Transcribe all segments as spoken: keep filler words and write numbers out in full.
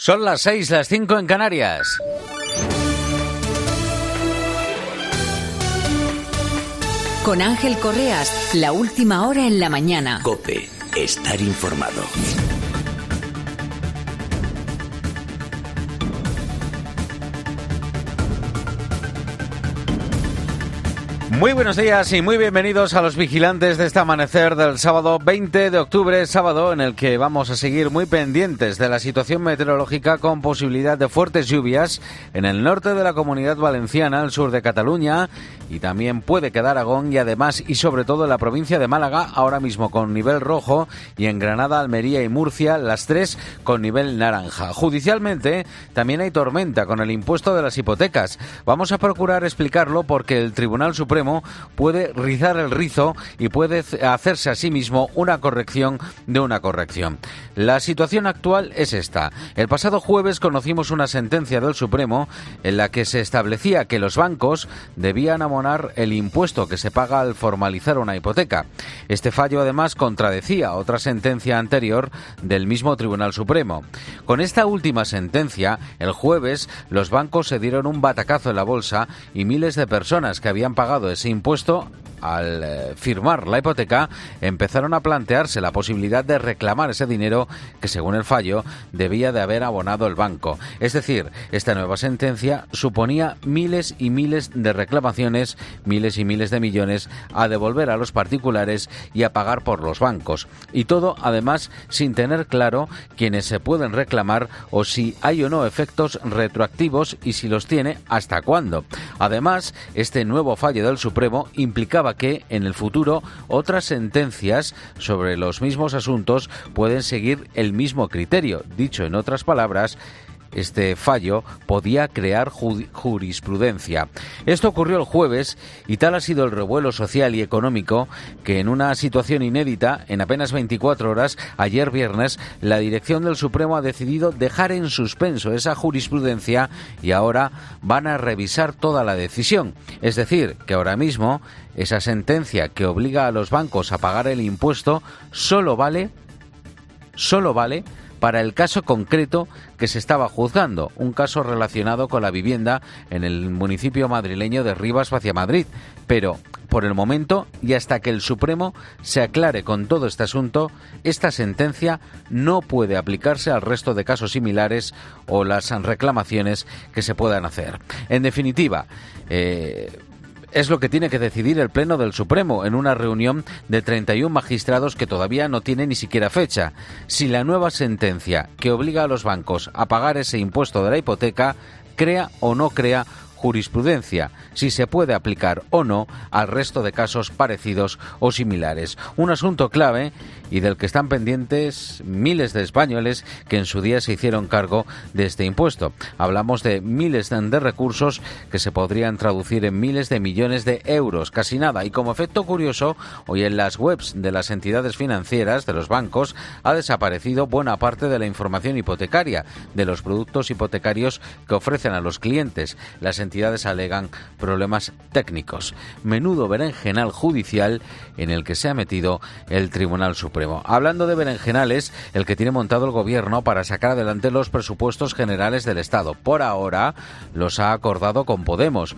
Son las seis, las cinco en Canarias. Con Ángel Correas, la última hora en la mañana. COPE, estar informado. Muy buenos días y muy bienvenidos a los vigilantes de este amanecer del sábado veinte de octubre, sábado en el que vamos a seguir muy pendientes de la situación meteorológica con posibilidad de fuertes lluvias en el norte de la Comunidad Valenciana, el sur de Cataluña y también puede que de Aragón y además y sobre todo en la provincia de Málaga, ahora mismo con nivel rojo, y en Granada, Almería y Murcia, las tres con nivel naranja. Judicialmente también hay tormenta con el impuesto de las hipotecas. Vamos a procurar explicarlo porque el Tribunal Supremo puede rizar el rizo y puede hacerse a sí mismo una corrección de una corrección. La situación actual es esta. El pasado jueves conocimos una sentencia del Supremo en la que se establecía que los bancos debían abonar el impuesto que se paga al formalizar una hipoteca. Este fallo además contradecía otra sentencia anterior del mismo Tribunal Supremo. Con esta última sentencia, el jueves, los bancos se dieron un batacazo en la bolsa y miles de personas que habían pagado ese impuesto al eh, firmar la hipoteca empezaron a plantearse la posibilidad de reclamar ese dinero que según el fallo debía de haber abonado el banco. Es decir, esta nueva sentencia suponía miles y miles de reclamaciones, miles y miles de millones a devolver a los particulares y a pagar por los bancos. Y todo además sin tener claro quiénes se pueden reclamar o si hay o no efectos retroactivos y si los tiene, hasta cuándo. Además, este nuevo fallo del Supremo implicaba que en el futuro otras sentencias sobre los mismos asuntos pueden seguir el mismo criterio. Dicho en otras palabras, este fallo podía crear ju- jurisprudencia. Esto ocurrió el jueves y tal ha sido el revuelo social y económico que en una situación inédita, en apenas veinticuatro horas, ayer viernes, la dirección del Supremo ha decidido dejar en suspenso esa jurisprudencia y ahora van a revisar toda la decisión. Es decir, que ahora mismo esa sentencia que obliga a los bancos a pagar el impuesto solo vale, solo vale para el caso concreto que se estaba juzgando, un caso relacionado con la vivienda en el municipio madrileño de Rivas hacia Madrid. Pero, por el momento, y hasta que el Supremo se aclare con todo este asunto, esta sentencia no puede aplicarse al resto de casos similares o las reclamaciones que se puedan hacer. En definitiva, eh... es lo que tiene que decidir el Pleno del Supremo en una reunión de treinta y uno magistrados que todavía no tiene ni siquiera fecha. Si la nueva sentencia que obliga a los bancos a pagar ese impuesto de la hipoteca crea o no crea jurisprudencia, si se puede aplicar o no al resto de casos parecidos o similares. Un asunto clave y del que están pendientes miles de españoles que en su día se hicieron cargo de este impuesto. Hablamos de miles de recursos que se podrían traducir en miles de millones de euros, casi nada. Y como efecto curioso, hoy en las webs de las entidades financieras, de los bancos, ha desaparecido buena parte de la información hipotecaria, de los productos hipotecarios que ofrecen a los clientes. Las entidades alegan problemas técnicos. Menudo berenjenal judicial en el que se ha metido el Tribunal Supremo. Hablando de berenjenales, el que tiene montado el Gobierno para sacar adelante los presupuestos generales del Estado. Por ahora los ha acordado con Podemos,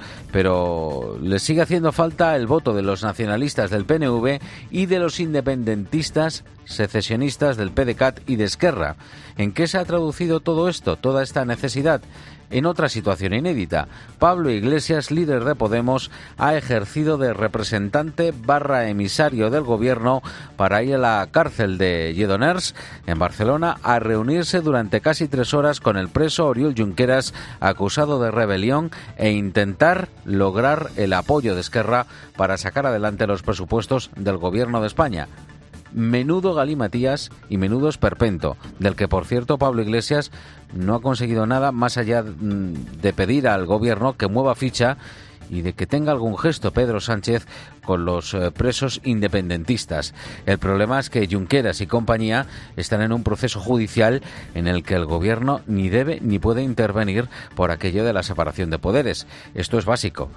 pero le sigue haciendo falta el voto de los nacionalistas del P N V y de los independentistas secesionistas del PDeCAT y de Esquerra. ¿En qué se ha traducido todo esto, toda esta necesidad? En otra situación inédita, Pablo Iglesias, líder de Podemos, ha ejercido de representante barra emisario del Gobierno para ir a la cárcel de Lledoners, en Barcelona, a reunirse durante casi tres horas con el preso Oriol Junqueras, acusado de rebelión, e intentar lograr el apoyo de Esquerra para sacar adelante los presupuestos del Gobierno de España. Menudo galimatías y menudo esperpento, del que, por cierto, Pablo Iglesias no ha conseguido nada más allá de pedir al Gobierno que mueva ficha y de que tenga algún gesto Pedro Sánchez con los eh, presos independentistas. El problema es que Junqueras y compañía están en un proceso judicial en el que el Gobierno ni debe ni puede intervenir por aquello de la separación de poderes. Esto es básico.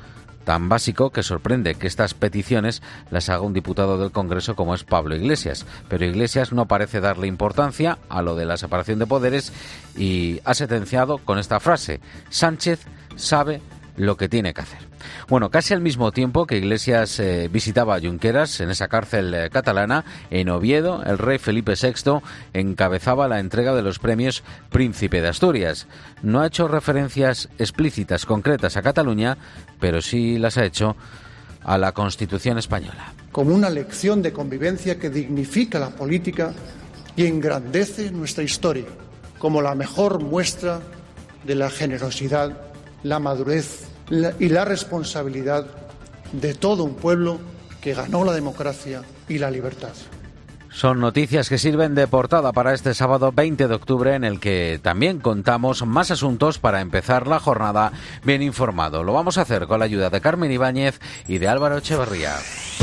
tan básico que sorprende que estas peticiones las haga un diputado del Congreso como es Pablo Iglesias. Pero Iglesias no parece darle importancia a lo de la separación de poderes y ha sentenciado con esta frase: Sánchez sabe lo que tiene que hacer. Bueno, casi al mismo tiempo que Iglesias eh, visitaba a Junqueras en esa cárcel eh, catalana, en Oviedo, el rey Felipe sexto encabezaba la entrega de los premios Príncipe de Asturias. No ha hecho referencias explícitas, concretas a Cataluña, pero sí las ha hecho a la Constitución española. Como una lección de convivencia que dignifica la política y engrandece nuestra historia, como la mejor muestra de la generosidad, la madurez y la responsabilidad de todo un pueblo que ganó la democracia y la libertad. Son noticias que sirven de portada para este sábado veinte de octubre, en el que también contamos más asuntos para empezar la jornada bien informado. Lo vamos a hacer con la ayuda de Carmen Ibáñez y de Álvaro Echeverría.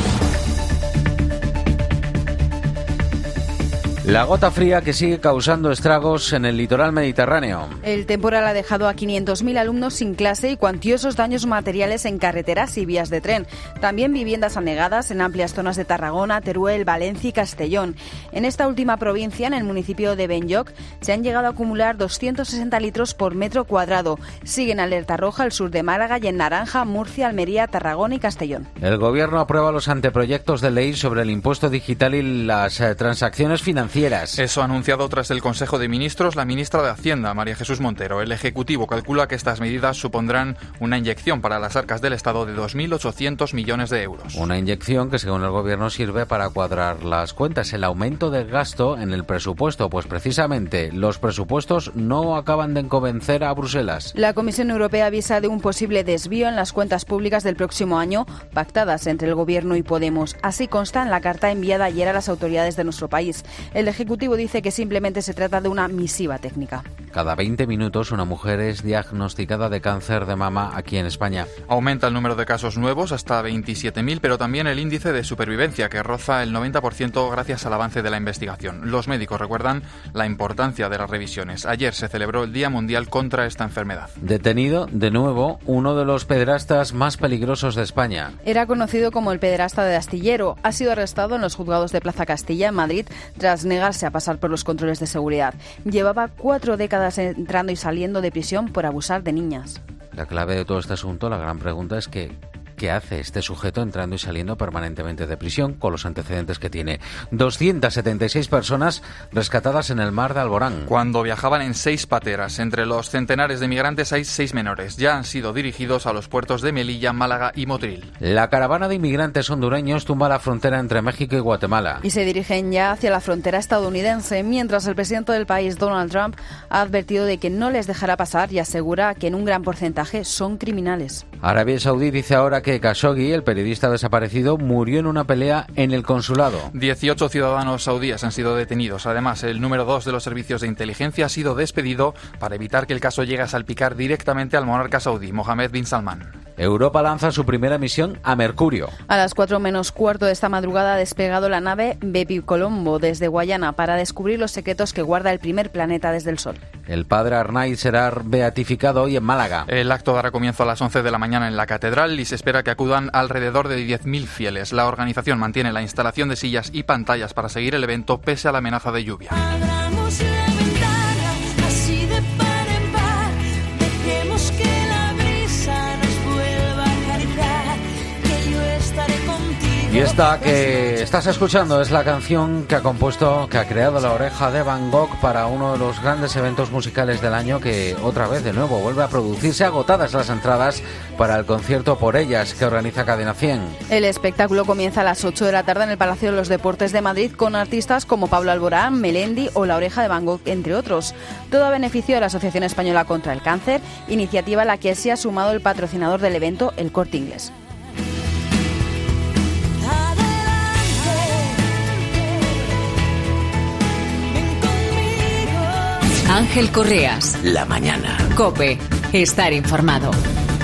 La gota fría que sigue causando estragos en el litoral mediterráneo. El temporal ha dejado a quinientos mil alumnos sin clase y cuantiosos daños materiales en carreteras y vías de tren. También viviendas anegadas en amplias zonas de Tarragona, Teruel, Valencia y Castellón. En esta última provincia, en el municipio de Benlloc, se han llegado a acumular doscientos sesenta litros por metro cuadrado. Sigue en alerta roja el sur de Málaga y en naranja Murcia, Almería, Tarragona y Castellón. El Gobierno aprueba los anteproyectos de ley sobre el impuesto digital y las eh, transacciones financieras. Eso ha anunciado tras el Consejo de Ministros la ministra de Hacienda, María Jesús Montero. El Ejecutivo calcula que estas medidas supondrán una inyección para las arcas del Estado de dos mil ochocientos millones de euros. Una inyección que, según el Gobierno, sirve para cuadrar las cuentas. El aumento del gasto en el presupuesto, pues precisamente los presupuestos no acaban de convencer a Bruselas. La Comisión Europea avisa de un posible desvío en las cuentas públicas del próximo año, pactadas entre el Gobierno y Podemos. Así consta en la carta enviada ayer a las autoridades de nuestro país. El Ejecutivo dice que simplemente se trata de una misiva técnica. Cada veinte minutos una mujer es diagnosticada de cáncer de mama aquí en España. Aumenta el número de casos nuevos hasta veintisiete mil, pero también el índice de supervivencia, que roza el noventa por ciento gracias al avance de la investigación. Los médicos recuerdan la importancia de las revisiones. Ayer se celebró el Día Mundial contra esta enfermedad. Detenido, de nuevo, uno de los pederastas más peligrosos de España. Era conocido como el pederasta de Astillero. Ha sido arrestado en los juzgados de Plaza Castilla, en Madrid, tras negarse a pasar por los controles de seguridad. Llevaba cuatro décadas entrando y saliendo de prisión por abusar de niñas. La clave de todo este asunto, la gran pregunta es que ¿qué hace este sujeto entrando y saliendo permanentemente de prisión con los antecedentes que tiene? doscientas setenta y seis personas rescatadas en el mar de Alborán. Cuando viajaban en seis pateras. Entre los centenares de migrantes hay seis menores. Ya han sido dirigidos a los puertos de Melilla, Málaga y Motril. La caravana de inmigrantes hondureños tumba la frontera entre México y Guatemala. Y se dirigen ya hacia la frontera estadounidense, mientras el presidente del país, Donald Trump, ha advertido de que no les dejará pasar y asegura que en un gran porcentaje son criminales. Arabia Saudí dice ahora que que Khashoggi, el periodista desaparecido, murió en una pelea en el consulado. dieciocho ciudadanos saudíes han sido detenidos. Además, el número dos de los servicios de inteligencia ha sido despedido para evitar que el caso llegue a salpicar directamente al monarca saudí, Mohammed bin Salman. Europa lanza su primera misión a Mercurio. A las cuatro menos cuarto de esta madrugada ha despegado la nave Bepi Colombo desde Guayana para descubrir los secretos que guarda el primer planeta desde el Sol. El padre Arnaiz será beatificado hoy en Málaga. El acto dará comienzo a las once de la mañana en la catedral y se espera que acudan alrededor de diez mil fieles. La organización mantiene la instalación de sillas y pantallas para seguir el evento pese a la amenaza de lluvia. Abramos la ventana, así de par en par, dejemos que la brisa nos vuelva a acariciar, que yo estaré contigo. Y esta que estás escuchando es la canción que ha compuesto, que ha creado La Oreja de Van Gogh para uno de los grandes eventos musicales del año, que otra vez de nuevo vuelve a producirse, agotadas las entradas para el concierto Por Ellas que organiza Cadena cien. El espectáculo comienza a las ocho de la tarde en el Palacio de los Deportes de Madrid con artistas como Pablo Alborán, Melendi o La Oreja de Van Gogh, entre otros. Todo a beneficio de la Asociación Española contra el Cáncer, iniciativa a la que se ha sumado el patrocinador del evento, El Corte Inglés. Ángel Correas. La mañana. COPE. Estar informado.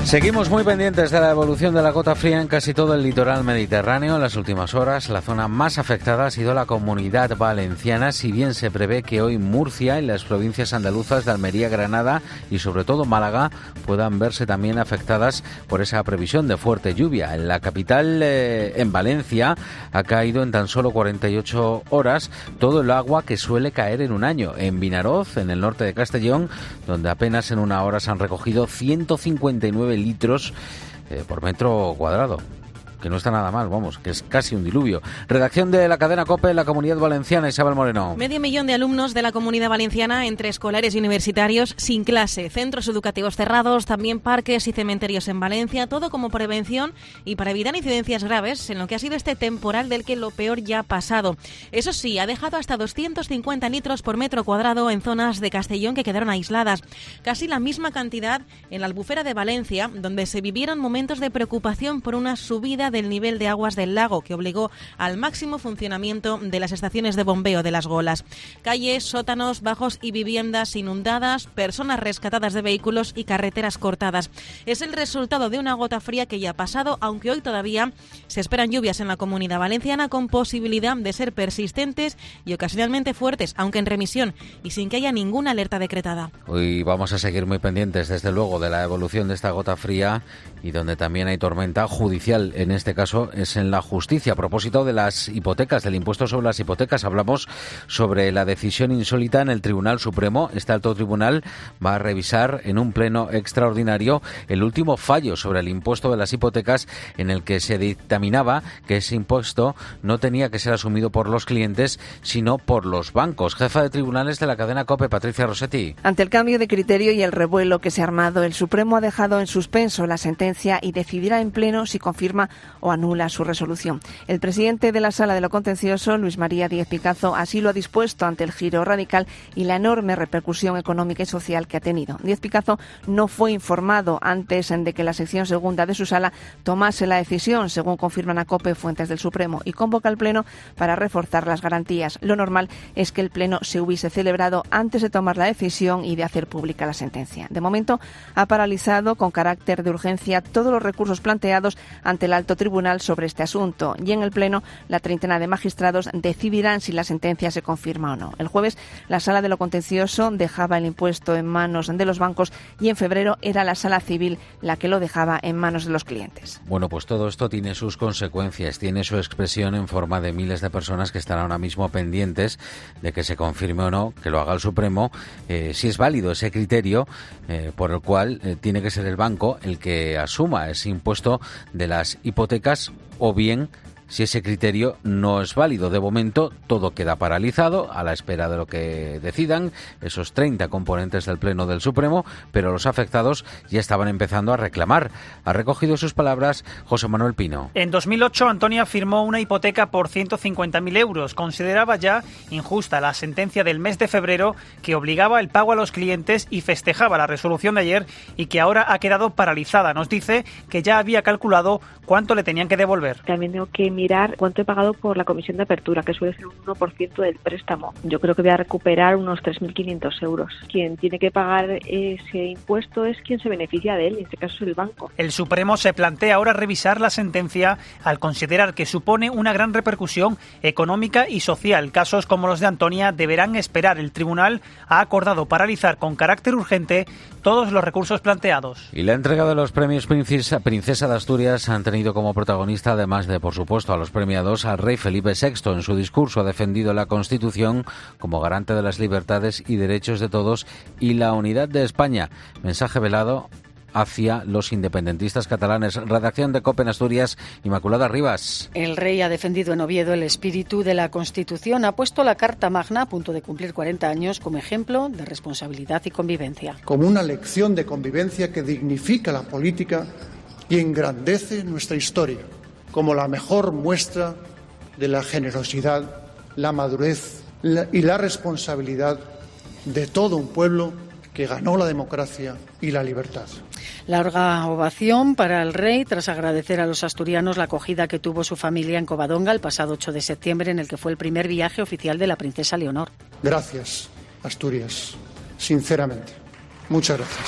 Seguimos muy pendientes de la evolución de la gota fría en casi todo el litoral mediterráneo. En las últimas horas, la zona más afectada ha sido la Comunidad Valenciana, si bien se prevé que hoy Murcia y las provincias andaluzas de Almería, Granada y sobre todo Málaga puedan verse también afectadas por esa previsión de fuerte lluvia. En la capital, eh, en Valencia, ha caído en tan solo cuarenta y ocho horas todo el agua que suele caer en un año. En Vinaroz, en el norte de Castellón, donde apenas en una hora se han recogido ciento cincuenta y nueve litros eh, por metro cuadrado, que no está nada mal, vamos, que es casi un diluvio. Redacción de la cadena COPE en la Comunidad Valenciana, Isabel Moreno. Medio millón de alumnos de la Comunidad Valenciana, entre escolares y universitarios, sin clase, centros educativos cerrados, también parques y cementerios en Valencia, todo como prevención y para evitar incidencias graves en lo que ha sido este temporal del que lo peor ya ha pasado. Eso sí, ha dejado hasta doscientos cincuenta litros por metro cuadrado en zonas de Castellón que quedaron aisladas. Casi la misma cantidad en la Albufera de Valencia, donde se vivieron momentos de preocupación por una subida del nivel de aguas del lago que obligó al máximo funcionamiento de las estaciones de bombeo de las Golas. Calles, sótanos, bajos y viviendas inundadas, personas rescatadas de vehículos y carreteras cortadas. Es el resultado de una gota fría que ya ha pasado, aunque hoy todavía se esperan lluvias en la Comunidad Valenciana con posibilidad de ser persistentes y ocasionalmente fuertes, aunque en remisión y sin que haya ninguna alerta decretada. Hoy vamos a seguir muy pendientes, desde luego, de la evolución de esta gota fría y donde también hay tormenta judicial. En este caso es en la justicia. A propósito de las hipotecas, del impuesto sobre las hipotecas, hablamos sobre la decisión insólita en el Tribunal Supremo. Este alto tribunal va a revisar en un pleno extraordinario el último fallo sobre el impuesto de las hipotecas, en el que se dictaminaba que ese impuesto no tenía que ser asumido por los clientes, sino por los bancos. Jefa de tribunales de la cadena COPE, Patricia Rossetti. Ante el cambio de criterio y el revuelo que se ha armado, el Supremo ha dejado en suspenso la sentencia y decidirá en pleno si confirma o anula su resolución. El presidente de la Sala de lo Contencioso, Luis María Díez Picazo, así lo ha dispuesto ante el giro radical y la enorme repercusión económica y social que ha tenido. Díez Picazo no fue informado antes de que la sección segunda de su sala tomase la decisión, según confirman a COPE fuentes del Supremo, y convoca al pleno para reforzar las garantías. Lo normal es que el pleno se hubiese celebrado antes de tomar la decisión y de hacer pública la sentencia. De momento, ha paralizado con carácter de urgencia todos los recursos planteados ante el alto tribunal sobre este asunto, y en el pleno la treintena de magistrados decidirán si la sentencia se confirma o no. El jueves la Sala de lo Contencioso dejaba el impuesto en manos de los bancos y en febrero era la Sala Civil la que lo dejaba en manos de los clientes. Bueno, pues todo esto tiene sus consecuencias, tiene su expresión en forma de miles de personas que están ahora mismo pendientes de que se confirme o no, que lo haga el Supremo, eh, si es válido ese criterio eh, por el cual eh, tiene que ser el banco el que asuma ese impuesto de las hipotecas, o bien si ese criterio no es válido. De momento todo queda paralizado a la espera de lo que decidan esos treinta componentes del Pleno del Supremo, pero los afectados ya estaban empezando a reclamar. Ha recogido sus palabras José Manuel Pino. En dos mil ocho, Antonia firmó una hipoteca por ciento cincuenta mil euros. Consideraba ya injusta la sentencia del mes de febrero que obligaba el pago a los clientes y festejaba la resolución de ayer y que ahora ha quedado paralizada. Nos dice que ya había calculado cuánto le tenían que devolver. También tengo que mirar cuánto he pagado por la comisión de apertura, que suele ser un uno por ciento del préstamo. Yo creo que voy a recuperar unos tres mil quinientos euros. Quien tiene que pagar ese impuesto es quien se beneficia de él, en este caso es el banco. El Supremo se plantea ahora revisar la sentencia al considerar que supone una gran repercusión económica y social. Casos como los de Antonia deberán esperar. El tribunal ha acordado paralizar con carácter urgente todos los recursos planteados. Y la entrega de los premios Princesa, Princesa de Asturias han tenido como protagonista, además de, por supuesto, a los premiados, al rey Felipe sexto. En su discurso ha defendido la Constitución como garante de las libertades y derechos de todos y la unidad de España. Mensaje velado hacia los independentistas catalanes. Redacción de COPE en Asturias, Inmaculada Rivas. El rey ha defendido en Oviedo el espíritu de la Constitución. Ha puesto la Carta Magna, a punto de cumplir cuarenta años, como ejemplo de responsabilidad y convivencia. Como una lección de convivencia que dignifica la política y engrandece nuestra historia, como la mejor muestra de la generosidad, la madurez y la responsabilidad de todo un pueblo que ganó la democracia y la libertad. Larga ovación para el rey tras agradecer a los asturianos la acogida que tuvo su familia en Covadonga el pasado ocho de septiembre, en el que fue el primer viaje oficial de la princesa Leonor. Gracias, Asturias, sinceramente. Muchas gracias.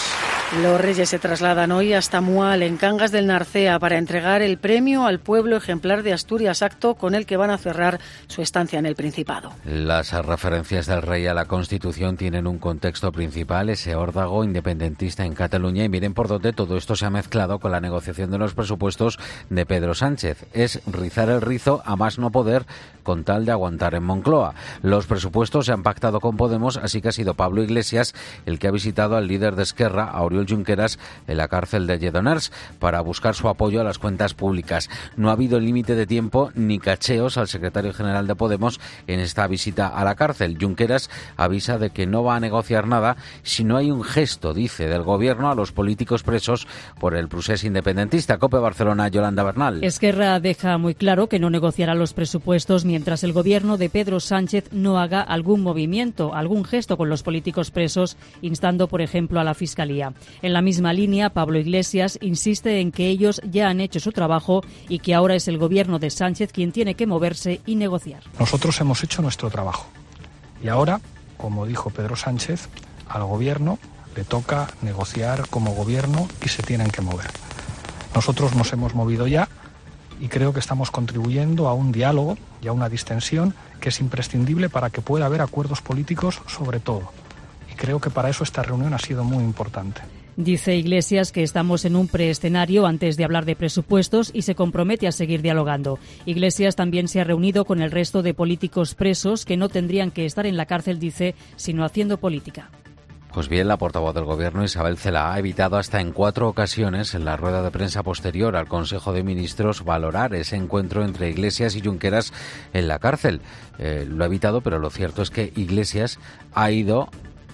Los Reyes se trasladan hoy hasta Mual, en Cangas del Narcea, para entregar el premio al pueblo ejemplar de Asturias, acto con el que van a cerrar su estancia en el Principado. Las referencias del rey a la Constitución tienen un contexto principal, ese órdago independentista en Cataluña, y miren por dónde todo esto se ha mezclado con la negociación de los presupuestos de Pedro Sánchez. Es rizar el rizo a más no poder con tal de aguantar en Moncloa. Los presupuestos se han pactado con Podemos, así que ha sido Pablo Iglesias el que ha visitado al líder de Esquerra, a Oriol Junqueras, en la cárcel de Lledoners para buscar su apoyo a las cuentas públicas. No ha habido límite de tiempo ni cacheos al secretario general de Podemos en esta visita a la cárcel. Junqueras avisa de que no va a negociar nada si no hay un gesto, dice, del gobierno a los políticos presos por el procés independentista. COPE Barcelona, Yolanda Bernal. Esquerra deja muy claro que no negociará los presupuestos mientras el gobierno de Pedro Sánchez no haga algún movimiento, algún gesto con los políticos presos, instando, por ejemplo, a la Fiscalía. En la misma línea, Pablo Iglesias insiste en que ellos ya han hecho su trabajo y que ahora es el gobierno de Sánchez quien tiene que moverse y negociar. Nosotros hemos hecho nuestro trabajo y ahora, como dijo Pedro Sánchez, al gobierno le toca negociar como gobierno y se tienen que mover. Nosotros nos hemos movido ya y creo que estamos contribuyendo a un diálogo y a una distensión que es imprescindible para que pueda haber acuerdos políticos sobre todo. Y creo que para eso esta reunión ha sido muy importante. Dice Iglesias que estamos en un preescenario antes de hablar de presupuestos y se compromete a seguir dialogando. Iglesias también se ha reunido con el resto de políticos presos que no tendrían que estar en la cárcel, dice, sino haciendo política. Pues bien, la portavoz del Gobierno, Isabel Celaá, ha evitado hasta en cuatro ocasiones en la rueda de prensa posterior al Consejo de Ministros valorar ese encuentro entre Iglesias y Junqueras en la cárcel. Eh, lo ha evitado, pero lo cierto es que Iglesias ha ido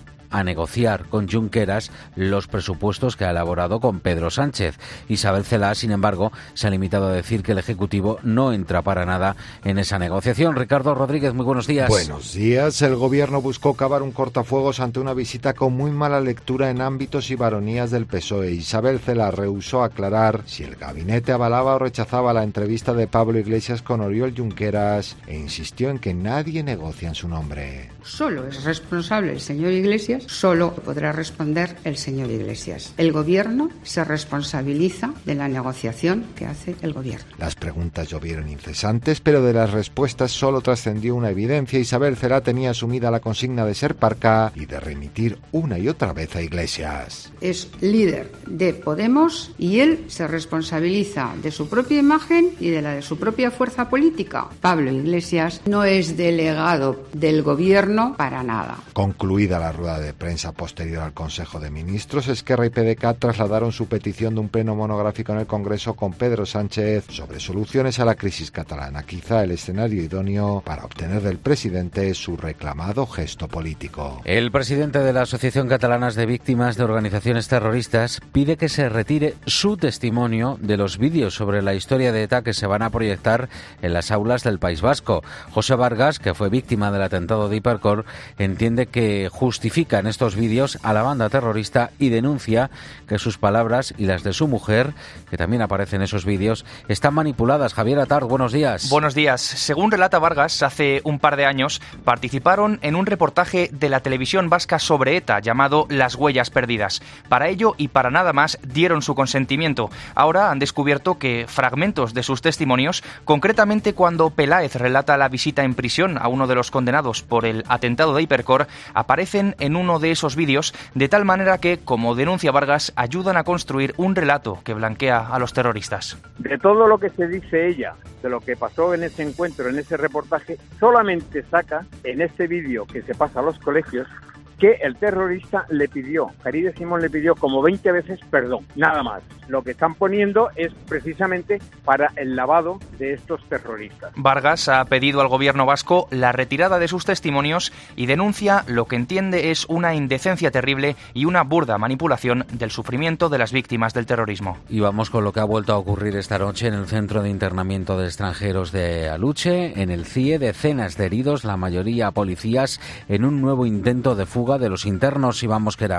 a negociar con Junqueras los presupuestos que ha elaborado con Pedro Sánchez. Isabel Celaá, sin embargo, se ha limitado a decir que el Ejecutivo no entra para nada en esa negociación. Ricardo Rodríguez, muy buenos días. Buenos días. El Gobierno buscó cavar un cortafuegos ante una visita con muy mala lectura en ámbitos y baronías del P S O E. Isabel Celaá rehusó aclarar si el gabinete avalaba o rechazaba la entrevista de Pablo Iglesias con Oriol Junqueras e insistió en que nadie negocia en su nombre. Solo es responsable el señor Iglesias, solo podrá responder el señor Iglesias. El Gobierno se responsabiliza de la negociación que hace el Gobierno. Las preguntas llovieron incesantes, pero de las respuestas solo trascendió una evidencia. Isabel Celaá tenía asumida la consigna de ser parca y de remitir una y otra vez a Iglesias. Es líder de Podemos y él se responsabiliza de su propia imagen y de la de su propia fuerza política. Pablo Iglesias no es delegado del Gobierno para nada. Concluida la rueda de prensa posterior al Consejo de Ministros, Esquerra y P D C trasladaron su petición de un pleno monográfico en el Congreso con Pedro Sánchez sobre soluciones a la crisis catalana, quizá el escenario idóneo para obtener del presidente su reclamado gesto político. El presidente de la Asociación Catalana de Víctimas de Organizaciones Terroristas pide que se retire su testimonio de los vídeos sobre la historia de ETA que se van a proyectar en las aulas del País Vasco. José Vargas, que fue víctima del atentado de Hipercor, entiende que justifican estos vídeos a la banda terrorista y denuncia que sus palabras y las de su mujer, que también aparecen en esos vídeos, están manipuladas. Javier Atard, buenos días. Buenos días. Según relata Vargas, hace un par de años participaron en un reportaje de la televisión vasca sobre ETA llamado Las Huellas Perdidas. Para ello y para nada más dieron su consentimiento. Ahora han descubierto que fragmentos de sus testimonios, concretamente cuando Peláez relata la visita en prisión a uno de los condenados por el atentado de Hipercor, aparecen en uno de esos vídeos, de tal manera que, como denuncia Vargas, ayudan a construir un relato que blanquea a los terroristas. De todo lo que se dice ella, de lo que pasó en ese encuentro, en ese reportaje, solamente saca en este vídeo que se pasa a los colegios que el terrorista le pidió, Caride Simón le pidió como veinte veces perdón, nada más. Lo que están poniendo es precisamente para el lavado de estos terroristas. Vargas ha pedido al gobierno vasco la retirada de sus testimonios y denuncia lo que entiende es una indecencia terrible y una burda manipulación del sufrimiento de las víctimas del terrorismo. Y vamos con lo que ha vuelto a ocurrir esta noche en el Centro de Internamiento de Extranjeros de Aluche. En el C I E, decenas de heridos, la mayoría policías, en un nuevo intento de fuga de los internos. Iván Mosquera.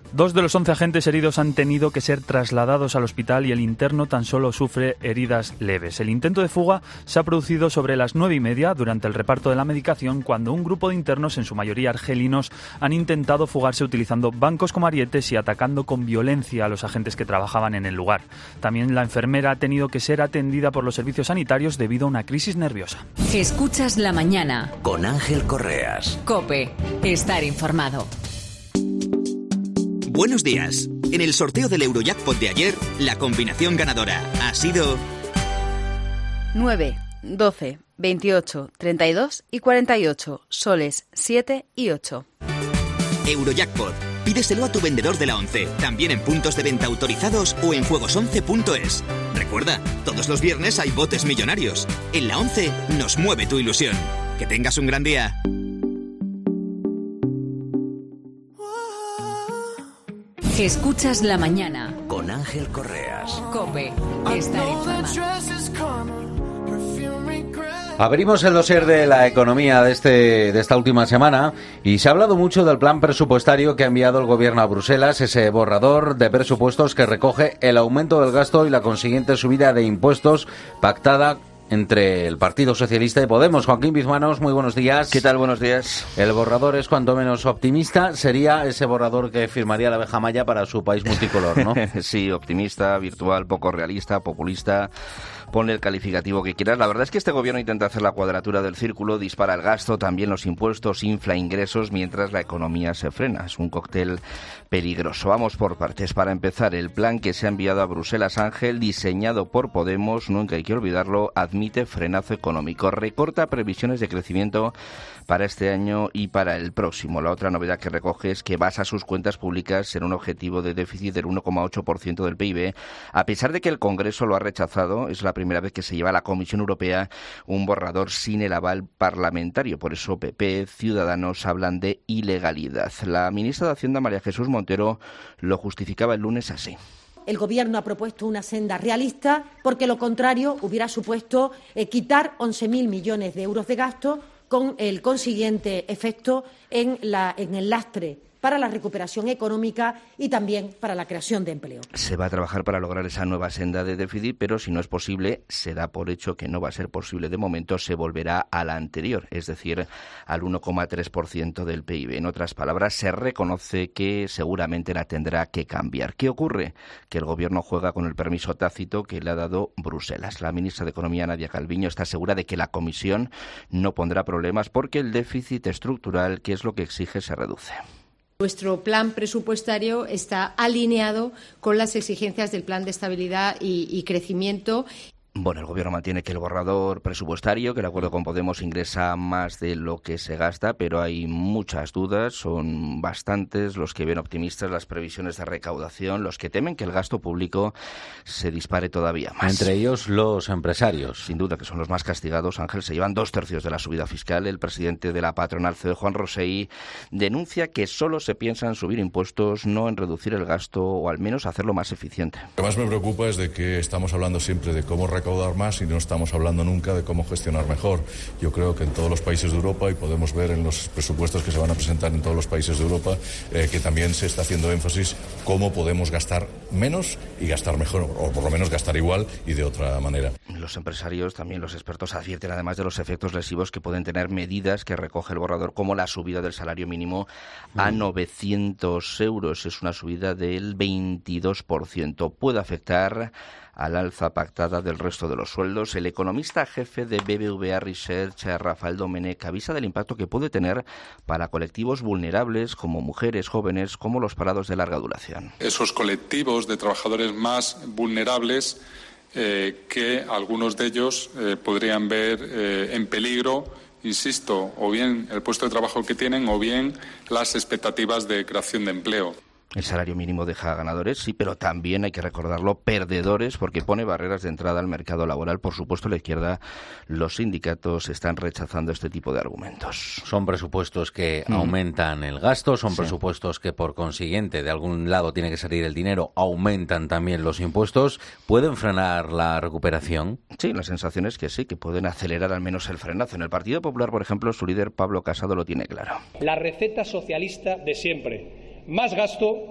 Dos de los once agentes heridos han tenido que ser trasladados al hospital y el interno tan solo sufre heridas leves. El intento de fuga se ha producido sobre las nueve y media durante el reparto de la medicación, cuando un grupo de internos, en su mayoría argelinos, han intentado fugarse utilizando bancos como arietes y atacando con violencia a los agentes que trabajaban en el lugar. También la enfermera ha tenido que ser atendida por los servicios sanitarios debido a una crisis nerviosa. Escuchas la mañana. Con Ángel Correas. COPE. Estar informado. Buenos días. En el sorteo del Eurojackpot de ayer, la combinación ganadora ha sido nueve, doce, veintiocho, treinta y dos y cuarenta y ocho, soles siete y ocho. Eurojackpot. Pídeselo a tu vendedor de la ONCE, también en puntos de venta autorizados o en juegos once punto es. Recuerda, todos los viernes hay botes millonarios. En la ONCE nos mueve tu ilusión. Que tengas un gran día. Escuchas la mañana. Con Ángel Correas. COPE. Estar informado. Abrimos el dossier de la economía de, este, de esta última semana y se ha hablado mucho del plan presupuestario que ha enviado el gobierno a Bruselas, ese borrador de presupuestos que recoge el aumento del gasto y la consiguiente subida de impuestos pactada entre el Partido Socialista y Podemos. Joaquín Bizmanos, muy buenos días. ¿Qué tal? Buenos días. El borrador es cuanto menos optimista. Sería ese borrador que firmaría la abeja maya para su país multicolor, ¿no? Sí, optimista, virtual, poco realista, populista. Ponle el calificativo que quieras. La verdad es que este gobierno intenta hacer la cuadratura del círculo, dispara el gasto, también los impuestos, infla ingresos, mientras la economía se frena. Es un cóctel peligroso. Vamos por partes. Para empezar, el plan que se ha enviado a Bruselas, Ángel, diseñado por Podemos, nunca hay que olvidarlo, admite frenazo económico. Recorta previsiones de crecimiento para este año y para el próximo. La otra novedad que recoge es que basa sus cuentas públicas en un objetivo de déficit del uno coma ocho por ciento del P I B. A pesar de que el Congreso lo ha rechazado, es la primera vez que se lleva a la Comisión Europea un borrador sin el aval parlamentario. Por eso P P, Ciudadanos hablan de ilegalidad. La ministra de Hacienda, María Jesús Montero, lo justificaba el lunes así. El Gobierno ha propuesto una senda realista porque lo contrario hubiera supuesto eh, quitar once mil millones de euros de gasto con el consiguiente efecto en, la, en el lastre para la recuperación económica y también para la creación de empleo. Se va a trabajar para lograr esa nueva senda de déficit, pero si no es posible, se da por hecho que no va a ser posible de momento, se volverá a la anterior, es decir, al uno coma tres por ciento del P I B. En otras palabras, se reconoce que seguramente la tendrá que cambiar. ¿Qué ocurre? Que el Gobierno juega con el permiso tácito que le ha dado Bruselas. La ministra de Economía, Nadia Calviño, está segura de que la Comisión no pondrá problemas porque el déficit estructural, que es lo que exige, se reduce. Nuestro plan presupuestario está alineado con las exigencias del Plan de Estabilidad y, y Crecimiento. Bueno, el Gobierno mantiene que el borrador presupuestario, que de acuerdo con Podemos ingresa más de lo que se gasta, pero hay muchas dudas, son bastantes los que ven optimistas las previsiones de recaudación, los que temen que el gasto público se dispare todavía más. Entre ellos los empresarios. Sin duda que son los más castigados, Ángel, se llevan dos tercios de la subida fiscal. El presidente de la patronal C E O, Juan Rosell, denuncia que solo se piensa en subir impuestos, no en reducir el gasto o al menos hacerlo más eficiente. Lo que más me preocupa es de que estamos hablando siempre de cómo recaudar más y no estamos hablando nunca de cómo gestionar mejor. Yo creo que en todos los países de Europa, y podemos ver en los presupuestos que se van a presentar en todos los países de Europa, eh, que también se está haciendo énfasis cómo podemos gastar menos y gastar mejor, o por lo menos gastar igual y de otra manera. Los empresarios, también los expertos, advierten además de los efectos lesivos que pueden tener medidas que recoge el borrador, como la subida del salario mínimo a novecientos euros. Es una subida del veintidós por ciento. Puede afectar al alza pactada del resto de los sueldos. El economista jefe de B B V A Research, Rafael Domenech, avisa del impacto que puede tener para colectivos vulnerables como mujeres, jóvenes, como los parados de larga duración. Esos colectivos de trabajadores más vulnerables eh, que algunos de ellos eh, podrían ver eh, en peligro, insisto, o bien el puesto de trabajo que tienen o bien las expectativas de creación de empleo. El salario mínimo deja ganadores, sí, pero también hay que recordarlo, perdedores, porque pone barreras de entrada al mercado laboral. Por supuesto, la izquierda, los sindicatos están rechazando este tipo de argumentos. Son presupuestos que mm. aumentan el gasto, son sí. presupuestos que, por consiguiente, de algún lado tiene que salir el dinero, aumentan también los impuestos. ¿Pueden frenar la recuperación? Sí, la sensación es que sí, que pueden acelerar al menos el frenazo. En el Partido Popular, por ejemplo, su líder, Pablo Casado, lo tiene claro. La receta socialista de siempre. Más gasto,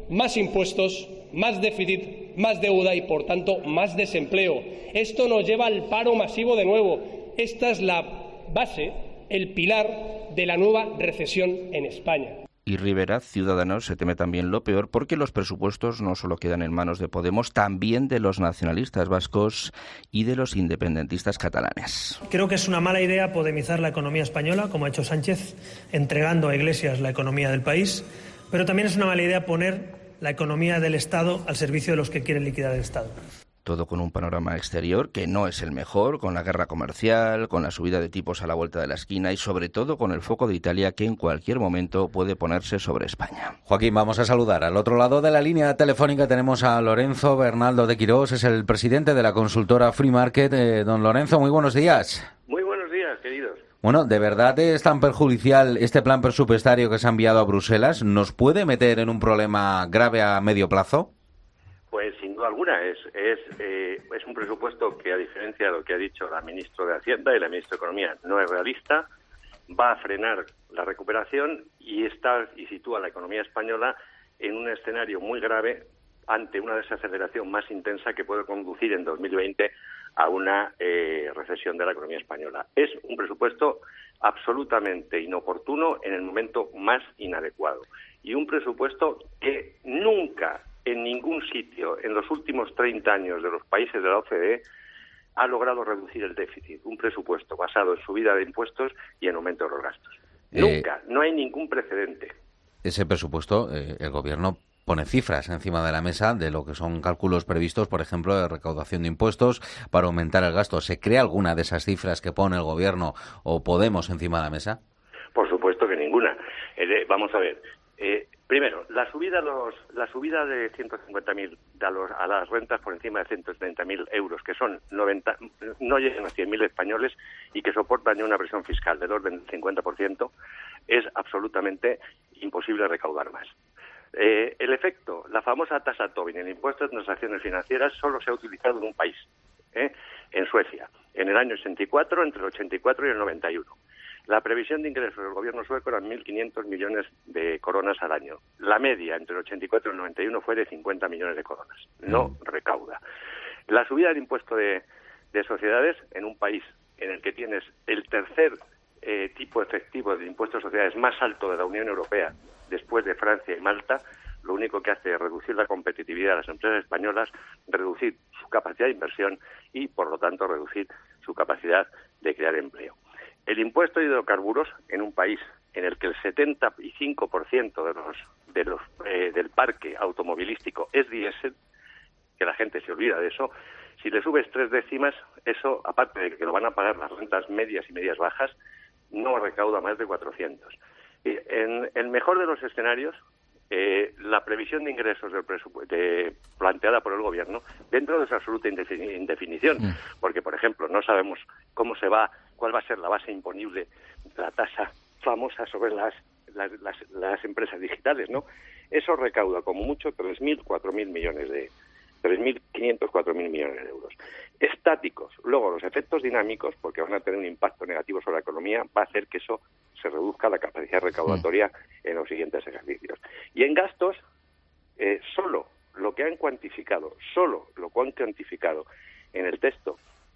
más impuestos, más déficit, más deuda y, por tanto, más desempleo. Esto nos lleva al paro masivo de nuevo. Esta es la base, el pilar de la nueva recesión en España. Y Rivera, Ciudadanos, se teme también lo peor porque los presupuestos no solo quedan en manos de Podemos, también de los nacionalistas vascos y de los independentistas catalanes. Creo que es una mala idea podemizar la economía española, como ha hecho Sánchez, entregando a Iglesias la economía del país, pero también es una mala idea poner la economía del Estado al servicio de los que quieren liquidar el Estado. Todo con un panorama exterior que no es el mejor, con la guerra comercial, con la subida de tipos a la vuelta de la esquina y sobre todo con el foco de Italia que en cualquier momento puede ponerse sobre España. Joaquín, vamos a saludar. Al otro lado de la línea telefónica tenemos a Lorenzo Bernaldo de Quirós, es el presidente de la consultora Free Market. Eh, don Lorenzo, muy buenos días. Muy buenos días, queridos. Bueno, ¿de verdad es tan perjudicial este plan presupuestario que se ha enviado a Bruselas? ¿Nos puede meter en un problema grave a medio plazo? Pues sin duda alguna, es es eh, es un presupuesto que, a diferencia de lo que ha dicho la ministra de Hacienda y la ministra de Economía, no es realista, va a frenar la recuperación y está y sitúa a la economía española en un escenario muy grave ante una desaceleración más intensa que puede conducir en dos mil veinte a una eh, recesión de la economía española. Es un presupuesto absolutamente inoportuno en el momento más inadecuado y un presupuesto que nunca en ningún sitio en los últimos treinta años de los países de la O C D E ha logrado reducir el déficit. Un presupuesto basado en subida de impuestos y en aumento de los gastos. Eh, Nunca, no hay ningún precedente. Ese presupuesto, eh, el Gobierno pone cifras encima de la mesa de lo que son cálculos previstos, por ejemplo, de recaudación de impuestos para aumentar el gasto. ¿Se cree alguna de esas cifras que pone el Gobierno o Podemos encima de la mesa? Por supuesto que ninguna. Eh, vamos a ver. Eh, Primero, la subida los, la subida de ciento cincuenta mil a, los, a las rentas por encima de ciento treinta mil euros, que son noventa, no llegan a cien mil españoles y que soportan ya una presión fiscal del orden del cincuenta por ciento, es absolutamente imposible recaudar más. Eh, el efecto, la famosa tasa Tobin, el impuesto de transacciones financieras, solo se ha utilizado en un país, ¿eh? en Suecia, en el año ochenta y cuatro, entre el ochenta y cuatro y el noventa y uno. La previsión de ingresos del gobierno sueco eran mil quinientos millones de coronas al año. La media entre el ochenta y cuatro y el noventa y uno fue de cincuenta millones de coronas. No recauda. La subida del impuesto de, de sociedades en un país en el que tienes el tercer eh, tipo efectivo de impuesto de sociedades más alto de la Unión Europea, después de Francia y Malta, lo único que hace es reducir la competitividad de las empresas españolas, reducir su capacidad de inversión y, por lo tanto, reducir su capacidad de crear empleo. El impuesto de hidrocarburos en un país en el que el setenta y cinco por ciento de los, de los, eh, del parque automovilístico es diésel, que la gente se olvida de eso, si le subes tres décimas, eso, aparte de que lo van a pagar las rentas medias y medias bajas, no recauda más de cuatrocientos. Y en el mejor de los escenarios, eh, la previsión de ingresos del presupuesto de, planteada por el Gobierno, dentro de esa absoluta indefinición, mm. porque, por ejemplo, no sabemos cómo se va, cuál va a ser la base imponible de la tasa famosa sobre las, las, las, las empresas digitales, ¿no? Eso recauda como mucho tres mil, cuatro mil millones de tres mil quinientos, cuatro mil millones de euros. Estáticos. Luego, los efectos dinámicos, porque van a tener un impacto negativo sobre la economía, va a hacer que eso se reduzca la capacidad recaudatoria en los siguientes ejercicios. Y en gastos, eh, solo lo que han cuantificado, solo lo que han cuantificado en el texto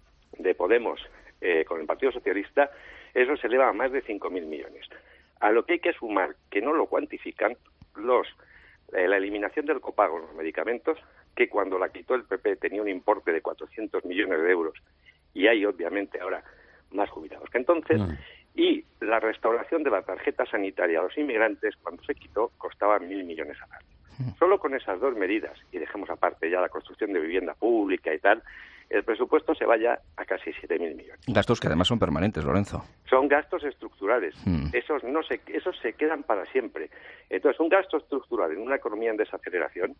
de Podemos eh, con el Partido Socialista, eso se eleva a más de cinco mil millones. A lo que hay que sumar, que no lo cuantifican, los eh, la eliminación del copago en los medicamentos, que cuando la quitó el P P tenía un importe de cuatrocientos millones de euros, y hay obviamente ahora más jubilados que entonces, mm. y la restauración de la tarjeta sanitaria a los inmigrantes, cuando se quitó, costaba mil millones al año. Mm. Solo con esas dos medidas, y dejemos aparte ya la construcción de vivienda pública y tal, el presupuesto se vaya a casi siete mil millones. Gastos que además son permanentes, Lorenzo. Son gastos estructurales. Mm. Esos no se, esos se quedan para siempre. Entonces, un gasto estructural en una economía en desaceleración,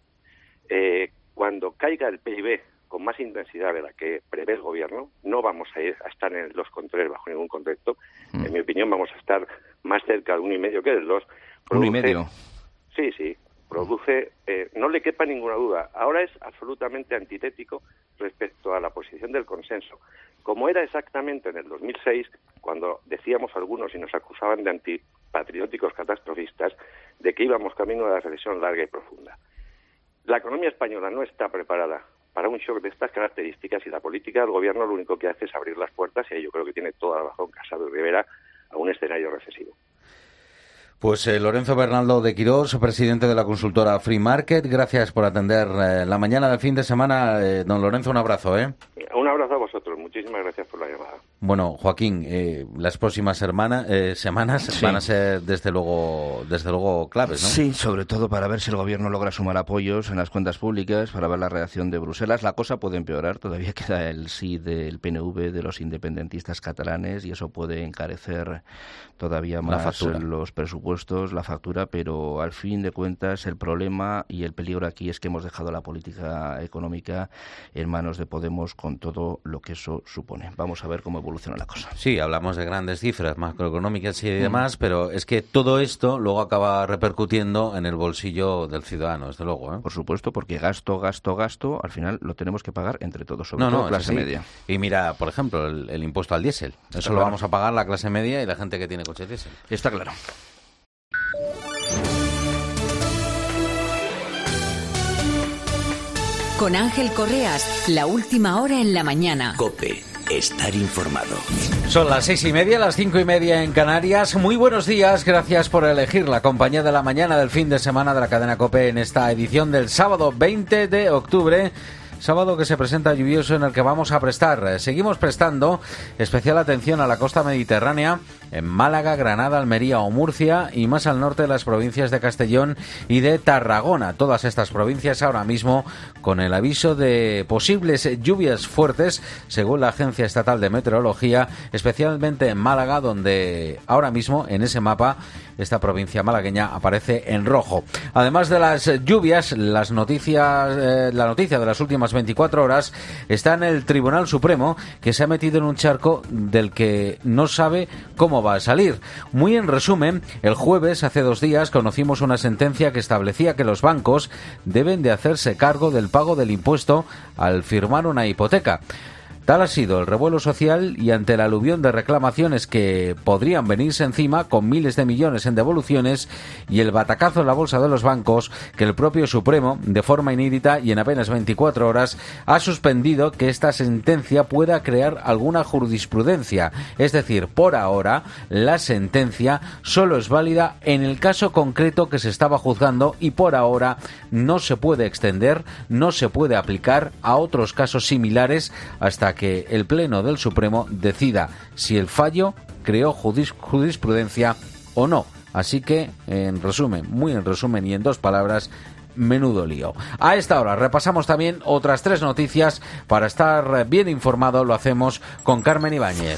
eh, cuando caiga el P I B con más intensidad de la que prevé el Gobierno, no vamos a, ir a estar en el dos coma tres bajo ningún concepto. Mm. En mi opinión, vamos a estar más cerca de uno y medio que del dos. ¿Uno y medio? Sí, sí. Produce, eh, no le quepa ninguna duda, ahora es absolutamente antitético respecto a la posición del consenso, como era exactamente en el dos mil seis, cuando decíamos algunos y nos acusaban de antipatrióticos catastrofistas, de que íbamos camino de la recesión larga y profunda. La economía española no está preparada para un shock de estas características y la política del gobierno lo único que hace es abrir las puertas, y ahí yo creo que tiene toda la razón Casado y Rivera, a un escenario recesivo. Pues eh, Lorenzo Bernaldo de Quirós, presidente de la consultora Free Market, gracias por atender eh, la mañana del fin de semana. Eh, don Lorenzo, un abrazo, ¿eh? Un abrazo a vosotros, muchísimas gracias por la llamada. Bueno, Joaquín, eh, las próximas hermana, eh, semanas sí. van a ser desde luego desde luego claves, ¿no? Sí, sobre todo para ver si el gobierno logra sumar apoyos en las cuentas públicas, para ver la reacción de Bruselas. La cosa puede empeorar, todavía queda el sí del P N V, de los independentistas catalanes, y eso puede encarecer todavía más los presupuestos, la factura, pero al fin de cuentas el problema y el peligro aquí es que hemos dejado la política económica en manos de Podemos, con todo lo que eso supone. Vamos a ver cómo evoluciona la cosa. Sí, hablamos de grandes cifras macroeconómicas y demás, mm. pero es que todo esto luego acaba repercutiendo en el bolsillo del ciudadano, desde luego, ¿eh? Por supuesto, porque gasto, gasto, gasto, al final lo tenemos que pagar entre todos, sobre no, todo no, clase sí. media. Y mira, por ejemplo, el, el impuesto al diésel. Eso Está lo claro. vamos a pagar la clase media y la gente que tiene coche diésel. Está claro. Con Ángel Correas, la última hora en la mañana. COPE, estar informado. Son las seis y media, las cinco y media en Canarias. Muy buenos días, gracias por elegir la compañía de la mañana del fin de semana de la cadena COPE en esta edición del sábado veinte de octubre. Sábado que se presenta lluvioso, en el que vamos a prestar, seguimos prestando especial atención a la costa mediterránea, en Málaga, Granada, Almería o Murcia, y más al norte las provincias de Castellón y de Tarragona. Todas estas provincias ahora mismo con el aviso de posibles lluvias fuertes, según la Agencia Estatal de Meteorología, especialmente en Málaga, donde ahora mismo en ese mapa esta provincia malagueña aparece en rojo. Además de las lluvias, las noticias, eh, la noticia de las últimas veinticuatro horas está en el Tribunal Supremo, que se ha metido en un charco del que no sabe cómo va a salir. Muy en resumen, el jueves, hace dos días, conocimos una sentencia que establecía que los bancos deben de hacerse cargo del pago del impuesto al firmar una hipoteca. Tal ha sido el revuelo social, y ante la aluvión de reclamaciones que podrían venirse encima, con miles de millones en devoluciones y el batacazo en la bolsa de los bancos, que el propio Supremo, de forma inédita y en apenas veinticuatro horas, ha suspendido que esta sentencia pueda crear alguna jurisprudencia. Es decir, por ahora, la sentencia solo es válida en el caso concreto que se estaba juzgando, y por ahora no se puede extender, no se puede aplicar a otros casos similares hasta que el Pleno del Supremo decida si el fallo creó judis- jurisprudencia o no. Así que, en resumen, muy en resumen y en dos palabras, menudo lío. A esta hora repasamos también otras tres noticias. Para estar bien informado lo hacemos con Carmen Ibáñez.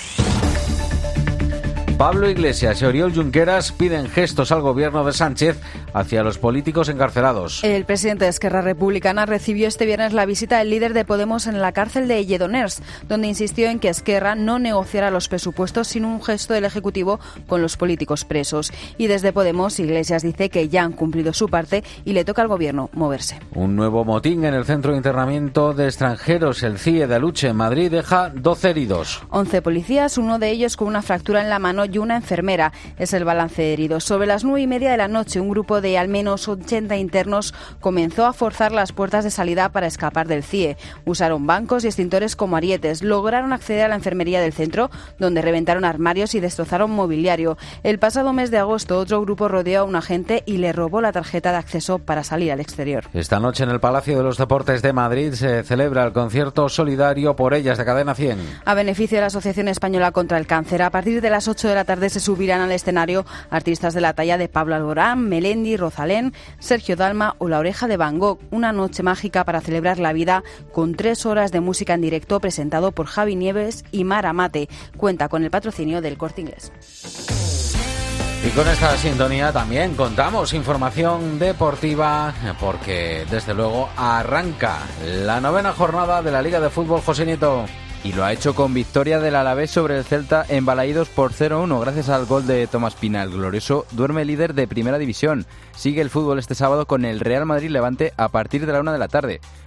Pablo Iglesias y Oriol Junqueras piden gestos al gobierno de Sánchez hacia los políticos encarcelados. El presidente de Esquerra Republicana recibió este viernes la visita del líder de Podemos en la cárcel de Lledoners, donde insistió en que Esquerra no negociará los presupuestos sin un gesto del Ejecutivo con los políticos presos. Y desde Podemos, Iglesias dice que ya han cumplido su parte y le toca al gobierno moverse. Un nuevo motín en el centro de internamiento de extranjeros, el C I E de Aluche, en Madrid, deja doce heridos. once policías, uno de ellos con una fractura en la mano y una enfermera. Es el balance de heridos. Sobre las nueve y media de la noche, un grupo de al menos ochenta internos comenzó a forzar las puertas de salida para escapar del C I E. Usaron bancos y extintores como arietes. Lograron acceder a la enfermería del centro, donde reventaron armarios y destrozaron mobiliario. El pasado mes de agosto, otro grupo rodeó a un agente y le robó la tarjeta de acceso para salir al exterior. Esta noche en el Palacio de los Deportes de Madrid se celebra el concierto solidario Por Ellas de Cadena cien. A beneficio de la Asociación Española contra el Cáncer, a partir de las ocho de la tarde se subirán al escenario artistas de la talla de Pablo Alborán, Melendi, Rosalén, Sergio Dalma o La Oreja de Van Gogh. Una noche mágica para celebrar la vida, con tres horas de música en directo presentado por Javi Nieves y Mara Mate. Cuenta con el patrocinio del Corte Inglés. Y con esta sintonía también contamos información deportiva, porque desde luego arranca la novena jornada de la Liga de Fútbol. José Nieto. Y lo ha hecho con victoria del Alavés sobre el Celta en Balaídos por cero uno, gracias al gol de Tomás Pina. El glorioso duerme líder de Primera División. Sigue el fútbol este sábado con el Real Madrid Levante a partir de la una de la tarde.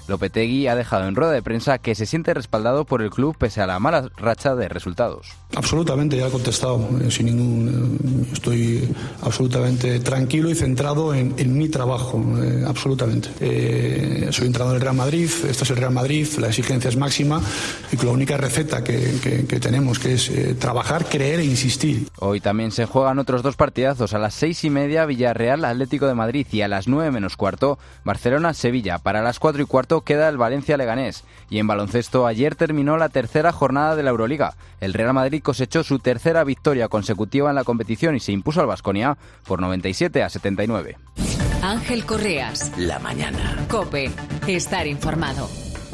Lopetegui ha dejado en rueda de prensa que se siente respaldado por el club pese a la mala racha de resultados. Absolutamente, ya he contestado, eh, sin ningún, eh, estoy absolutamente tranquilo y centrado en, en mi trabajo, eh, absolutamente. Eh, soy entrenador del Real Madrid, esto es el Real Madrid, la exigencia es máxima y con la única receta que, que, que tenemos que es eh, trabajar, creer e insistir. Hoy también se juegan otros dos partidazos, a las seis y media Villarreal Atlético de Madrid y a las nueve menos cuarto Barcelona Sevilla. Para las cuatro y cuarto queda el Valencia Leganés. Y en baloncesto ayer terminó la tercera jornada de la Euroliga. El Real Madrid cosechó su tercera victoria consecutiva en la competición y se impuso al Baskonia por noventa y siete a setenta y nueve. Ángel Correas. La mañana. COPE. Estar informado.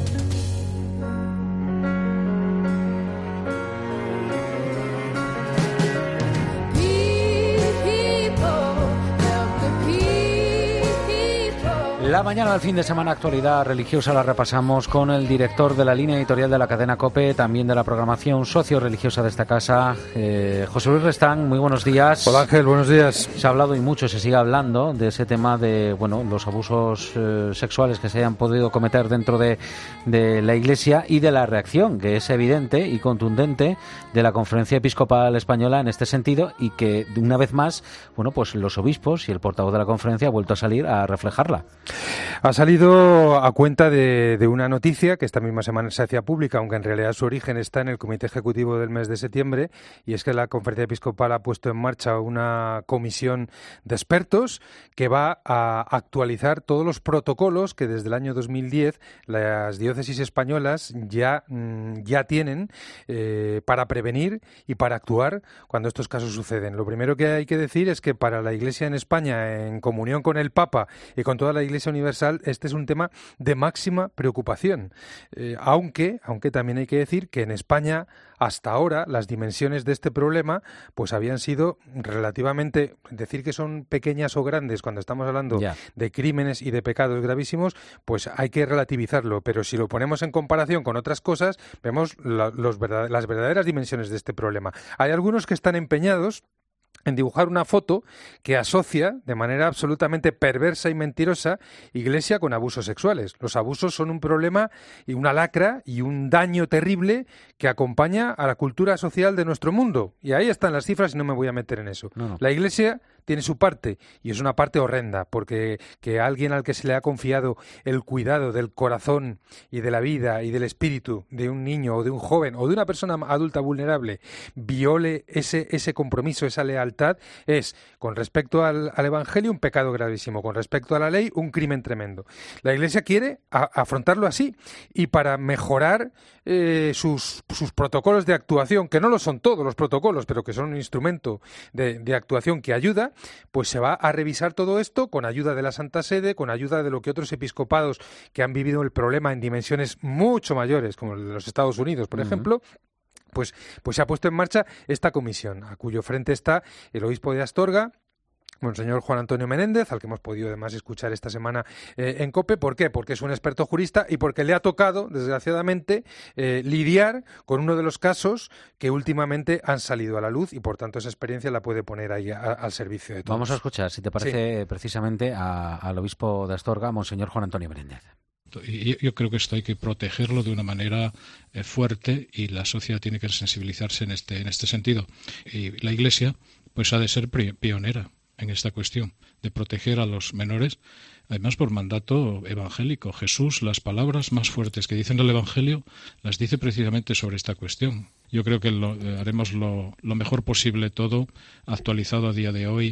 La mañana del fin de semana, actualidad religiosa, la repasamos con el director de la línea editorial de la cadena COPE, también de la programación socio-religiosa de esta casa, eh, José Luis Restán. Muy buenos días. Hola Ángel, buenos días. Se ha hablado y mucho, se sigue hablando de ese tema de bueno los abusos eh, sexuales que se hayan podido cometer dentro de, de la Iglesia y de la reacción, que es evidente y contundente, de la Conferencia Episcopal Española en este sentido, y que una vez más, bueno, pues los obispos y el portavoz de la conferencia ha vuelto a salir a reflejarla. Ha salido a cuenta de, de una noticia que esta misma semana se hacía pública, aunque en realidad su origen está en el Comité Ejecutivo del mes de septiembre, y es que la Conferencia Episcopal ha puesto en marcha una comisión de expertos que va a actualizar todos los protocolos que desde el año dos mil diez las diócesis españolas ya, ya tienen eh, para prevenir y para actuar cuando estos casos suceden. Lo primero que hay que decir es que para la Iglesia en España, en comunión con el Papa y con toda la Iglesia universal, este es un tema de máxima preocupación, eh, aunque, aunque también hay que decir que en España hasta ahora las dimensiones de este problema pues habían sido relativamente, decir que son pequeñas o grandes cuando estamos hablando yeah. de crímenes y de pecados gravísimos, pues hay que relativizarlo, pero si lo ponemos en comparación con otras cosas, vemos la, los verdad, las verdaderas dimensiones de este problema. Hay algunos que están empeñados en dibujar una foto que asocia de manera absolutamente perversa y mentirosa Iglesia con abusos sexuales. Los abusos son un problema y una lacra y un daño terrible que acompaña a la cultura social de nuestro mundo. Y ahí están las cifras y no me voy a meter en eso. No, no. La Iglesia tiene su parte, y es una parte horrenda, porque que alguien al que se le ha confiado el cuidado del corazón y de la vida y del espíritu de un niño o de un joven o de una persona adulta vulnerable viole ese, ese compromiso, esa lealtad, es, con respecto al, al Evangelio, un pecado gravísimo, con respecto a la ley, un crimen tremendo. La Iglesia quiere a, afrontarlo así, y para mejorar eh, sus, sus protocolos de actuación, que no lo son todos los protocolos, pero que son un instrumento de, de actuación que ayuda, pues se va a revisar todo esto con ayuda de la Santa Sede, con ayuda de lo que otros episcopados que han vivido el problema en dimensiones mucho mayores, como el de los Estados Unidos, por uh-huh. ejemplo, pues, pues se ha puesto en marcha esta comisión, a cuyo frente está el obispo de Astorga, Monseñor Juan Antonio Menéndez, al que hemos podido además escuchar esta semana eh, en COPE. ¿Por qué? Porque es un experto jurista y porque le ha tocado, desgraciadamente, eh, lidiar con uno de los casos que últimamente han salido a la luz, y por tanto esa experiencia la puede poner ahí a, al servicio de todos. Vamos a escuchar, si te parece, sí. precisamente a, al obispo de Astorga, Monseñor Juan Antonio Menéndez. Yo, yo creo que esto hay que protegerlo de una manera eh, fuerte, y la sociedad tiene que sensibilizarse en este, en este sentido. Y la Iglesia pues ha de ser pionera en esta cuestión de proteger a los menores, además por mandato evangélico. Jesús, las palabras más fuertes que dicen el Evangelio, las dice precisamente sobre esta cuestión. Yo creo que lo, haremos lo, lo mejor posible todo, actualizado a día de hoy,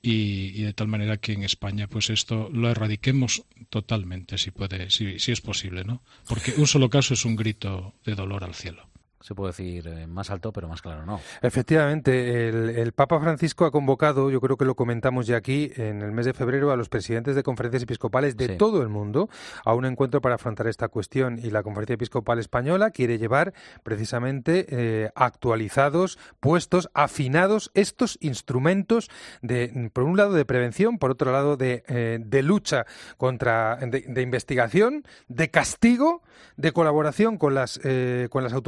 y, y de tal manera que en España pues esto lo erradiquemos totalmente, si puede, si, si es posible, ¿no? Porque un solo caso es un grito de dolor al cielo. Se puede decir eh, más alto, pero más claro no. Efectivamente, el, el Papa Francisco ha convocado, yo creo que lo comentamos ya aquí, en el mes de febrero, a los presidentes de conferencias episcopales de sí. todo el mundo a un encuentro para afrontar esta cuestión, y la Conferencia Episcopal Española quiere llevar precisamente eh, actualizados, puestos, afinados estos instrumentos de, por un lado, de prevención, por otro lado, de, eh, de lucha contra, de, de investigación, de castigo, de colaboración con las, eh, con las autoridades civiles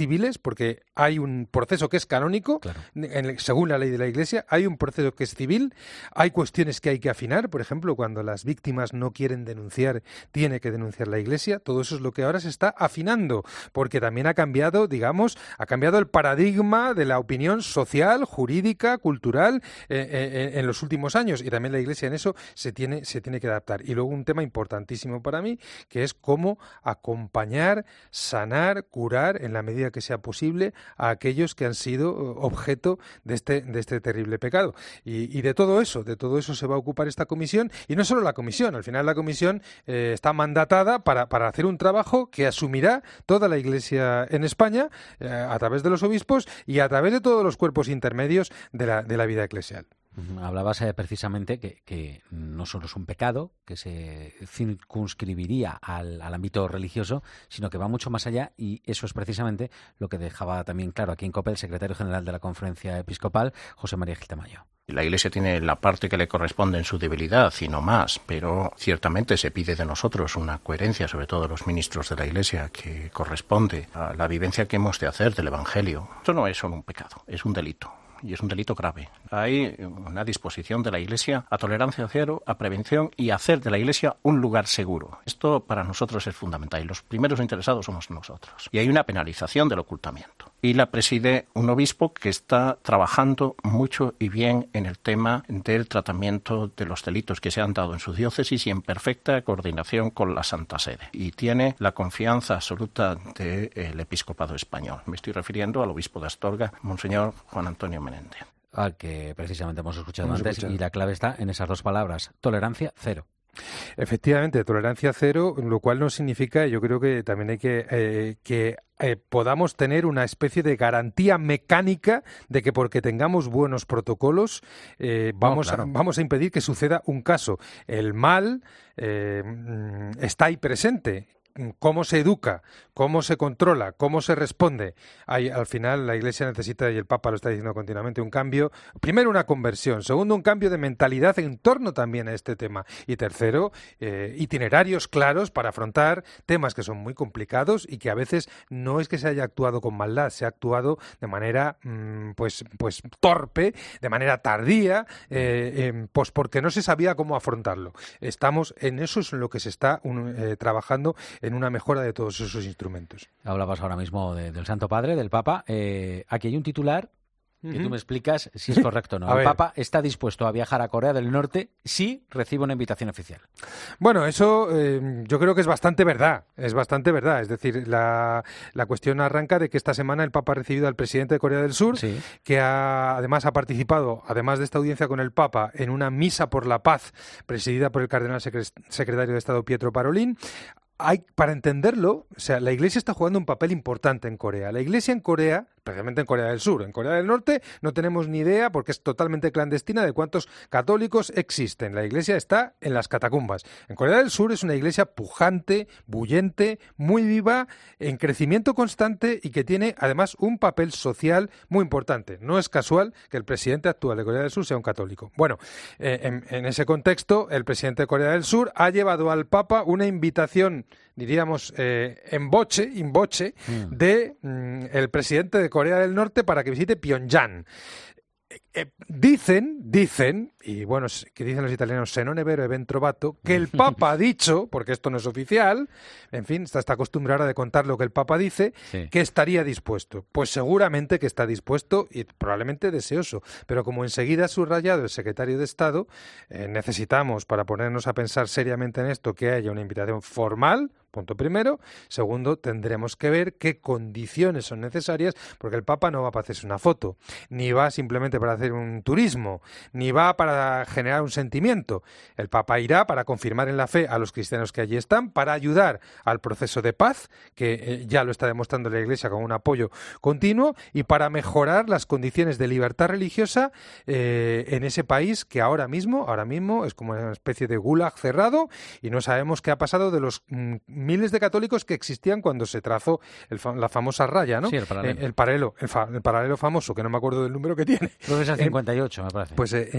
civiles, porque hay un proceso que es canónico, claro. en, según la ley de la Iglesia, hay un proceso que es civil, hay cuestiones que hay que afinar, por ejemplo, cuando las víctimas no quieren denunciar, tiene que denunciar la Iglesia, todo eso es lo que ahora se está afinando, porque también ha cambiado, digamos, ha cambiado el paradigma de la opinión social, jurídica, cultural eh, eh, en los últimos años, y también la Iglesia en eso se tiene, se tiene que adaptar. Y luego un tema importantísimo para mí, que es cómo acompañar, sanar, curar, en la medida que sea posible, a aquellos que han sido objeto de este, de este terrible pecado. Y, y de todo eso, de todo eso se va a ocupar esta comisión, y no solo la comisión, al final la comisión eh, está mandatada para, para hacer un trabajo que asumirá toda la Iglesia en España, eh, a través de los obispos y a través de todos los cuerpos intermedios de la, de la vida eclesial. Hablabas eh, precisamente que, que no solo es un pecado que se circunscribiría al, al ámbito religioso, sino que va mucho más allá, y eso es precisamente lo que dejaba también claro aquí en COPE el secretario general de la Conferencia Episcopal, José María Gil Tamayo. La Iglesia tiene la parte que le corresponde en su debilidad y no más, pero ciertamente se pide de nosotros una coherencia, sobre todo los ministros de la Iglesia, que corresponde a la vivencia que hemos de hacer del Evangelio. Esto no es solo un pecado, es un delito. Y es un delito grave. Hay una disposición de la Iglesia a tolerancia cero, a prevención y a hacer de la Iglesia un lugar seguro. Esto para nosotros es fundamental y los primeros interesados somos nosotros. Y hay una penalización del ocultamiento. Y la preside un obispo que está trabajando mucho y bien en el tema del tratamiento de los delitos que se han dado en su diócesis y en perfecta coordinación con la Santa Sede. Y tiene la confianza absoluta del episcopado español. Me estoy refiriendo al obispo de Astorga, Monseñor Juan Antonio Menéndez. Al que precisamente hemos escuchado hemos antes, escuchado. Y la clave está en esas dos palabras: tolerancia cero. Efectivamente, tolerancia cero, lo cual no significa, yo creo que también hay que, eh, que eh, podamos tener una especie de garantía mecánica de que porque tengamos buenos protocolos eh, vamos, no, claro. a, vamos a impedir que suceda un caso. El mal eh, está ahí presente. Cómo se educa, cómo se controla, cómo se responde. Hay, al final la Iglesia necesita, y el Papa lo está diciendo continuamente, un cambio. Primero, una conversión. Segundo, un cambio de mentalidad en torno también a este tema. Y tercero, eh, itinerarios claros para afrontar temas que son muy complicados y que a veces no es que se haya actuado con maldad, se ha actuado de manera mmm, pues, pues torpe, de manera tardía, eh, eh, pues porque no se sabía cómo afrontarlo. Estamos en eso, es en lo que se está un, eh, trabajando, en una mejora de todos esos instrumentos. Hablabas ahora mismo de, del Santo Padre, del Papa. Eh, aquí hay un titular que uh-huh. tú me explicas si es correcto o no. El ver. Papa está dispuesto a viajar a Corea del Norte si recibe una invitación oficial. Bueno, eso eh, yo creo que es bastante verdad, es bastante verdad. Es decir, la, la cuestión arranca de que esta semana el Papa ha recibido al presidente de Corea del Sur, sí. que ha, además ha participado, además de esta audiencia con el Papa, en una misa por la paz presidida por el cardenal secre- secretario de Estado Pietro Parolin. Hay, para entenderlo, o sea, la Iglesia está jugando un papel importante en Corea. La Iglesia en Corea, especialmente en Corea del Sur, en Corea del Norte no tenemos ni idea, porque es totalmente clandestina, de cuántos católicos existen. La Iglesia está en las catacumbas. En Corea del Sur es una Iglesia pujante, bullente, muy viva, en crecimiento constante y que tiene además un papel social muy importante. No es casual que el presidente actual de Corea del Sur sea un católico. Bueno, eh, en, en ese contexto, el presidente de Corea del Sur ha llevado al Papa una invitación, diríamos, eh, en boche, in boche, mm. de mm, el presidente de Corea del Norte para que visite Pyongyang. Eh, eh, dicen, dicen, y bueno, que dicen los italianos, se non è vero e ben trovato, que el Papa ha dicho, porque esto no es oficial, en fin, está esta costumbre ahora de contar lo que el Papa dice, sí. que estaría dispuesto. Pues seguramente que está dispuesto y probablemente deseoso, pero como enseguida ha subrayado el secretario de Estado, eh, necesitamos, para ponernos a pensar seriamente en esto, que haya una invitación formal, punto primero. Segundo, tendremos que ver qué condiciones son necesarias, porque el Papa no va para hacerse una foto, ni va simplemente para hacer un turismo, ni va para generar un sentimiento. El Papa irá para confirmar en la fe a los cristianos que allí están, para ayudar al proceso de paz, que eh, ya lo está demostrando la Iglesia con un apoyo continuo, y para mejorar las condiciones de libertad religiosa eh, en ese país que ahora mismo, ahora mismo es como una especie de gulag cerrado y no sabemos qué ha pasado de los mm, miles de católicos que existían cuando se trazó el fa- la famosa raya, ¿no? Sí, el paralelo. Eh, el paralelo, el, fa- el paralelo famoso, que no me acuerdo del número que tiene. Creo que es el cincuenta y ocho, eh, me parece. Pues eh, eh,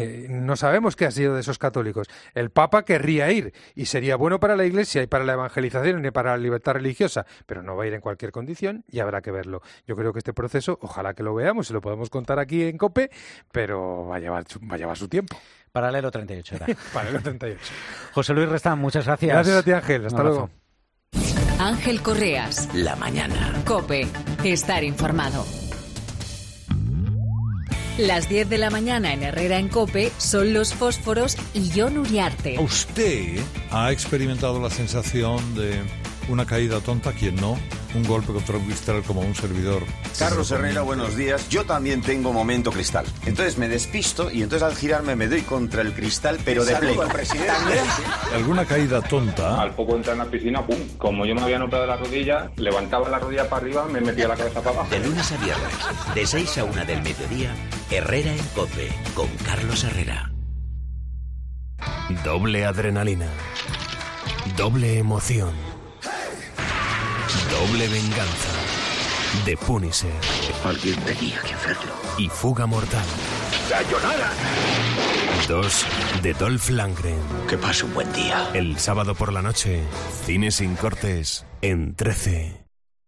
no sabemos qué ha sido de esos católicos. El Papa querría ir y sería bueno para la Iglesia y para la evangelización y para la libertad religiosa, pero no va a ir en cualquier condición y habrá que verlo. Yo creo que este proceso, ojalá que lo veamos y lo podemos contar aquí en COPE, pero va a llevar, va a llevar su tiempo. Paralelo treinta y ocho era. Paralelo treinta y ocho. José Luis Restán, muchas gracias. Gracias a ti, Ángel. Hasta luego. Ángel Correas. La mañana. COPE. Estar informado. Las diez de la mañana en Herrera en COPE son Los Fósforos y Jon Uriarte. ¿Usted ha experimentado la sensación de una caída tonta? ¿Quién no? Un golpe contra un cristal como un servidor. Carlos Herrera, buenos días. Yo también tengo momento cristal. Entonces me despisto y entonces al girarme me doy contra el cristal, pero de pleno. ¿Alguna caída tonta? Al poco entrar en la piscina, pum. Como yo me había operado la rodilla, levantaba la rodilla para arriba, me metía la cabeza para abajo. De lunes a viernes, de seis a una del mediodía, Herrera en COPE, con Carlos Herrera. Doble adrenalina. Doble emoción. Doble venganza. The Punisher. Alguien tenía que hacerlo. Y Fuga Mortal. ¡Sayonara! Dos de Dolph Lundgren. Que pase un buen día. El sábado por la noche, Cine sin cortes, en trece.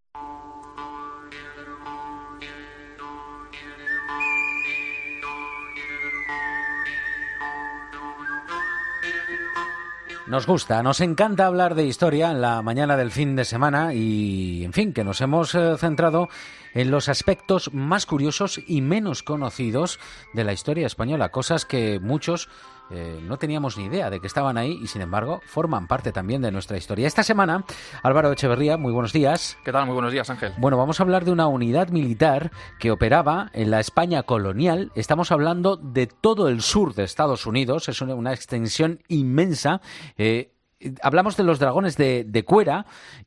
Nos gusta, nos encanta hablar de historia en la mañana del fin de semana y, en fin, que nos hemos eh, centrado en los aspectos más curiosos y menos conocidos de la historia española, cosas que muchos eh, no teníamos ni idea de que estaban ahí y, sin embargo, forman parte también de nuestra historia. Esta semana, Álvaro Echeverría, muy buenos días. ¿Qué tal? Muy buenos días, Ángel. Bueno, vamos a hablar de una unidad militar que operaba en la España colonial. Estamos hablando de todo el sur de Estados Unidos, es una, una extensión inmensa. Eh, Hablamos de los dragones de, de Cuera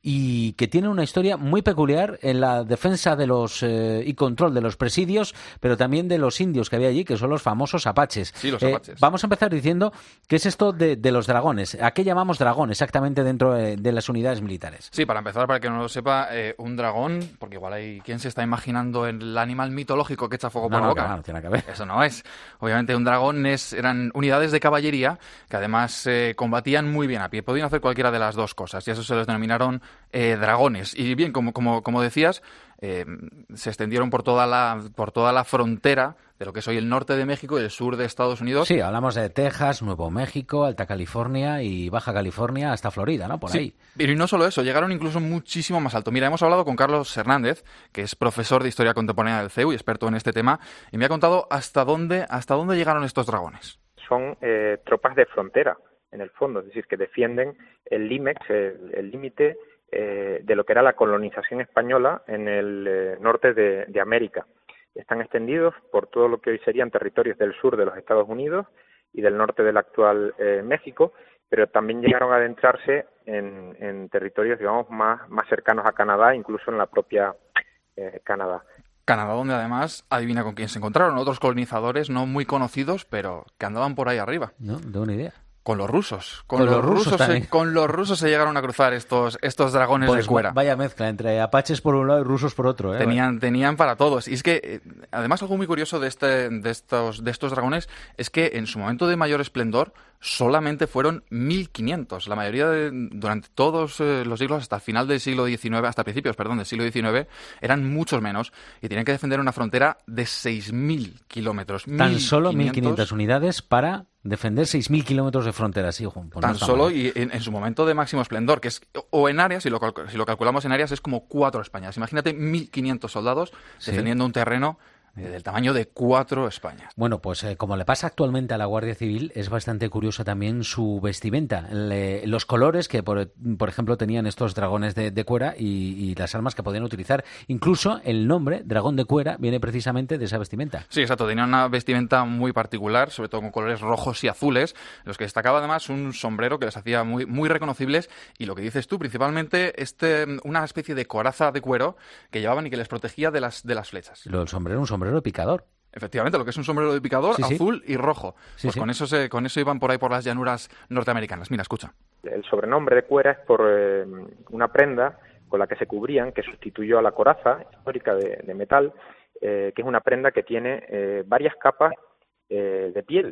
y que tienen una historia muy peculiar en la defensa de los eh, y control de los presidios, pero también de los indios que había allí, que son los famosos apaches. Sí, los eh, apaches. Vamos a empezar diciendo qué es esto de, de los dragones. ¿A qué llamamos dragón exactamente dentro de, de las unidades militares? Sí, para empezar, para el que no lo sepa, eh, un dragón, porque igual hay quien se está imaginando el animal mitológico que echa fuego No, por la no, boca. no, no tiene que ver. Eso no es. Obviamente un dragón es, eran unidades de caballería que además eh, combatían muy bien a pie. Podían hacer cualquiera de las dos cosas y eso se les denominaron eh, dragones. Y bien, como, como, como decías, eh, se extendieron por toda la por toda la frontera de lo que es hoy el norte de México y el sur de Estados Unidos. Sí, hablamos de Texas, Nuevo México, Alta California y Baja California hasta Florida, ¿no? Por sí, ahí. Pero y no solo eso, llegaron incluso muchísimo más alto. Mira, hemos hablado con Carlos Hernández, que es profesor de Historia Contemporánea del C E U y experto en este tema, y me ha contado hasta dónde, hasta dónde llegaron estos dragones. Son eh, tropas de frontera, en el fondo, es decir, que defienden el límex, el límite eh, de lo que era la colonización española en el eh, norte de, de América. Están extendidos por todo lo que hoy serían territorios del sur de los Estados Unidos y del norte del actual eh, México, pero también llegaron a adentrarse en, en territorios, digamos, más, más cercanos a Canadá, incluso en la propia eh, Canadá. Canadá, donde además, adivina con quién se encontraron, otros colonizadores no muy conocidos, pero que andaban por ahí arriba. No, no tengo ni idea. Con los rusos. Con, con los, los rusos, rusos también. se, con los rusos se llegaron a cruzar estos, estos dragones pues de Cuera. Vaya mezcla entre apaches por un lado y rusos por otro. ¿eh? Tenían, tenían para todos. Y es que, eh, además, algo muy curioso de, este, de, estos, de estos dragones es que en su momento de mayor esplendor solamente fueron mil quinientos. La mayoría, de, durante todos eh, los siglos, hasta el final del siglo diecinueve, hasta principios, perdón, del siglo diecinueve, eran muchos menos y tenían que defender una frontera de seis mil kilómetros. Tan solo mil quinientas unidades para defender seis mil kilómetros de frontera, sí, Juan. Pues Tan no solo mal. Y en, en su momento de máximo esplendor, que es, o en áreas, si lo, si lo calculamos en áreas, es como cuatro Españas. Imagínate mil quinientos soldados sí. defendiendo un terreno del tamaño de cuatro Españas. Bueno, pues eh, como le pasa actualmente a la Guardia Civil, es bastante curiosa también su vestimenta. Le, los colores que, por, por ejemplo, tenían estos dragones de, de Cuera y, y las armas que podían utilizar. Incluso el nombre, dragón de Cuera, viene precisamente de esa vestimenta. Sí, exacto. Tenían una vestimenta muy particular, sobre todo con colores rojos y azules, los que destacaba además un sombrero que les hacía muy, muy reconocibles y lo que dices tú, principalmente este, una especie de coraza de cuero que llevaban y que les protegía de las, de las flechas. Lo del sombrero, un sombrero sombrero de picador. Efectivamente, lo que es un sombrero de picador, sí, azul sí. y rojo. Sí, pues sí. con eso se, con eso iban por ahí por las llanuras norteamericanas. Mira, escucha. El sobrenombre de Cuera es por eh, una prenda con la que se cubrían, que sustituyó a la coraza histórica de, de metal, eh, que es una prenda que tiene eh, varias capas eh, de piel.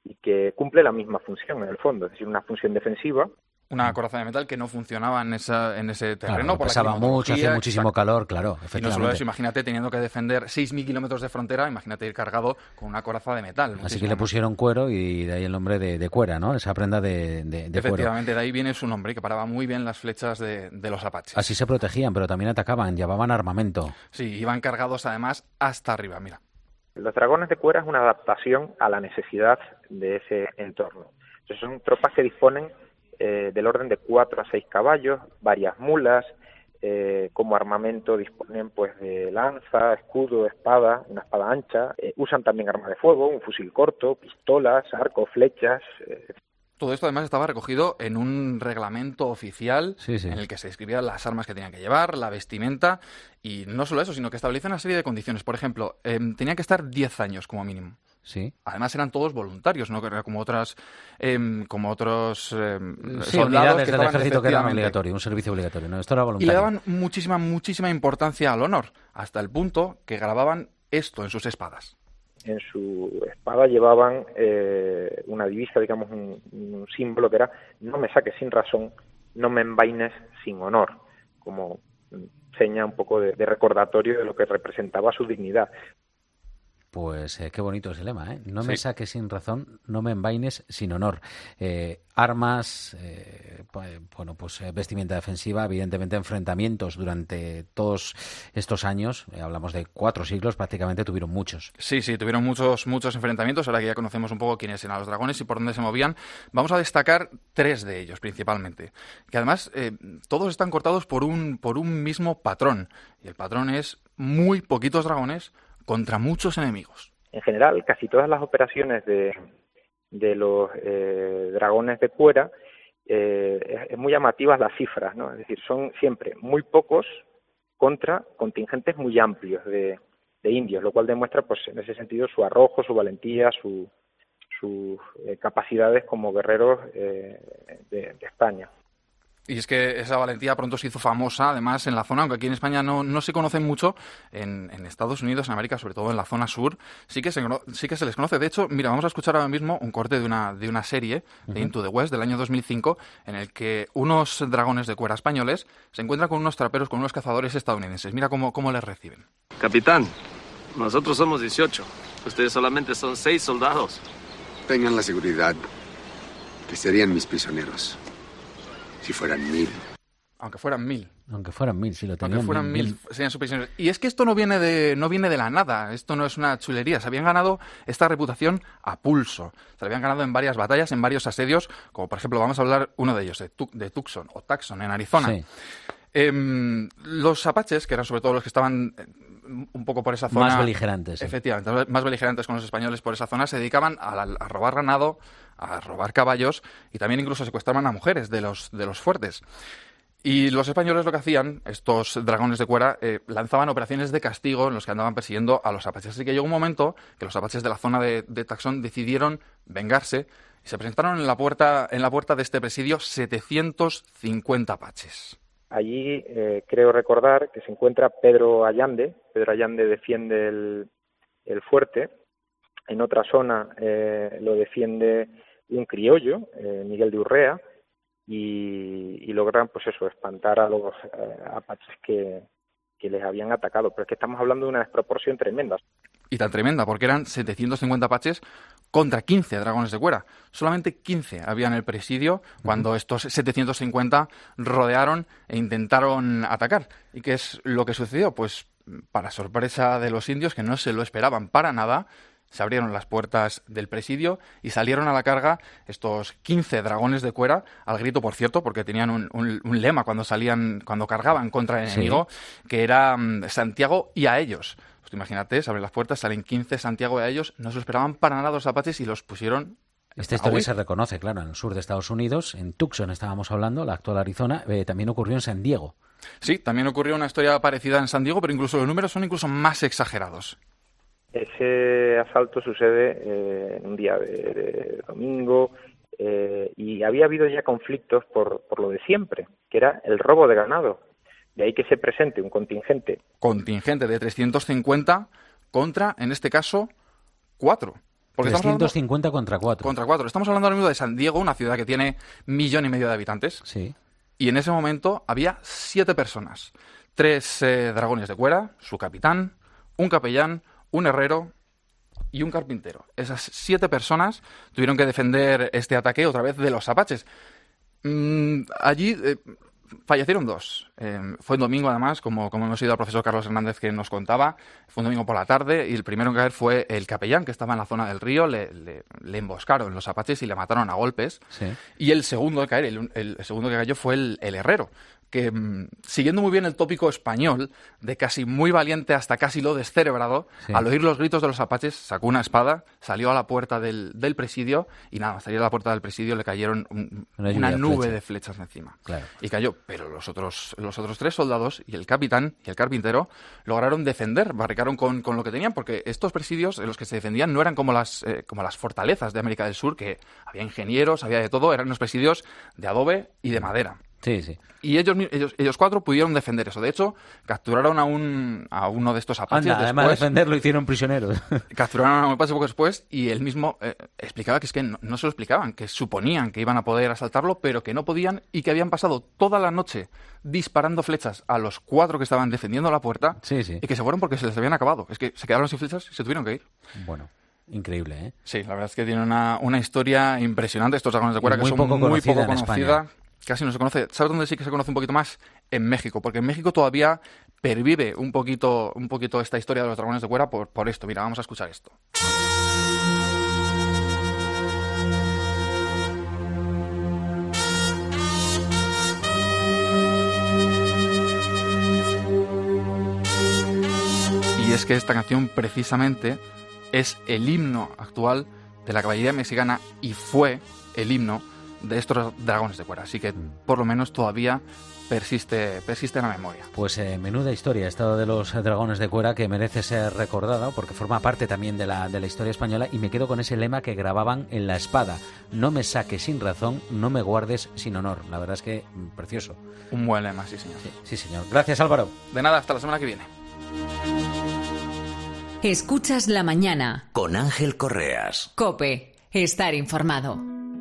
y que cumple la misma función en el fondo, es decir, una función defensiva. Una coraza de metal que no funcionaba en, esa, en ese terreno. Claro, por pesaba la mucho, hacía muchísimo exacto. calor, claro, efectivamente. Y no solo eso, imagínate teniendo que defender seis mil kilómetros de frontera, imagínate ir cargado con una coraza de metal. Así que le pusieron cuero y de ahí el nombre de, de cuera, ¿no? Esa prenda de, de, de Efectivamente, cuero. de ahí viene su nombre, que paraba muy bien las flechas de, de los apaches. Así se protegían, pero también atacaban, llevaban armamento. Sí, iban cargados además hasta arriba, mira. Los dragones de cuera es una adaptación a la necesidad de ese entorno. Entonces son tropas que disponen eh, del orden de cuatro a seis caballos, varias mulas, eh, como armamento disponen pues de lanza, escudo, espada, una espada ancha, eh, usan también armas de fuego, un fusil corto, pistolas, arcos, flechas. Eh. Todo esto además estaba recogido en un reglamento oficial sí, sí. en el que se describían las armas que tenían que llevar, la vestimenta, y no solo eso, sino que establecía una serie de condiciones. Por ejemplo, eh, tenían que estar diez años como mínimo. Sí. Además eran todos voluntarios, no como otras, eh, como otros eh, sí, soldados unidades que del ejército que eran efectivamente. obligatorio, un servicio obligatorio. No, esto era Y voluntario. le daban muchísima, muchísima importancia al honor, hasta el punto que grababan esto en sus espadas. En su espada llevaban eh, una divisa, digamos, un, un símbolo que era: no me saques sin razón, no me envaines sin honor, como seña un poco de, de recordatorio de lo que representaba su dignidad. Pues eh, qué bonito ese lema, ¿eh? No Sí. me saques sin razón, no me envaines sin honor. Eh, armas, eh, bueno, pues eh, vestimenta defensiva, evidentemente enfrentamientos durante todos estos años, eh, hablamos de cuatro siglos, prácticamente tuvieron muchos. Sí, sí, tuvieron muchos, muchos enfrentamientos, ahora que ya conocemos un poco quiénes eran los dragones y por dónde se movían. Vamos a destacar tres de ellos principalmente, que además eh, todos están cortados por un, por un mismo patrón, y el patrón es muy poquitos dragones contra muchos enemigos. En general, casi todas las operaciones de, de los eh, dragones de cuera, eh, es, es muy llamativas las cifras, ¿no? Es decir, son siempre muy pocos contra contingentes muy amplios de, de indios, lo cual demuestra, pues, en ese sentido, su arrojo, su valentía, su, sus eh, capacidades como guerreros eh, de, de España. Y es que esa valentía pronto se hizo famosa, además, en la zona, aunque aquí en España no, no se conoce mucho, en, en Estados Unidos, en América, sobre todo en la zona sur, sí que, se, sí que se les conoce. De hecho, mira, vamos a escuchar ahora mismo un corte de una, de una serie, uh-huh. de Into the West, del año dos mil cinco, en el que unos dragones de cuera españoles se encuentran con unos traperos, con unos cazadores estadounidenses. Mira cómo, cómo les reciben. Capitán, nosotros somos dieciocho. Ustedes solamente son seis soldados. Tengan la seguridad que serían mis prisioneros. Si fueran mil. Aunque fueran mil. Aunque fueran mil, si lo tenían. Aunque fueran mil, mil, serían sus prisioneros. Y es que esto no viene de no viene de la nada. Esto no es una chulería. Se habían ganado esta reputación a pulso. Se la habían ganado en varias batallas, en varios asedios, como por ejemplo, vamos a hablar uno de ellos, de, tu, de Tucson o Tucson, en Arizona. Sí. Eh, los apaches, que eran sobre todo los que estaban un poco por esa zona... Más beligerantes. Sí. Efectivamente, más beligerantes con los españoles por esa zona, se dedicaban a, a robar ganado, a robar caballos y también incluso secuestraban a mujeres de los, de los fuertes. Y los españoles lo que hacían, estos dragones de cuera, eh, lanzaban operaciones de castigo en los que andaban persiguiendo a los apaches. Así que llegó un momento que los apaches de la zona de, de Tucson decidieron vengarse y se presentaron en la puerta, en la puerta de este presidio setecientos cincuenta apaches. Allí eh, creo recordar que se encuentra Pedro Allande. Pedro Allande defiende el, el fuerte. En otra zona eh, lo defiende un criollo, eh, Miguel de Urrea, y, y logran, pues eso, espantar a los eh, apaches que, que les habían atacado. Pero es que estamos hablando de una desproporción tremenda. Y tan tremenda, porque eran setecientos cincuenta apaches contra quince dragones de cuera. Solamente quince había en el presidio cuando uh-huh. estos setecientos cincuenta rodearon e intentaron atacar. ¿Y qué es lo que sucedió? Pues, para sorpresa de los indios, que no se lo esperaban para nada, se abrieron las puertas del presidio y salieron a la carga estos quince dragones de cuera, al grito, por cierto, porque tenían un, un, un lema cuando salían, cuando cargaban contra el enemigo, sí. que era um, Santiago y a ellos. Pues imagínate, se abren las puertas, salen quince, Santiago y a ellos, no se lo esperaban para nada los apaches y los pusieron... Esta historia se reconoce, claro, en el sur de Estados Unidos, en Tucson estábamos hablando, la actual Arizona, eh, también ocurrió en San Diego. Sí, también ocurrió una historia parecida en San Diego, pero incluso los números son incluso más exagerados. Ese asalto sucede eh, en un día de, de domingo eh, y había habido ya conflictos por, por lo de siempre, que era el robo de ganado. De ahí que se presente un contingente. Contingente de trescientos cincuenta contra, en este caso, cuatro. Porque trescientos cincuenta contra cuatro. Contra cuatro. Estamos hablando ahora mismo de San Diego, una ciudad que tiene millón y medio de habitantes. Sí. Y en ese momento había siete personas. Tres eh, dragones de cuera, su capitán, un capellán, un herrero y un carpintero. Esas siete personas tuvieron que defender este ataque otra vez de los apaches. Mm, allí eh, fallecieron dos. Eh, fue un domingo, además, como, como hemos oído al profesor Carlos Hernández que nos contaba. Fue un domingo por la tarde y el primero en caer fue el capellán, que estaba en la zona del río. Le, le, le emboscaron los apaches y le mataron a golpes. Sí. Y el segundo en caer, el, el segundo que cayó fue el, el herrero, que, siguiendo muy bien el tópico español, de casi muy valiente hasta casi lo descerebrado, sí. Al oír los gritos de los apaches, sacó una espada, salió a la puerta del, del presidio, y nada, salió a la puerta del presidio, le cayeron un, una, una nube flecha. de flechas encima. Claro. Y cayó, pero los otros, los otros tres soldados, y el capitán y el carpintero, lograron defender, barricaron con, con lo que tenían, porque estos presidios en los que se defendían no eran como las, eh, como las fortalezas de América del Sur, que había ingenieros, había de todo, eran unos presidios de adobe y de madera. Sí, sí. Y ellos, ellos, ellos cuatro pudieron defender eso. De hecho, capturaron a un a uno de estos apaches. Anda, además de defenderlo, hicieron prisionero. Capturaron a un apache poco después y él mismo eh, explicaba que es que no, no se lo explicaban, que suponían que iban a poder asaltarlo, pero que no podían y que habían pasado toda la noche disparando flechas a los cuatro que estaban defendiendo la puerta sí, sí. y que se fueron porque se les habían acabado. Es que se quedaron sin flechas y se tuvieron que ir. Bueno. Increíble, ¿eh? Sí, la verdad es que tiene una, una historia impresionante. Estos dragones de cuera que son poco muy poco conocida. Casi no se conoce. ¿Sabes dónde sí que se conoce un poquito más? En México, porque en México todavía pervive un poquito, un poquito esta historia de los dragones de cuera por, por esto. Mira, vamos a escuchar esto. Y es que esta canción precisamente es el himno actual de la caballería mexicana y fue el himno de estos dragones de cuera, así que por lo menos todavía persiste, persiste en la memoria. Pues eh, menuda historia esta de los dragones de cuera que merece ser recordada porque forma parte también de la, de la historia española y me quedo con ese lema que grababan en la espada: no me saques sin razón, no me guardes sin honor. La verdad es que mm, precioso. Un buen lema, sí señor. Sí, sí señor. Gracias, Álvaro. De nada, hasta la semana que viene. Escuchas La Mañana con Ángel Correas. COPE, estar informado.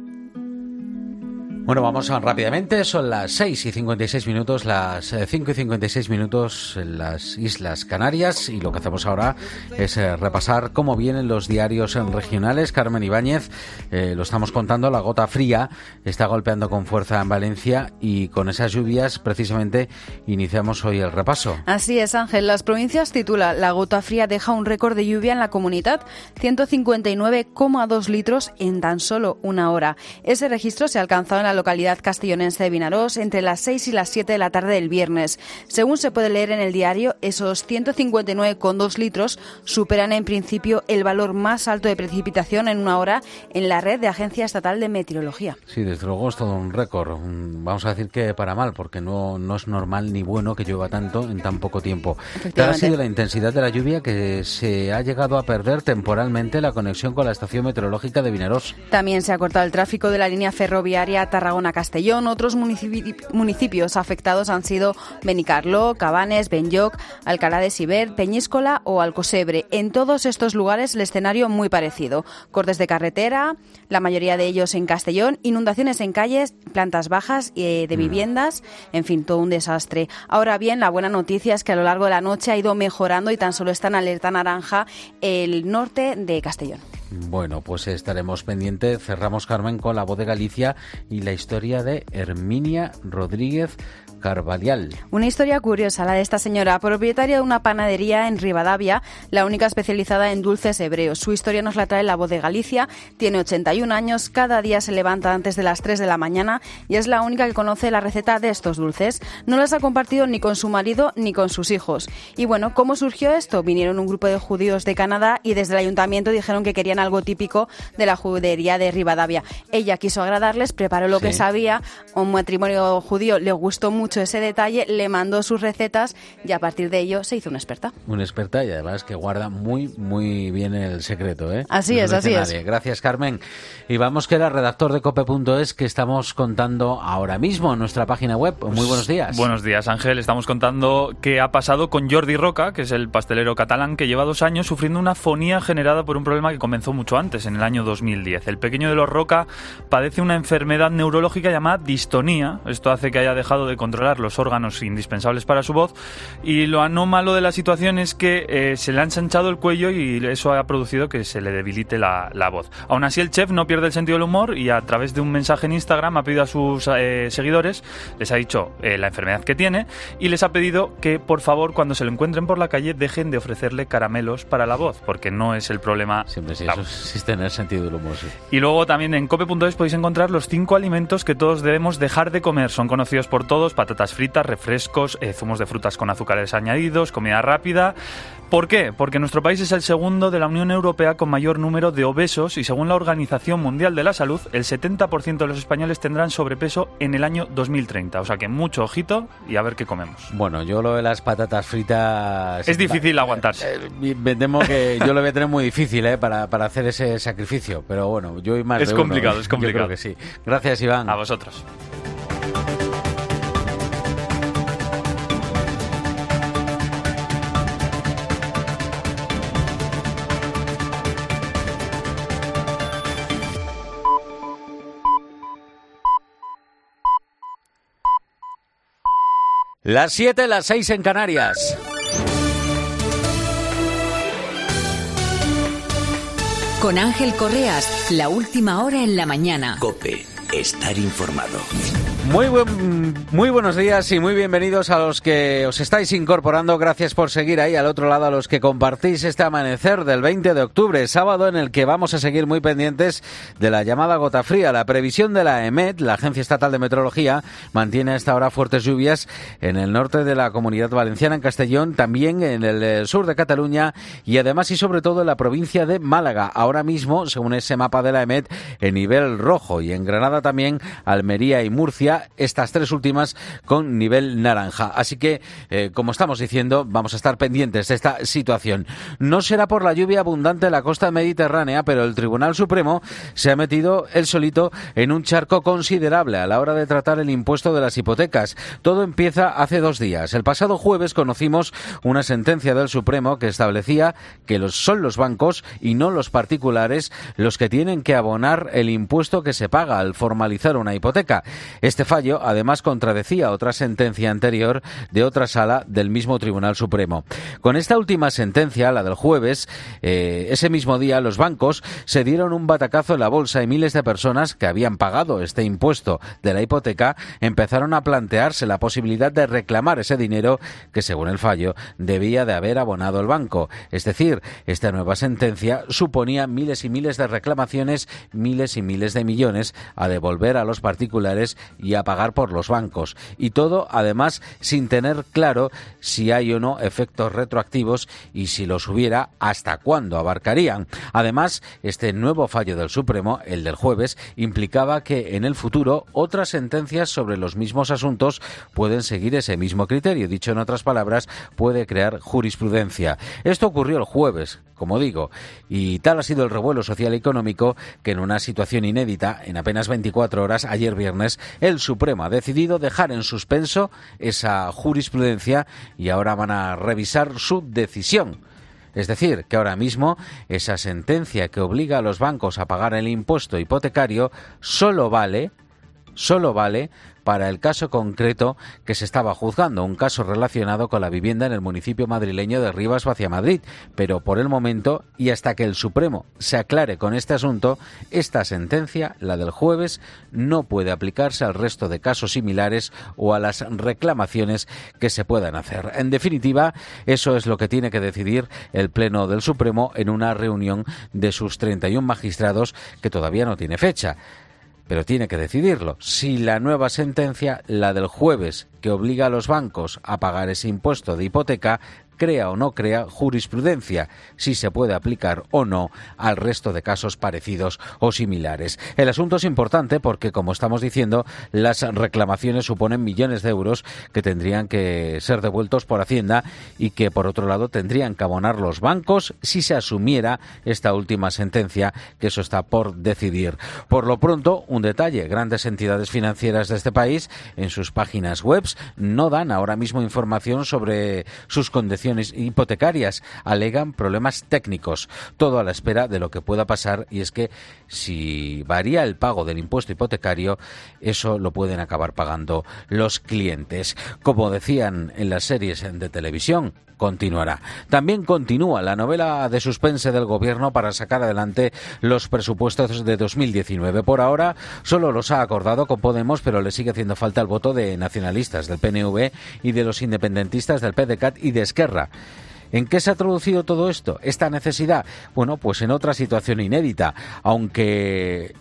Bueno, vamos a, rápidamente, son las seis y cincuenta y seis minutos, las cinco y cincuenta y seis minutos en las Islas Canarias y lo que hacemos ahora es eh, repasar cómo vienen los diarios regionales. Carmen Ibáñez, eh, lo estamos contando, la gota fría está golpeando con fuerza en Valencia y con esas lluvias precisamente iniciamos hoy el repaso. Así es, Ángel. Las Provincias titula: la gota fría deja un récord de lluvia en la comunidad, ciento cincuenta y nueve coma dos litros en tan solo una hora. Ese registro se ha alcanzado en la localidad castellonense de Vinarós entre las seis y las siete de la tarde del viernes. Según se puede leer en el diario, esos ciento cincuenta y nueve coma dos litros superan en principio el valor más alto de precipitación en una hora en la red de Agencia Estatal de Meteorología. Sí, desde luego es todo un récord. Vamos a decir que para mal, porque no, no es normal ni bueno que llueva tanto en tan poco tiempo. Tal ha sido la intensidad de la lluvia que se ha llegado a perder temporalmente la conexión con la estación meteorológica de Vinarós. También se ha cortado el tráfico de la línea ferroviaria Tarragona-Castellón. Otros municipi- municipios afectados han sido Benicarló, Cabanes, Benlloc, Alcalá de Siver, Peñíscola o Alcosebre. En todos estos lugares el escenario muy parecido. Cortes de carretera, la mayoría de ellos en Castellón, inundaciones en calles, plantas bajas eh, de viviendas, en fin, todo un desastre. Ahora bien, la buena noticia es que a lo largo de la noche ha ido mejorando y tan solo está en alerta naranja el norte de Castellón. Bueno, pues estaremos pendientes. Cerramos, Carmen, con la voz de Galicia y la historia de Herminia Rodríguez Carvalial. Una historia curiosa, la de esta señora, propietaria de una panadería en Rivadavia, la única especializada en dulces hebreos. Su historia nos la trae la voz de Galicia, tiene ochenta y un años, cada día se levanta antes de las tres de la mañana y es la única que conoce la receta de estos dulces. No las ha compartido ni con su marido ni con sus hijos. Y bueno, ¿cómo surgió esto? Vinieron un grupo de judíos de Canadá y desde el ayuntamiento dijeron que querían algo típico de la judería de Rivadavia. Ella quiso agradarles, preparó lo sí. que sabía, a un matrimonio judío le gustó mucho mucho ese detalle, le mandó sus recetas y a partir de ello se hizo una experta. Una experta y además que guarda muy, muy bien el secreto, ¿eh? Así es, así es. Gracias, Carmen. Y vamos que era redactor de cope punto es, que estamos contando ahora mismo en nuestra página web. Muy buenos días. Buenos días, Ángel. Estamos contando qué ha pasado con Jordi Roca, que es el pastelero catalán que lleva dos años sufriendo una fonía generada por un problema que comenzó mucho antes, en el año dos mil diez. El pequeño de los Roca padece una enfermedad neurológica llamada distonía. Esto hace que haya dejado de controlar los órganos indispensables para su voz, y lo anómalo de la situación es que eh, se le ha ensanchado el cuello y eso ha producido que se le debilite la, la voz. Aún así, el chef no pierde el sentido del humor y a través de un mensaje en Instagram ha pedido a sus eh, seguidores, les ha dicho eh, la enfermedad que tiene y les ha pedido que por favor cuando se lo encuentren por la calle dejen de ofrecerle caramelos para la voz, porque no es el problema. Siempre sí, eso es tener sentido del humor, sí. Y luego también en cope punto es podéis encontrar los cinco alimentos que todos debemos dejar de comer. Son conocidos por todos: patatas fritas, refrescos, eh, zumos de frutas con azúcares añadidos, comida rápida. ¿Por qué? Porque nuestro país es el segundo de la Unión Europea con mayor número de obesos y según la Organización Mundial de la Salud, el setenta por ciento de los españoles tendrán sobrepeso en el año dos mil treinta. O sea que mucho ojito y a ver qué comemos. Bueno, yo lo de las patatas fritas... Es difícil aguantarse. Eh, me temo que yo lo voy a tener muy difícil eh, para, para hacer ese sacrificio. Pero bueno, yo y más Es de complicado, uno, es complicado. Yo creo que sí. Gracias, Iván. A vosotros. Las siete, las seis en Canarias. Con Ángel Correas, la última hora en la mañana. COPE, estar informado. Muy, buen, muy buenos días y muy bienvenidos a los que os estáis incorporando. Gracias por seguir ahí al otro lado, a los que compartís este amanecer del veinte de octubre, sábado, en el que vamos a seguir muy pendientes de la llamada gota fría. La previsión de la EMET, la Agencia Estatal de Meteorología, mantiene a esta hora fuertes lluvias en el norte de la Comunidad Valenciana, en Castellón, también en el sur de Cataluña y además y sobre todo en la provincia de Málaga. Ahora mismo, según ese mapa de la EMET, en nivel rojo, y en Granada también, Almería y Murcia, estas tres últimas con nivel naranja. Así que, eh, como estamos diciendo, vamos a estar pendientes de esta situación. No será por la lluvia abundante en la costa mediterránea, pero el Tribunal Supremo se ha metido él solito en un charco considerable a la hora de tratar el impuesto de las hipotecas. Todo empieza hace dos días. El pasado jueves conocimos una sentencia del Supremo que establecía que los, son los bancos y no los particulares los que tienen que abonar el impuesto que se paga al formalizar una hipoteca. Este fallo, además, contradecía otra sentencia anterior de otra sala del mismo Tribunal Supremo. Con esta última sentencia, la del jueves, eh, ese mismo día los bancos se dieron un batacazo en la bolsa y miles de personas que habían pagado este impuesto de la hipoteca empezaron a plantearse la posibilidad de reclamar ese dinero que, según el fallo, debía de haber abonado el banco. Es decir, esta nueva sentencia suponía miles y miles de reclamaciones, miles y miles de millones a devolver a los particulares y a pagar por los bancos. Y todo, además, sin tener claro si hay o no efectos retroactivos y si los hubiera, hasta cuándo abarcarían. Además, este nuevo fallo del Supremo, el del jueves, implicaba que en el futuro otras sentencias sobre los mismos asuntos pueden seguir ese mismo criterio. Dicho en otras palabras, puede crear jurisprudencia. Esto ocurrió el jueves, como digo, y tal ha sido el revuelo social y económico que en una situación inédita, en apenas veinticuatro horas, ayer viernes, el Supremo ha decidido dejar en suspenso esa jurisprudencia y ahora van a revisar su decisión. Es decir, que ahora mismo esa sentencia que obliga a los bancos a pagar el impuesto hipotecario solo vale, solo vale para el caso concreto que se estaba juzgando, un caso relacionado con la vivienda en el municipio madrileño de Rivas Vacia Madrid. Pero por el momento, y hasta que el Supremo se aclare con este asunto, esta sentencia, la del jueves, no puede aplicarse al resto de casos similares o a las reclamaciones que se puedan hacer. En definitiva, eso es lo que tiene que decidir el Pleno del Supremo en una reunión de sus treinta y un magistrados que todavía no tiene fecha. Pero tiene que decidirlo. Si la nueva sentencia, la del jueves, que obliga a los bancos a pagar ese impuesto de hipoteca, crea o no crea jurisprudencia, si se puede aplicar o no al resto de casos parecidos o similares. El asunto es importante porque, como estamos diciendo, las reclamaciones suponen millones de euros que tendrían que ser devueltos por Hacienda y que, por otro lado, tendrían que abonar los bancos si se asumiera esta última sentencia, que eso está por decidir. Por lo pronto, un detalle: grandes entidades financieras de este país en sus páginas web no dan ahora mismo información sobre sus condiciones hipotecarias, alegan problemas técnicos, todo a la espera de lo que pueda pasar, y es que si varía el pago del impuesto hipotecario, eso lo pueden acabar pagando los clientes. Como decían en las series de televisión, continuará. También continúa la novela de suspense del Gobierno para sacar adelante los presupuestos de dos mil diecinueve. Por ahora solo los ha acordado con Podemos, pero le sigue haciendo falta el voto de nacionalistas, del P N V y de los independentistas del PDeCAT y de Esquerra. ¿En qué se ha traducido todo esto? ¿Esta necesidad? Bueno, pues en otra situación inédita. Aunque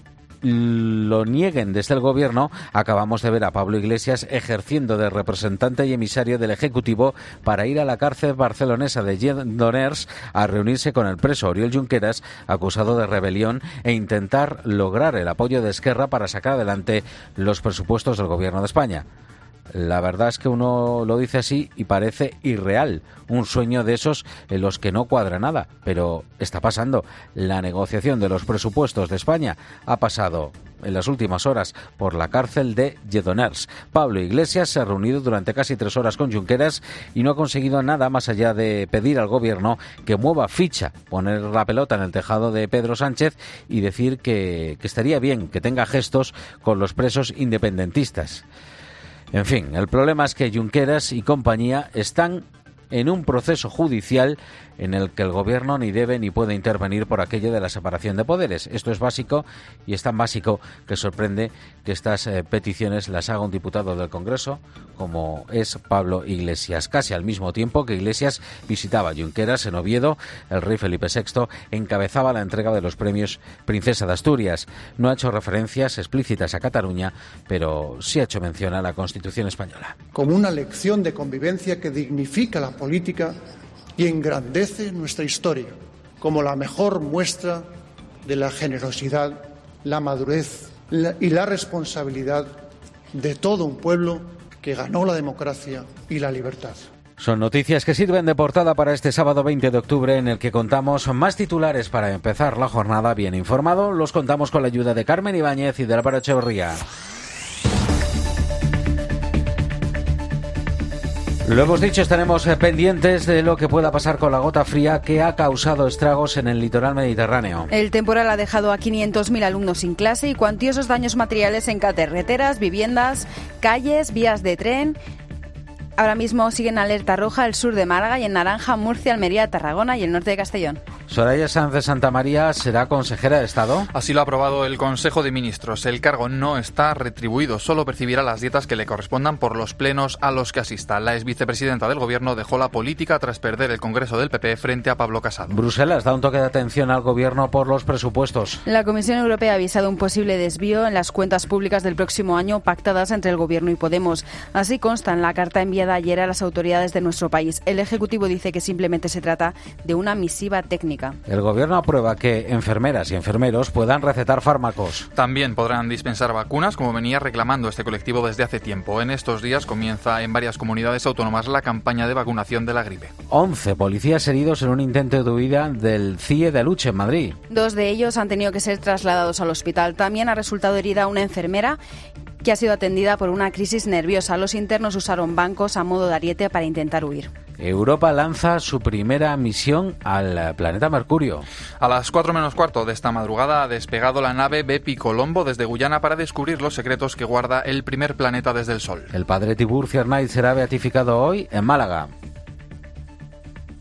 lo nieguen desde el Gobierno, acabamos de ver a Pablo Iglesias ejerciendo de representante y emisario del Ejecutivo para ir a la cárcel barcelonesa de Lledoners a reunirse con el preso Oriol Junqueras, acusado de rebelión, e intentar lograr el apoyo de Esquerra para sacar adelante los presupuestos del Gobierno de España. La verdad es que uno lo dice así y parece irreal, un sueño de esos en los que no cuadra nada, pero está pasando. La negociación de los presupuestos de España ha pasado en las últimas horas por la cárcel de Lledoners. Pablo Iglesias se ha reunido durante casi tres horas con Junqueras y no ha conseguido nada más allá de pedir al Gobierno que mueva ficha, poner la pelota en el tejado de Pedro Sánchez y decir que, que estaría bien que tenga gestos con los presos independentistas. En fin, el problema es que Junqueras y compañía están en un proceso judicial en el que el Gobierno ni debe ni puede intervenir por aquello de la separación de poderes. Esto es básico, y es tan básico que sorprende que estas eh, peticiones las haga un diputado del Congreso, como es Pablo Iglesias. Casi al mismo tiempo que Iglesias visitaba a Junqueras en Oviedo, el rey Felipe sexto encabezaba la entrega de los premios Princesa de Asturias. No ha hecho referencias explícitas a Cataluña, pero sí ha hecho mención a la Constitución española. Como una lección de convivencia que dignifica la política y engrandece nuestra historia, como la mejor muestra de la generosidad, la madurez la, y la responsabilidad de todo un pueblo que ganó la democracia y la libertad. Son noticias que sirven de portada para este sábado veinte de octubre, en el que contamos más titulares para empezar la jornada bien informado. Los contamos con la ayuda de Carmen Ibáñez y de Álvaro Echeverría. Lo hemos dicho, estaremos pendientes de lo que pueda pasar con la gota fría que ha causado estragos en el litoral mediterráneo. El temporal ha dejado a quinientos mil alumnos sin clase y cuantiosos daños materiales en carreteras, viviendas, calles, vías de tren. Ahora mismo sigue en alerta roja el sur de Málaga y en naranja Murcia, Almería, Tarragona y el norte de Castellón. Soraya Sanz de Santa María será consejera de Estado. Así lo ha aprobado el Consejo de Ministros. El cargo no está retribuido, solo percibirá las dietas que le correspondan por los plenos a los que asista. La ex vicepresidenta del Gobierno dejó la política tras perder el Congreso del P P frente a Pablo Casado. Bruselas da un toque de atención al Gobierno por los presupuestos. La Comisión Europea ha avisado un posible desvío en las cuentas públicas del próximo año pactadas entre el Gobierno y Podemos. Así consta en la carta enviada ayer a las autoridades de nuestro país. El Ejecutivo dice que simplemente se trata de una misiva técnica. El Gobierno aprueba que enfermeras y enfermeros puedan recetar fármacos. También podrán dispensar vacunas, como venía reclamando este colectivo desde hace tiempo. En estos días comienza en varias comunidades autónomas la campaña de vacunación de la gripe. once policías heridos en un intento de huida del C I E de Aluche, en Madrid. Dos de ellos han tenido que ser trasladados al hospital. También ha resultado herida una enfermera que ha sido atendida por una crisis nerviosa. Los internos usaron bancos a modo de ariete para intentar huir. Europa lanza su primera misión al planeta Mercurio. A las cuatro menos cuarto de esta madrugada ha despegado la nave Bepi Colombo desde Guyana para descubrir los secretos que guarda el primer planeta desde el Sol. El padre Tiburcio Arnaiz será beatificado hoy en Málaga.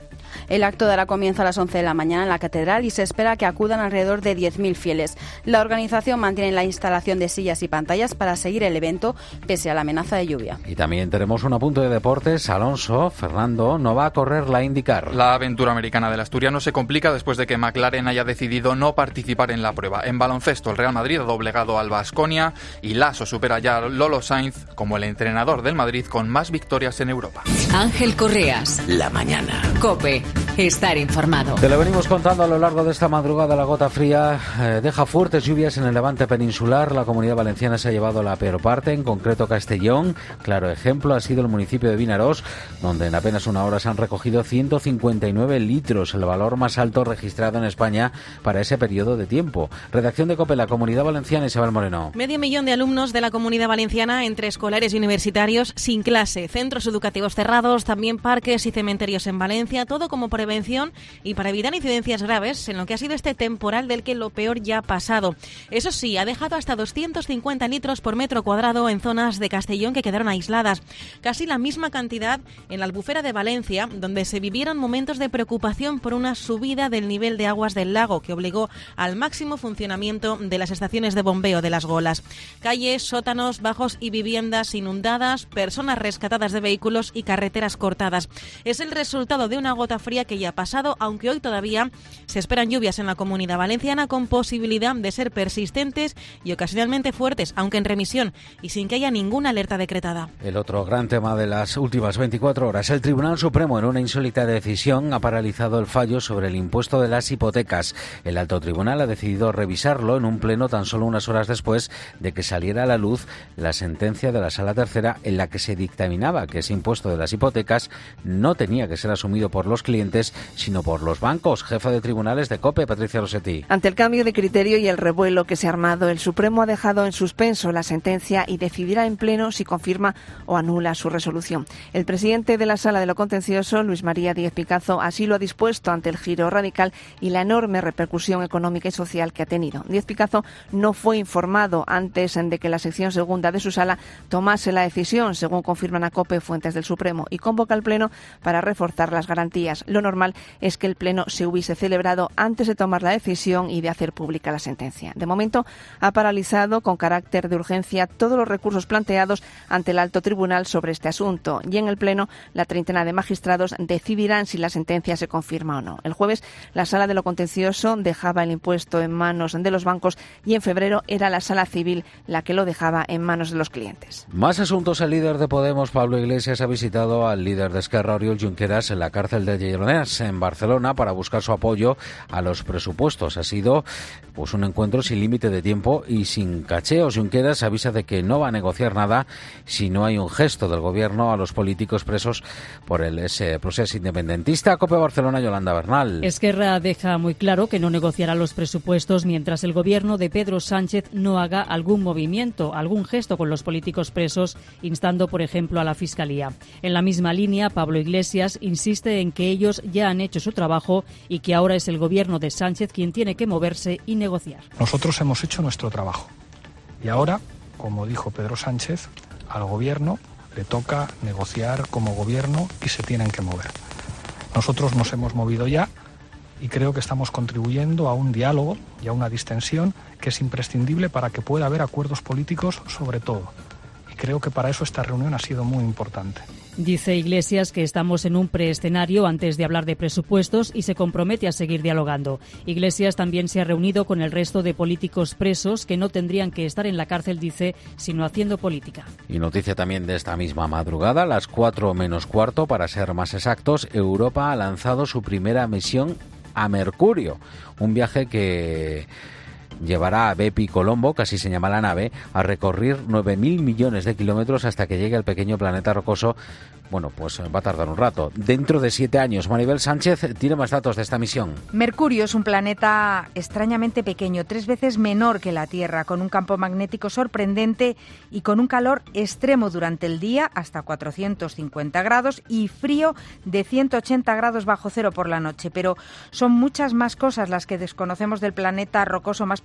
El acto dará comienzo a las once de la mañana en la catedral y se espera que acudan alrededor de diez mil fieles. La organización mantiene la instalación de sillas y pantallas para seguir el evento pese a la amenaza de lluvia. Y también tenemos un apunte de deportes. Alonso, Fernando, no va a correr la IndyCar. La aventura americana del asturiano se complica después de que McLaren haya decidido no participar en la prueba. En baloncesto, el Real Madrid ha doblegado al Baskonia y Lasso supera ya a Lolo Sainz como el entrenador del Madrid con más victorias en Europa. Ángel Correas. La mañana. COPE. Estar informado. Te lo venimos contando a lo largo de esta madrugada. La gota fría eh, deja fuertes lluvias en el levante peninsular. La Comunidad Valenciana se ha llevado la peor parte, en concreto Castellón. Claro ejemplo ha sido el municipio de Vinaròs, donde en apenas una hora se han recogido ciento cincuenta y nueve litros, el valor más alto registrado en España para ese periodo de tiempo. Redacción de COPE, la Comunidad Valenciana, Isabel Moreno. Medio millón de alumnos de la Comunidad Valenciana, entre escolares y universitarios, sin clase, centros educativos cerrados, también parques y cementerios en Valencia, todo como prevención y para evitar incidencias graves en lo que ha sido este temporal del que lo peor ya ha pasado. Eso sí, ha dejado hasta doscientos cincuenta litros por metro cuadrado en zonas de Castellón que quedaron aisladas. Casi la misma cantidad en la Albufera de Valencia, donde se vivieron momentos de preocupación por una subida del nivel de aguas del lago que obligó al máximo funcionamiento de las estaciones de bombeo de las Golas. Calles, sótanos, bajos y viviendas inundadas, personas rescatadas de vehículos y carreteras cortadas. Es el resultado de una gota fría que ya ha pasado, aunque hoy todavía se esperan lluvias en la Comunidad Valenciana con posibilidad de ser persistentes y ocasionalmente fuertes, aunque en remisión y sin que haya ninguna alerta decretada. El otro gran tema de las últimas veinticuatro horas. El Tribunal Supremo, en una insólita decisión, ha paralizado el fallo sobre el impuesto de las hipotecas. El alto tribunal ha decidido revisarlo en un pleno tan solo unas horas después de que saliera a la luz la sentencia de la Sala Tercera en la que se dictaminaba que ese impuesto de las hipotecas no tenía que ser asumido por los clientes, sino por los bancos. Jefa de tribunales de COPE, Patricia Rossetti. Ante el cambio de criterio y el revuelo que se ha armado, el Supremo ha dejado en suspenso la sentencia y decidirá en pleno si confirma o anula su resolución. El presidente de la Sala de lo Contencioso, Luis María Díez Picazo, así lo ha dispuesto ante el giro radical y la enorme repercusión económica y social que ha tenido. Díez Picazo no fue informado antes de que la sección segunda de su sala tomase la decisión, según confirman a COPE fuentes del Supremo, y convoca al Pleno para reforzar las garantías. Lo normal es que el Pleno se hubiese celebrado antes de tomar la decisión y de hacer pública la sentencia. De momento, ha paralizado con carácter de urgencia todos los recursos planteados ante el alto tribunal sobre este asunto, y en el Pleno la treintena de magistrados decidirán si la sentencia se confirma o no. El jueves la Sala de lo Contencioso dejaba el impuesto en manos de los bancos y en febrero era la Sala Civil la que lo dejaba en manos de los clientes. Más asuntos. El líder de Podemos, Pablo Iglesias, ha visitado al líder de Esquerra, Oriol Junqueras, en la cárcel de Lledoners, en Barcelona, para buscar su apoyo a los presupuestos. Ha sido pues un encuentro sin límite de tiempo y sin cacheos. Junqueras avisa de que no va a negociar nada si no hay un gesto del gobierno a los políticos presos por el ese proceso independentista. COPE Barcelona, Yolanda Bernal. Esquerra deja muy claro que no negociará los presupuestos mientras el gobierno de Pedro Sánchez no haga algún movimiento, algún gesto con los políticos presos, instando, por ejemplo, a la Fiscalía. En la misma línea, Pablo Iglesias insiste en que ellos ya han hecho su trabajo y que ahora es el gobierno de Sánchez quien tiene que moverse y negociar. Nosotros hemos hecho nuestro trabajo y ahora, como dijo Pedro Sánchez, al gobierno le toca negociar como gobierno y se tienen que mover. Nosotros nos hemos movido ya y creo que estamos contribuyendo a un diálogo y a una distensión que es imprescindible para que pueda haber acuerdos políticos sobre todo. Y creo que para eso esta reunión ha sido muy importante. Dice Iglesias que estamos en un preescenario antes de hablar de presupuestos y se compromete a seguir dialogando. Iglesias también se ha reunido con el resto de políticos presos que no tendrían que estar en la cárcel, dice, sino haciendo política. Y noticia también de esta misma madrugada, a las cuatro menos cuarto, para ser más exactos, Europa ha lanzado su primera misión a Mercurio, un viaje que llevará a Bepi Colombo, que así se llama la nave, a recorrer nueve mil millones de kilómetros hasta que llegue al pequeño planeta rocoso. Bueno, pues va a tardar un rato. Dentro de siete años, Maribel Sánchez tiene más datos de esta misión. Mercurio es un planeta extrañamente pequeño, tres veces menor que la Tierra, con un campo magnético sorprendente y con un calor extremo durante el día, hasta cuatrocientos cincuenta grados, y frío de ciento ochenta grados bajo cero por la noche. Pero son muchas más cosas las que desconocemos del planeta rocoso más pequeño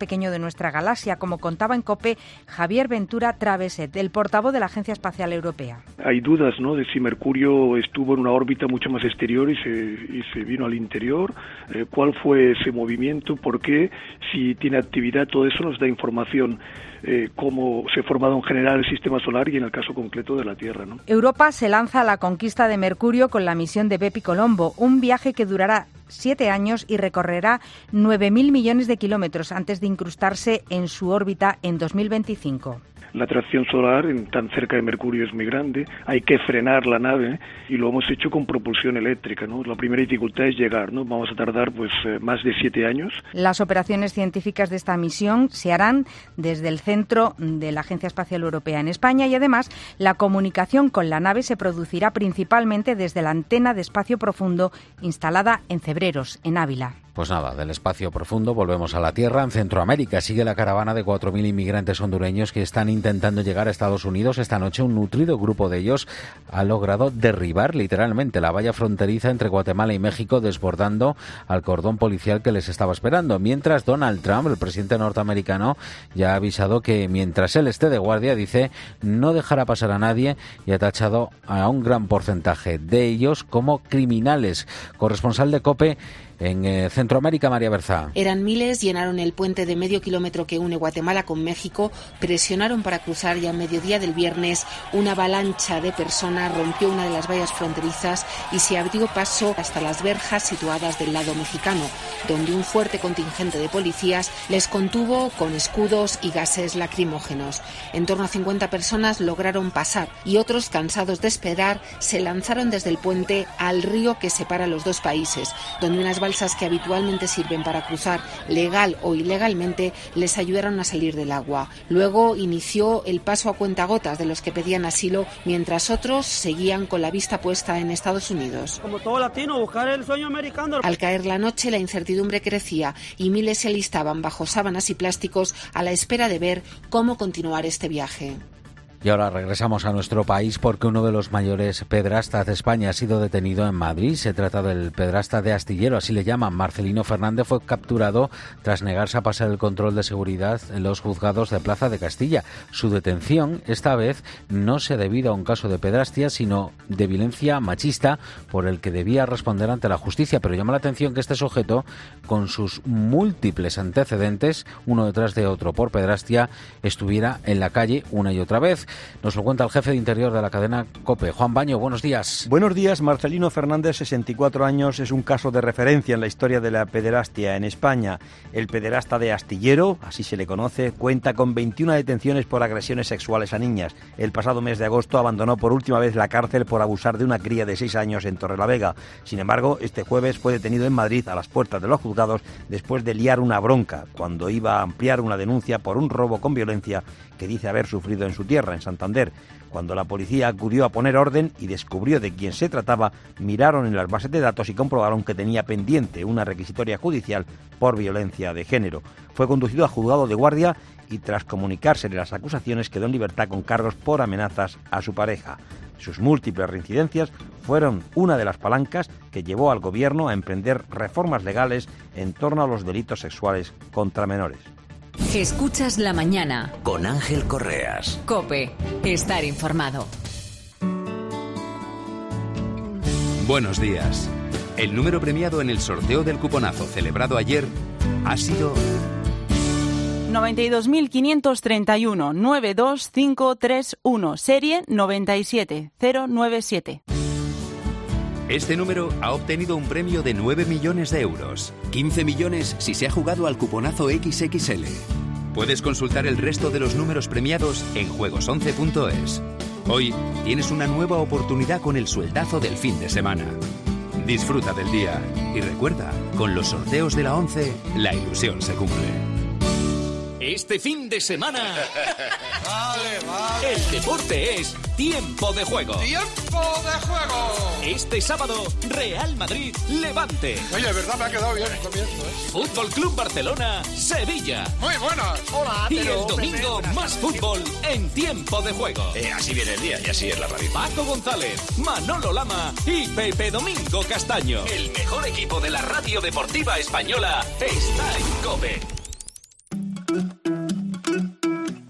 pequeño de nuestra galaxia, como contaba en COPE Javier Ventura Traveset, el portavoz de la Agencia Espacial Europea. Hay dudas, ¿no?, de si Mercurio estuvo en una órbita mucho más exterior y se, y se vino al interior, eh, cuál fue ese movimiento, por qué, si tiene actividad, todo eso nos da información. Eh, cómo se ha formado en general el sistema solar y en el caso concreto de la Tierra, ¿no? Europa se lanza a la conquista de Mercurio con la misión de Bepi Colombo, un viaje que durará siete años y recorrerá nueve mil millones de kilómetros antes de incrustarse en su órbita en dos mil veinticinco. La atracción solar en, tan cerca de Mercurio es muy grande, hay que frenar la nave y lo hemos hecho con propulsión eléctrica, ¿no? La primera dificultad es llegar, ¿no? Vamos a tardar pues eh, más de siete años. Las operaciones científicas de esta misión se harán desde el centro de la Agencia Espacial Europea en España y además la comunicación con la nave se producirá principalmente desde la antena de espacio profundo instalada en Cebreros, en Ávila. Pues nada, del espacio profundo volvemos a la Tierra. En Centroamérica sigue la caravana de cuatro mil inmigrantes hondureños que están intentando llegar a Estados Unidos. Esta noche un nutrido grupo de ellos ha logrado derribar literalmente la valla fronteriza entre Guatemala y México, desbordando al cordón policial que les estaba esperando. Mientras Donald Trump, el presidente norteamericano, ya ha avisado que mientras él esté de guardia, dice, no dejará pasar a nadie y ha tachado a un gran porcentaje de ellos como criminales. Corresponsal de COPE en eh, Centroamérica, María Berza. Eran miles, llenaron el puente de medio kilómetro que une Guatemala con México, presionaron para cruzar y a mediodía del viernes una avalancha de personas rompió una de las vallas fronterizas y se abrió paso hasta las verjas situadas del lado mexicano, donde un fuerte contingente de policías les contuvo con escudos y gases lacrimógenos. En torno a cincuenta personas lograron pasar y otros, cansados de esperar, se lanzaron desde el puente al río que separa los dos países, donde unas balsas que habitualmente sirven para cruzar legal o ilegalmente les ayudaron a salir del agua. Luego inició el paso a cuentagotas de los que pedían asilo, mientras otros seguían con la vista puesta en Estados Unidos. Como todo latino, buscar el sueño americano. Al caer la noche, la incertidumbre crecía y miles se alistaban bajo sábanas y plásticos a la espera de ver cómo continuar este viaje. Y ahora regresamos a nuestro país porque uno de los mayores pedrastas de España ha sido detenido en Madrid. Se trata del pedrasta de Astillero, así le llaman. Marcelino Fernández fue capturado tras negarse a pasar el control de seguridad en los juzgados de Plaza de Castilla. Su detención, esta vez, no se ha debido a un caso de pedrastia, sino de violencia machista por el que debía responder ante la justicia. Pero llama la atención que este sujeto, con sus múltiples antecedentes, uno detrás de otro por pedrastia, estuviera en la calle una y otra vez. Nos lo cuenta el jefe de Interior de la cadena COPE, Juan Baño. Buenos días. Buenos días. Marcelino Fernández, sesenta y cuatro años, es un caso de referencia en la historia de la pederastia en España. El pederasta de Astillero, así se le conoce, cuenta con veintiuna detenciones por agresiones sexuales a niñas. El pasado mes de agosto abandonó por última vez la cárcel por abusar de una cría de seis años en Torrelavega. Sin embargo, este jueves fue detenido en Madrid a las puertas de los juzgados después de liar una bronca cuando iba a ampliar una denuncia por un robo con violencia que dice haber sufrido en su tierra, en Santander. Cuando la policía acudió a poner orden y descubrió de quién se trataba, miraron en las bases de datos y comprobaron que tenía pendiente una requisitoria judicial por violencia de género. Fue conducido a juzgado de guardia y tras comunicársele las acusaciones quedó en libertad con cargos por amenazas a su pareja. Sus múltiples reincidencias fueron una de las palancas que llevó al gobierno a emprender reformas legales en torno a los delitos sexuales contra menores. Escuchas la mañana con Ángel Correas. COPE. Estar informado. Buenos días. El número premiado en el sorteo del cuponazo celebrado ayer ha sido noventa y dos mil quinientos treinta y uno nueve dos cinco tres uno, serie noventa y siete cero nueve siete. Este número ha obtenido un premio de nueve millones de euros. quince millones si se ha jugado al cuponazo equis equis ele. Puedes consultar el resto de los números premiados en juegos once punto es. Hoy tienes una nueva oportunidad con el sueldazo del fin de semana. Disfruta del día y recuerda, con los sorteos de la once, la ilusión se cumple. Este fin de semana, vale, vale. El deporte es Tiempo de Juego. ¡Tiempo de Juego! Este sábado, Real Madrid-Levante. Oye, de verdad me ha quedado bien el comienzo, ¿eh? Fútbol Club Barcelona-Sevilla. Muy buenas. Hola. Y el domingo, más fútbol en Tiempo de Juego. Eh, así viene el día y así es la radio. Paco González, Manolo Lama y Pepe Domingo Castaño. El mejor equipo de la radio deportiva española está en COPE.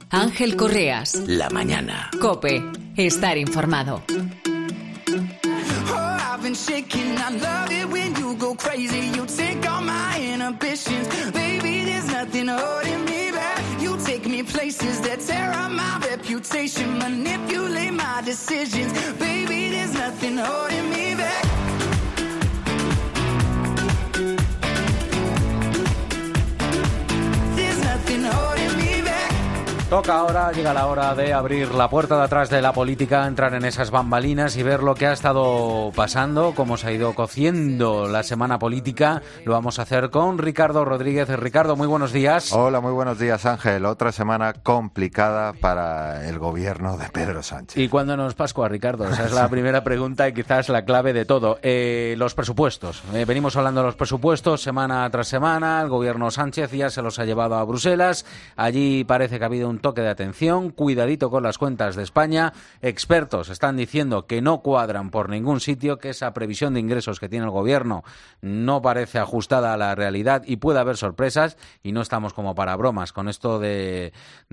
Ángel Correas. La mañana. COPE. Estar informado. Been shaking, I love it when you go crazy. You take all my inhibitions, baby. There's nothing holding me back. You take me places that tear up my reputation, manipulate my decisions, baby. There's nothing holding me back. There's nothing holding me back. Toca ahora, llega la hora de abrir la puerta de atrás de la política, entrar en esas bambalinas y ver lo que ha estado pasando, cómo se ha ido cociendo la semana política. Lo vamos a hacer con Ricardo Rodríguez. Ricardo, muy buenos días. Hola, muy buenos días, Ángel. Otra semana complicada para el gobierno de Pedro Sánchez. ¿Y cuándo nos Pascua, Ricardo? Esa es la primera pregunta y quizás la clave de todo. Eh, los presupuestos. Eh, venimos hablando de los presupuestos semana tras semana. El gobierno Sánchez ya se los ha llevado a Bruselas. Allí parece que ha habido un toque de atención, cuidadito con las cuentas de España. Expertos están diciendo que no cuadran por ningún sitio, que esa previsión de ingresos que tiene el gobierno no parece ajustada a la realidad y puede haber sorpresas, y no estamos como para bromas con esto de,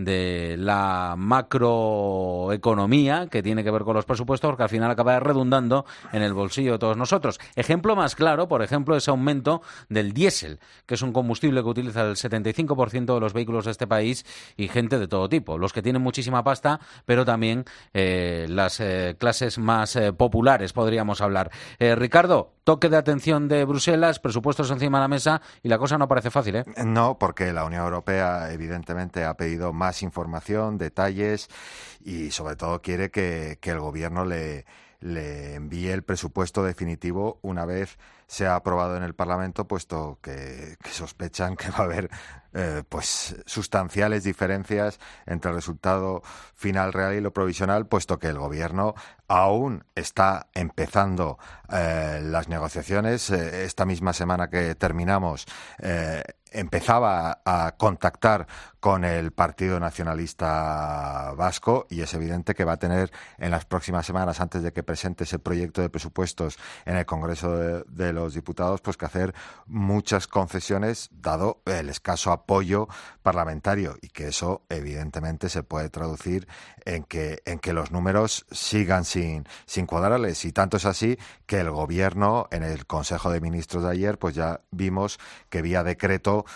de la macroeconomía que tiene que ver con los presupuestos, porque al final acaba redundando en el bolsillo de todos nosotros. Ejemplo más claro, por ejemplo, ese aumento del diésel, que es un combustible que utiliza el setenta y cinco por ciento de los vehículos de este país y gente de todo tipo, los que tienen muchísima pasta, pero también eh, las eh, clases más eh, populares, podríamos hablar. Eh, Ricardo, toque de atención de Bruselas, presupuestos encima de la mesa, y la cosa no parece fácil, ¿eh? No, porque la Unión Europea evidentemente ha pedido más información, detalles, y sobre todo quiere que, que el gobierno le, le envíe el presupuesto definitivo una vez sea aprobado en el Parlamento, puesto que, que sospechan que va a haber eh, pues sustanciales diferencias entre el resultado final real y lo provisional, puesto que el gobierno aún está empezando eh, las negociaciones. Eh, esta misma semana que terminamos eh, empezaba a, a contactar con el Partido Nacionalista Vasco, y es evidente que va a tener en las próximas semanas, antes de que presente ese proyecto de presupuestos en el Congreso de, de los Diputados, pues que hacer muchas concesiones, dado el escaso apoyo parlamentario, y que eso evidentemente se puede traducir en que en que los números sigan sin sin cuadrarles, y tanto es así que el gobierno en el Consejo de Ministros de ayer pues ya vimos que vía decreto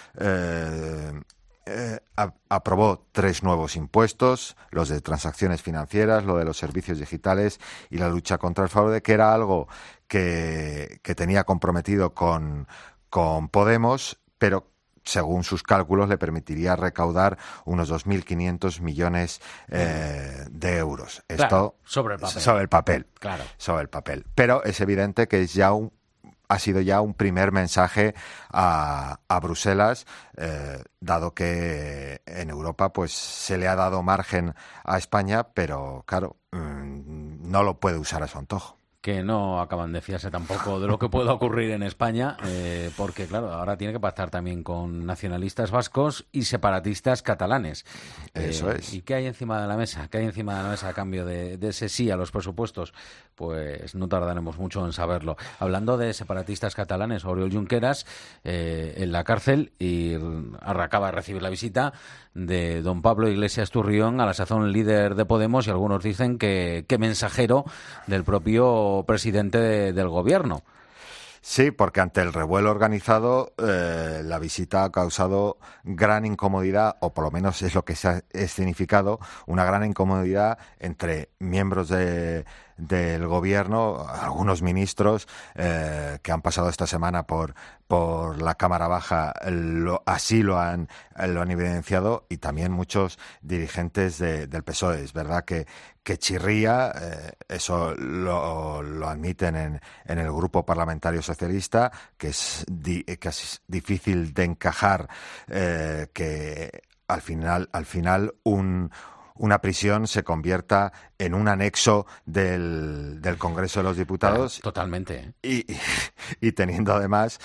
eh, Eh, a, aprobó tres nuevos impuestos, los de transacciones financieras, lo de los servicios digitales y la lucha contra el fraude, que era algo que, que tenía comprometido con, con Podemos, pero según sus cálculos le permitiría recaudar unos dos mil quinientos millones eh, de euros. Claro, Esto sobre el papel. Sobre el papel. Claro. Sobre el papel. Pero es evidente que es ya un ha sido ya un primer mensaje a, a Bruselas, eh, dado que en Europa pues se le ha dado margen a España, pero claro, mmm, no lo puede usar a su antojo. Que no acaban de fiarse tampoco de lo que pueda ocurrir en España, eh, porque claro, ahora tiene que pactar también con nacionalistas vascos y separatistas catalanes. Eso eh, es. ¿Y qué hay encima de la mesa? ¿Qué hay encima de la mesa a cambio de, de ese sí a los presupuestos? Pues no tardaremos mucho en saberlo. Hablando de separatistas catalanes, Oriol Junqueras eh, en la cárcel, y acaba de recibir la visita de don Pablo Iglesias Turrión, a la sazón líder de Podemos, y algunos dicen que, que mensajero del propio presidente de, del gobierno. Sí, porque ante el revuelo organizado eh, la visita ha causado gran incomodidad, o por lo menos es lo que se ha escenificado, una gran incomodidad entre miembros de del gobierno, algunos ministros eh, que han pasado esta semana por por la Cámara Baja, lo, así lo han lo han evidenciado, y también muchos dirigentes de, del P S O E. Es verdad que que chirría, eh, eso lo, lo admiten en, en el grupo parlamentario socialista, que es, di, que es difícil de encajar, eh, que al final al final un una prisión se convierta en un anexo del, del Congreso de los Diputados. Claro, totalmente. ¿eh? Y, y, y teniendo además,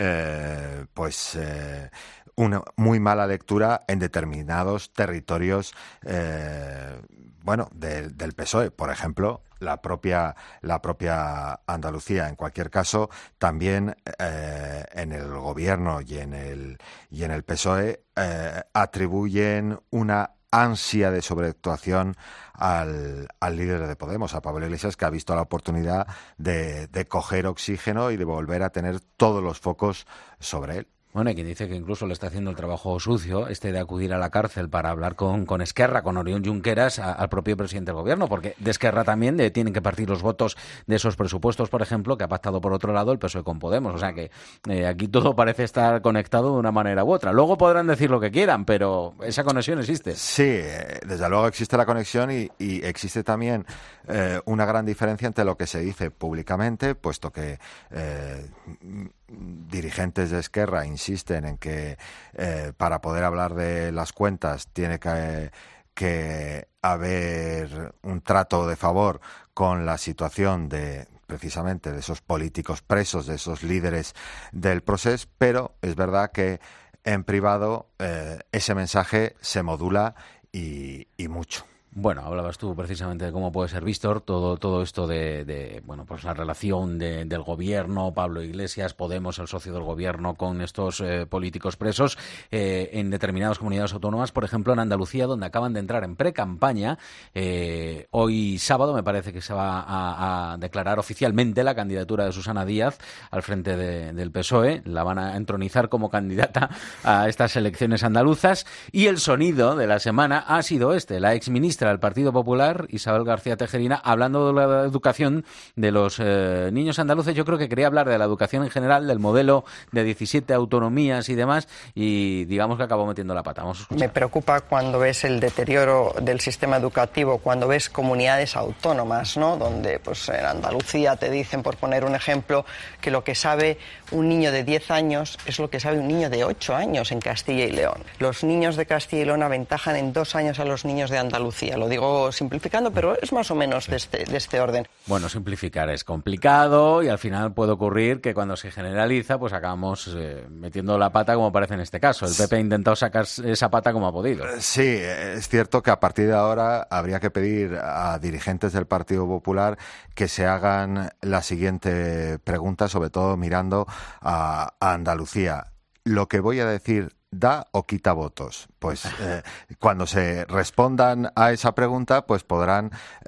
eh, pues, eh, una muy mala lectura en determinados territorios, eh, bueno, de, del P S O E. Por ejemplo, la propia la propia Andalucía. En cualquier caso, también eh, en el gobierno y en el y en el P S O E eh, atribuyen una ansia de sobreactuación al, al líder de Podemos, a Pablo Iglesias, que ha visto la oportunidad de, de coger oxígeno y de volver a tener todos los focos sobre él. Bueno, hay quien dice que incluso le está haciendo el trabajo sucio, este de acudir a la cárcel para hablar con, con Esquerra, con Oriol Junqueras, a, al propio presidente del gobierno, porque de Esquerra también le tienen que partir los votos de esos presupuestos, por ejemplo, que ha pactado por otro lado el P S O E con Podemos. O sea que eh, aquí todo parece estar conectado de una manera u otra. Luego podrán decir lo que quieran, pero esa conexión existe. Sí, desde luego existe la conexión y, y existe también eh, una gran diferencia entre lo que se dice públicamente, puesto que eh, dirigentes de Esquerra insisten en que eh, para poder hablar de las cuentas tiene que, que haber un trato de favor con la situación de precisamente de esos políticos presos, de esos líderes del proceso, pero es verdad que en privado eh, ese mensaje se modula y, y mucho. Bueno, hablabas tú precisamente de cómo puede ser visto todo todo esto de, de bueno, pues la relación de, del gobierno, Pablo Iglesias, Podemos, el socio del gobierno, con estos eh, políticos presos eh, en determinadas comunidades autónomas, por ejemplo en Andalucía, donde acaban de entrar en pre-campaña. Eh, hoy sábado me parece que se va a, a declarar oficialmente la candidatura de Susana Díaz al frente de, del P S O E. La van a entronizar como candidata a estas elecciones andaluzas. Y el sonido de la semana ha sido este, la exministra del Partido Popular, Isabel García Tejerina, hablando de la educación de los eh, niños andaluces. Yo creo que quería hablar de la educación en general, del modelo de diecisiete autonomías y demás, y digamos que acabó metiendo la pata. Vamos a escuchar. Me preocupa cuando ves el deterioro del sistema educativo, cuando ves comunidades autónomas, ¿no? Donde pues en Andalucía te dicen, por poner un ejemplo, que lo que sabe un niño de diez años es lo que sabe un niño de ocho años en Castilla y León. Los niños de Castilla y León aventajan en dos años a los niños de Andalucía. Lo digo simplificando, pero es más o menos de este, de este orden. Bueno, simplificar es complicado y al final puede ocurrir que cuando se generaliza, pues acabamos eh, metiendo la pata, como parece en este caso. El P P ha intentado sacar esa pata como ha podido. Sí, es cierto que a partir de ahora habría que pedir a dirigentes del Partido Popular que se hagan la siguiente pregunta, sobre todo mirando a, a Andalucía. Lo que voy a decir, ¿da o quita votos? Pues eh, cuando se respondan a esa pregunta, pues podrán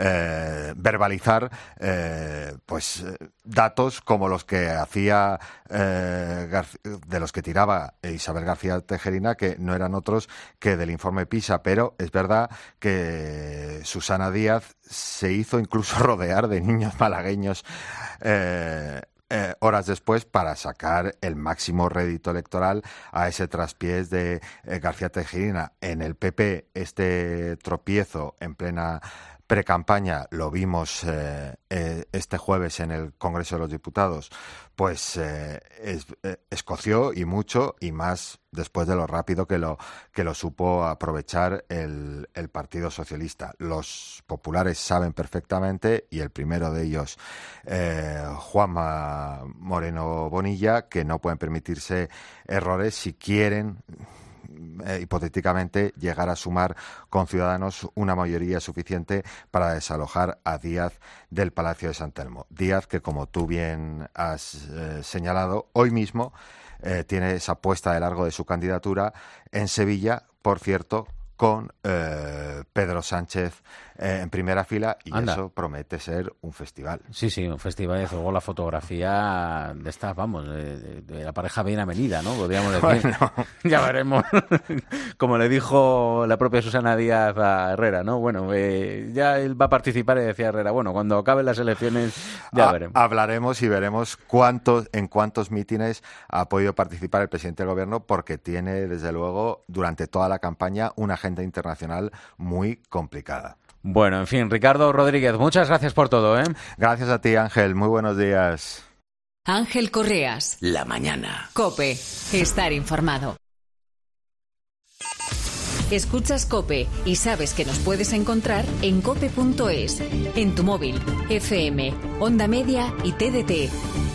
eh, verbalizar eh, pues eh, datos como los que hacía eh, Gar- de los que tiraba Isabel García Tejerina, que no eran otros que del informe PISA, pero es verdad que Susana Díaz se hizo incluso rodear de niños malagueños eh, Eh, horas después para sacar el máximo rédito electoral a ese traspiés de eh, García Tejerina. En el P P este tropiezo en plena precampaña lo vimos eh, eh, este jueves en el Congreso de los Diputados, pues eh, es, eh, escoció y mucho, y más después de lo rápido que lo que lo supo aprovechar el, el Partido Socialista. Los populares saben perfectamente, y el primero de ellos, eh, Juanma Moreno Bonilla, que no pueden permitirse errores si quieren Eh, hipotéticamente llegar a sumar con Ciudadanos una mayoría suficiente para desalojar a Díaz del Palacio de San Telmo. Díaz, que como tú bien has eh, señalado, hoy mismo eh, tiene esa puesta de largo de su candidatura en Sevilla, por cierto, con eh, Pedro Sánchez eh, en primera fila, y Anda. Eso promete ser un festival. Sí, sí, un festival. Y luego la fotografía de esta, vamos, de, de la pareja bien avenida, ¿no? Podríamos decir. Bueno. Ya veremos. Como le dijo la propia Susana Díaz a Herrera, ¿no? Bueno, eh, ya él va a participar, y decía Herrera, bueno, cuando acaben las elecciones ya a, veremos. Hablaremos y veremos cuántos en cuántos mítines ha podido participar el presidente del gobierno, porque tiene, desde luego, durante toda la campaña una agenda internacional muy complicada. Bueno, en fin, Ricardo Rodríguez, muchas gracias por todo, ¿eh? Gracias a ti, Ángel. Muy buenos días. Ángel Correas. La mañana. COPE. Estar informado. Escuchas COPE y sabes que nos puedes encontrar en cope punto es, en tu móvil, F M, Onda Media y T D T.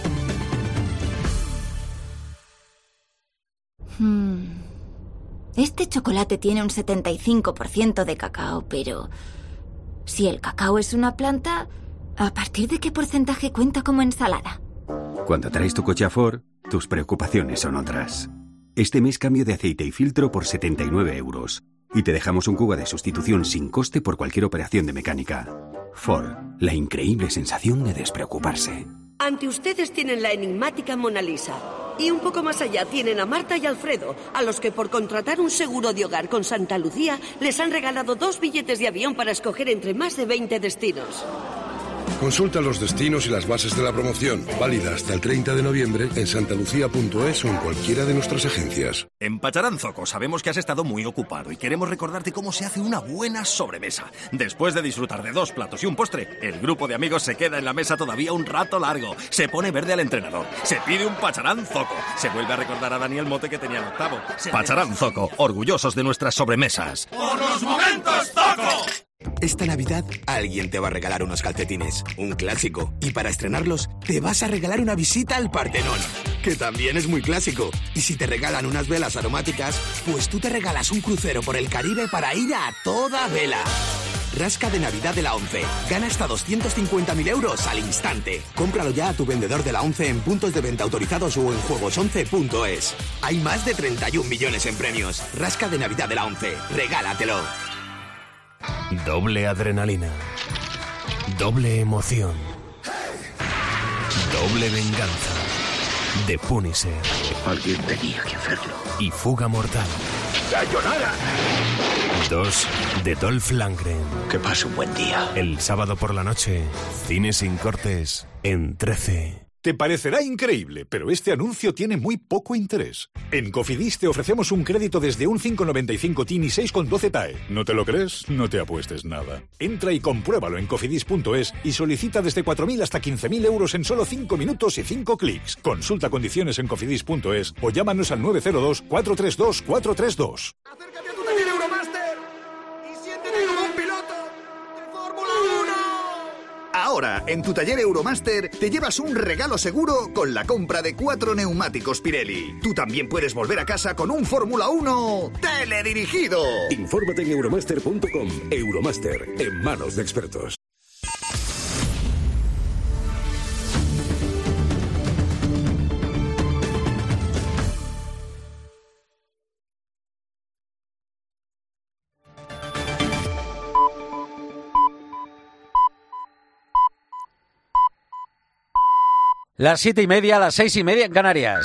Hmm. Este chocolate tiene un setenta y cinco por ciento de cacao, pero si el cacao es una planta, ¿a partir de qué porcentaje cuenta como ensalada? Cuando traes tu coche a Ford, tus preocupaciones son otras. Este mes cambio de aceite y filtro por setenta y nueve euros. Y te dejamos un cubo de sustitución sin coste por cualquier operación de mecánica. Ford, la increíble sensación de despreocuparse. Ante ustedes tienen la enigmática Mona Lisa. Y un poco más allá tienen a Marta y Alfredo, a los que por contratar un seguro de hogar con Santa Lucía les han regalado dos billetes de avión para escoger entre más de veinte destinos. Consulta los destinos y las bases de la promoción, válida hasta el treinta de noviembre en santalucía punto es o en cualquiera de nuestras agencias. En Pacharán Zoco sabemos que has estado muy ocupado y queremos recordarte cómo se hace una buena sobremesa. Después de disfrutar de dos platos y un postre, el grupo de amigos se queda en la mesa todavía un rato largo. Se pone verde al entrenador, se pide un Pacharán Zoco, se vuelve a recordar a Daniel Mote que tenía el octavo. Pacharán Zoco, orgullosos de nuestras sobremesas. ¡Por los momentos Zoco! Esta Navidad alguien te va a regalar unos calcetines, un clásico. Y para estrenarlos, te vas a regalar una visita al Partenón, que también es muy clásico. Y si te regalan unas velas aromáticas, pues tú te regalas un crucero por el Caribe para ir a toda vela. Rasca de Navidad de la ONCE. Gana hasta doscientos cincuenta mil euros al instante. Cómpralo ya a tu vendedor de la ONCE en puntos de venta autorizados o en juegos once punto es. Hay más de treinta y un millones en premios. Rasca de Navidad de la ONCE. Regálatelo. Doble adrenalina, doble emoción, doble venganza. The Punisher. Alguien tenía que hacerlo. Y Fuga Mortal. ¡Sayonara! Dos de Dolph Lundgren. Que pase un buen día. El sábado por la noche, cine sin cortes en trece. Te parecerá increíble, pero este anuncio tiene muy poco interés. En Cofidis te ofrecemos un crédito desde un cinco coma noventa y cinco T I N y seis coma doce T A E. ¿No te lo crees? No te apuestes nada. Entra y compruébalo en cofidis punto es y solicita desde cuatro mil hasta quince mil euros en solo cinco minutos y cinco clics. Consulta condiciones en cofidis punto es o llámanos al nueve cero dos, cuatro tres dos, cuatro tres dos. Acércate a tu taller Euromaster y siéntete como un piloto de Fórmula uno. Ahora, en tu taller Euromaster, te llevas un regalo seguro con la compra de cuatro neumáticos Pirelli. Tú también puedes volver a casa con un Fórmula uno teledirigido. Infórmate en euromaster punto com. Euromaster, en manos de expertos. Las siete y media, las seis y media en Canarias.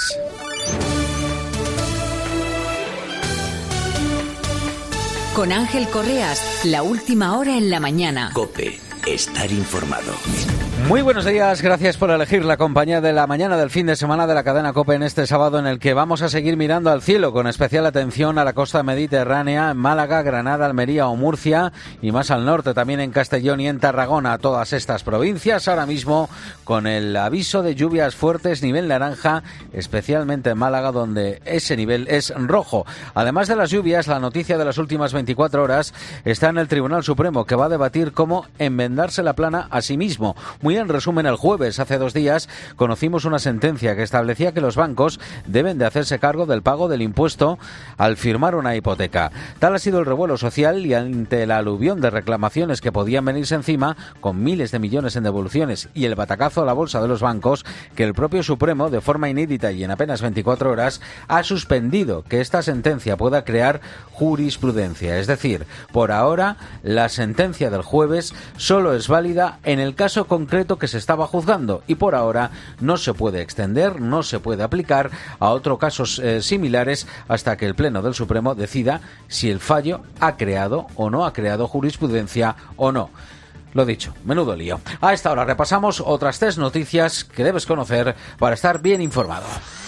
Con Ángel Correas, la última hora en la mañana. COPE, estar informado. Muy buenos días, gracias por elegir la compañía de la mañana del fin de semana de la cadena COPE en este sábado en el que vamos a seguir mirando al cielo con especial atención a la costa mediterránea, en Málaga, Granada, Almería o Murcia y más al norte también en Castellón y en Tarragona, todas estas provincias ahora mismo con el aviso de lluvias fuertes nivel naranja, especialmente en Málaga donde ese nivel es rojo. Además de las lluvias, la noticia de las últimas veinticuatro horas está en el Tribunal Supremo que va a debatir cómo enmendarse la plana a sí mismo. Muy en resumen, el jueves, hace dos días, conocimos una sentencia que establecía que los bancos deben de hacerse cargo del pago del impuesto al firmar una hipoteca. Tal ha sido el revuelo social y ante la aluvión de reclamaciones que podían venirse encima, con miles de millones en devoluciones y el batacazo a la bolsa de los bancos, que el propio Supremo, de forma inédita y en apenas veinticuatro horas, ha suspendido que esta sentencia pueda crear jurisprudencia. Es decir, por ahora, la sentencia del jueves solo es válida en el caso concreto que se estaba juzgando y por ahora no se puede extender, no se puede aplicar a otros casos eh, similares hasta que el Pleno del Supremo decida si el fallo ha creado o no ha creado jurisprudencia o no. Lo dicho, menudo lío. A esta hora repasamos otras tres noticias que debes conocer para estar bien informado.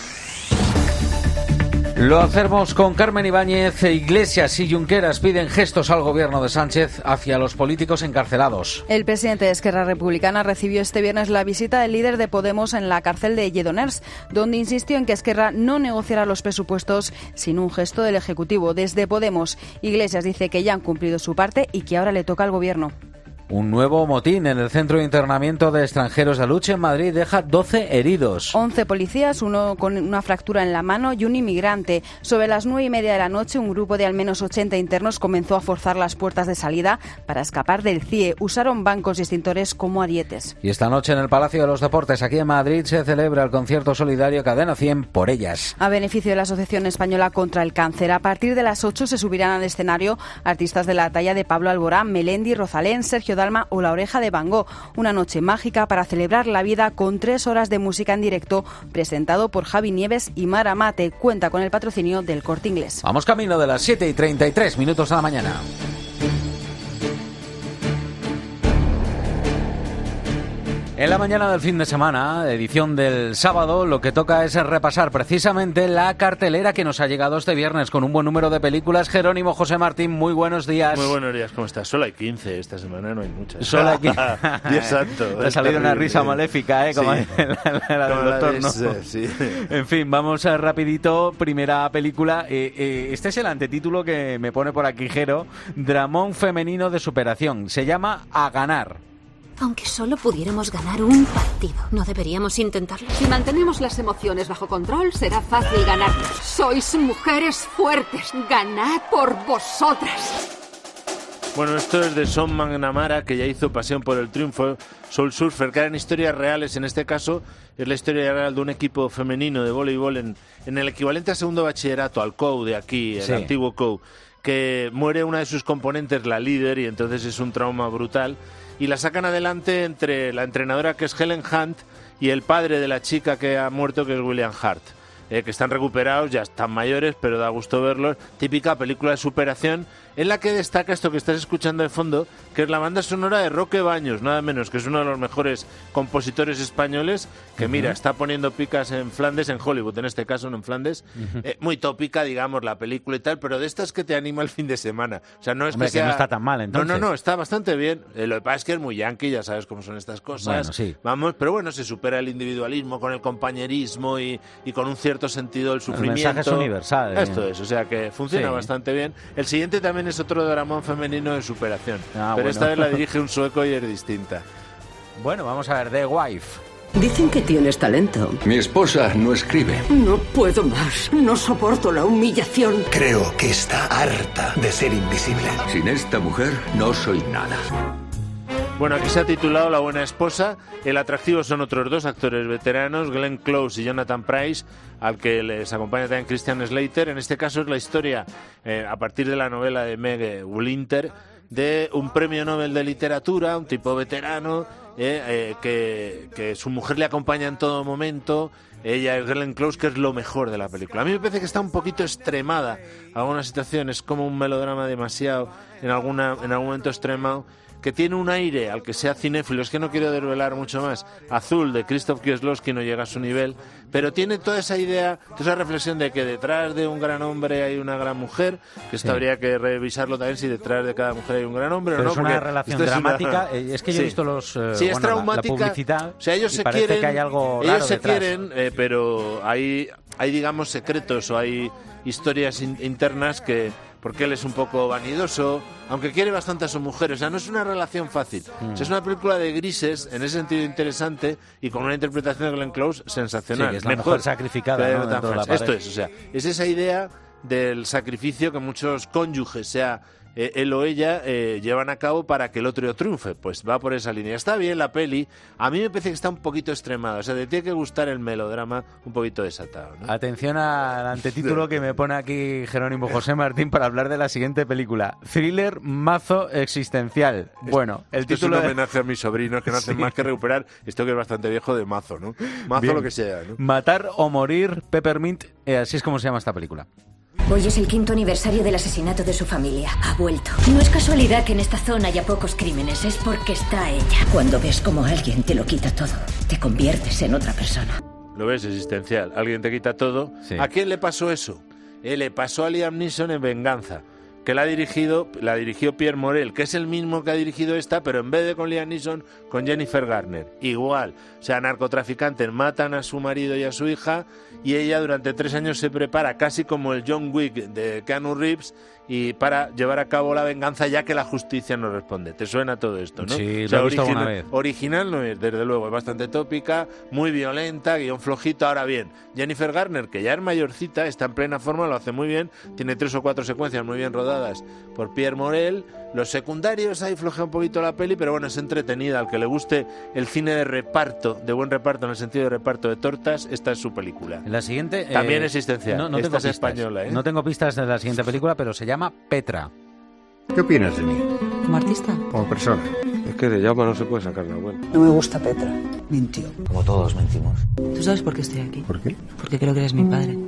Lo hacemos con Carmen Ibáñez. Iglesias y Junqueras piden gestos al gobierno de Sánchez hacia los políticos encarcelados. El presidente de Esquerra Republicana recibió este viernes la visita del líder de Podemos en la cárcel de Lledoners, donde insistió en que Esquerra no negociará los presupuestos sin un gesto del Ejecutivo. Desde Podemos, Iglesias dice que ya han cumplido su parte y que ahora le toca al gobierno. Un nuevo motín en el centro de internamiento de extranjeros de Aluche en Madrid deja doce heridos. once policías, uno con una fractura en la mano y un inmigrante. Sobre las nueve y media de la noche, un grupo de al menos ochenta internos comenzó a forzar las puertas de salida para escapar del C I E. Usaron bancos y extintores como arietes. Y esta noche en el Palacio de los Deportes, aquí en Madrid, se celebra el concierto solidario Cadena cien por ellas. A beneficio de la Asociación Española contra el Cáncer. A partir de las ocho se subirán al escenario artistas de la talla de Pablo Alborán, Melendi, Rosalén, Sergio Dalma o La Oreja de Van Gogh. Una noche mágica para celebrar la vida con tres horas de música en directo, presentado por Javi Nieves y Mara Mate. Cuenta con el patrocinio del Corte Inglés. Vamos camino de las siete y treinta y tres minutos de la mañana. En la mañana del fin de semana, edición del sábado, lo que toca es repasar precisamente la cartelera que nos ha llegado este viernes con un buen número de películas. Jerónimo José Martín, muy buenos días. Muy buenos días, ¿cómo estás? Solo hay quince esta semana, no hay muchas. Solo hay quince. Dios santo. Te ha salido una risa maléfica, ¿eh? Como sí. la, la, la del doctor, ¿no? Es, sí. En fin, vamos a rapidito. Primera película. Eh, eh, este es el antetítulo que me pone por aquí Jero. Dramón femenino de superación. Se llama A Ganar. Aunque solo pudiéramos ganar un partido, ¿no deberíamos intentarlo? Si mantenemos las emociones bajo control, será fácil ganarnos. Sois mujeres fuertes. Ganad por vosotras. Bueno, esto es de Son McNamara, que ya hizo Pasión por el Triunfo, Soul Surfer, que eran historias reales. En este caso es la historia real de un equipo femenino de voleibol en, en el equivalente a segundo bachillerato, al C O U de aquí, el sí. antiguo C O U, que muere una de sus componentes, la líder, y entonces es un trauma brutal. Y la sacan adelante entre la entrenadora, que es Helen Hunt, y el padre de la chica que ha muerto, que es William Hart. Eh, que están recuperados, ya están mayores, pero da gusto verlos. Típica película de superación en la que destaca esto que estás escuchando de fondo, que es la banda sonora de Roque Baños, nada menos, que es uno de los mejores compositores españoles, que uh-huh. mira, está poniendo picas en Flandes, en Hollywood, en este caso, no en Flandes. Uh-huh. Eh, muy tópica, digamos, la película y tal, pero de estas que te anima el fin de semana. O sea, no es Hombre, que sea... que no está tan mal, entonces. No, no, no, está bastante bien. Eh, lo que pasa es que es muy yankee, ya sabes cómo son estas cosas. Bueno, sí. Vamos, pero bueno, se supera el individualismo con el compañerismo y, y con un cierto sentido del sufrimiento. El mensaje es universal. ¿eh? Esto es, o sea que funciona sí. bastante bien. El siguiente también es otro dramón femenino de superación, ah, pero bueno. esta vez la dirige un sueco y es distinta. Bueno, vamos a ver, The Wife. Dicen que tienes talento. Mi esposa no escribe. No puedo más. No soporto la humillación. Creo que está harta de ser invisible. Sin esta mujer no soy nada. Bueno, aquí se ha titulado La buena esposa. El atractivo son otros dos actores veteranos, Glenn Close y Jonathan Pryce, al que les acompaña también Christian Slater. En este caso es la historia, eh, a partir de la novela de Meg Winter, de un premio Nobel de literatura, un tipo veterano, eh, eh, que, que su mujer le acompaña en todo momento. Ella es Glenn Close, que es lo mejor de la película. A mí me parece que está un poquito extremada alguna situación, es como un melodrama demasiado, en, alguna, en algún momento extremado, que tiene un aire al que sea cinéfilo, es que no quiero desvelar mucho más. Azul, de Krzysztof Kieslowski, no llega a su nivel, pero tiene toda esa idea, toda esa reflexión de que detrás de un gran hombre hay una gran mujer, que esto sí. habría que revisarlo también, si detrás de cada mujer hay un gran hombre pero o no. es una relación dramática, es, una... es que yo sí. he visto los eh, sí, es bueno, traumática. La, la publicidad, o sea, ellos se parece quieren, que hay algo ellos raro se detrás. quieren, eh, pero hay, hay digamos secretos o hay historias in, internas que... porque él es un poco vanidoso, aunque quiere bastante a su mujer. O sea, no es una relación fácil. Mm. O sea, es una película de grises, en ese sentido interesante, y con una interpretación de Glenn Close sensacional. Sí, que es la mejor mujer sacrificada, ¿no? Dentro de la Esto es, o sea, es esa idea del sacrificio que muchos cónyuges, sea eh, él o ella, eh, llevan a cabo para que el otro triunfe. Pues va por esa línea. Está bien la peli. A mí me parece que está un poquito extremada. O sea, te tiene que gustar el melodrama un poquito desatado, ¿no? Atención al antetítulo que me pone aquí Jerónimo José Martín para hablar de la siguiente película. Thriller mazo existencial. Bueno, el esto título es un homenaje de... a mis sobrinos que no hacen sí. más que recuperar esto que es bastante viejo de mazo, ¿no? Mazo bien. Lo que sea, ¿no? Matar o morir, Peppermint, eh, así es como se llama esta película. Hoy es el quinto aniversario del asesinato de su familia. Ha vuelto. No es casualidad que en esta zona haya pocos crímenes, es porque está ella. Cuando ves como alguien te lo quita todo, te conviertes en otra persona. Lo ves, existencial. Alguien te quita todo. Sí. ¿A quién le pasó eso? Eh, le pasó a Liam Neeson en Venganza, que la ha dirigido, la dirigió Pierre Morel, que es el mismo que ha dirigido esta, pero en vez de con Liam Neeson, con Jennifer Garner. Igual. O sea, narcotraficantes matan a su marido y a su hija, y ella durante tres años se prepara casi como el John Wick de Keanu Reeves, y para llevar a cabo la venganza ya que la justicia no responde. ¿Te suena todo esto, no? Sí, o sea, lo he visto original, una vez. Original no es, desde luego, es bastante tópica, muy violenta, guión flojito. Ahora bien, Jennifer Garner, que ya es mayorcita, está en plena forma, lo hace muy bien, tiene tres o cuatro secuencias muy bien rodadas por Pierre Morel. Los secundarios ahí flojea un poquito la peli, pero bueno, es entretenida. Al que le guste el cine de reparto, de buen reparto en el sentido de reparto de tortas, esta es su película. La siguiente... También eh, existencial. No, no esta tengo es pistas. española, ¿eh? No tengo pistas de la siguiente película, pero se llama Petra. ¿Qué opinas de mí? ¿Como artista? Como persona. Es que de Jaume no se puede sacar nada bueno. No me gusta Petra. Mintió. Como todos mentimos. ¿Tú sabes por qué estoy aquí? ¿Por qué? Porque creo que eres mi padre.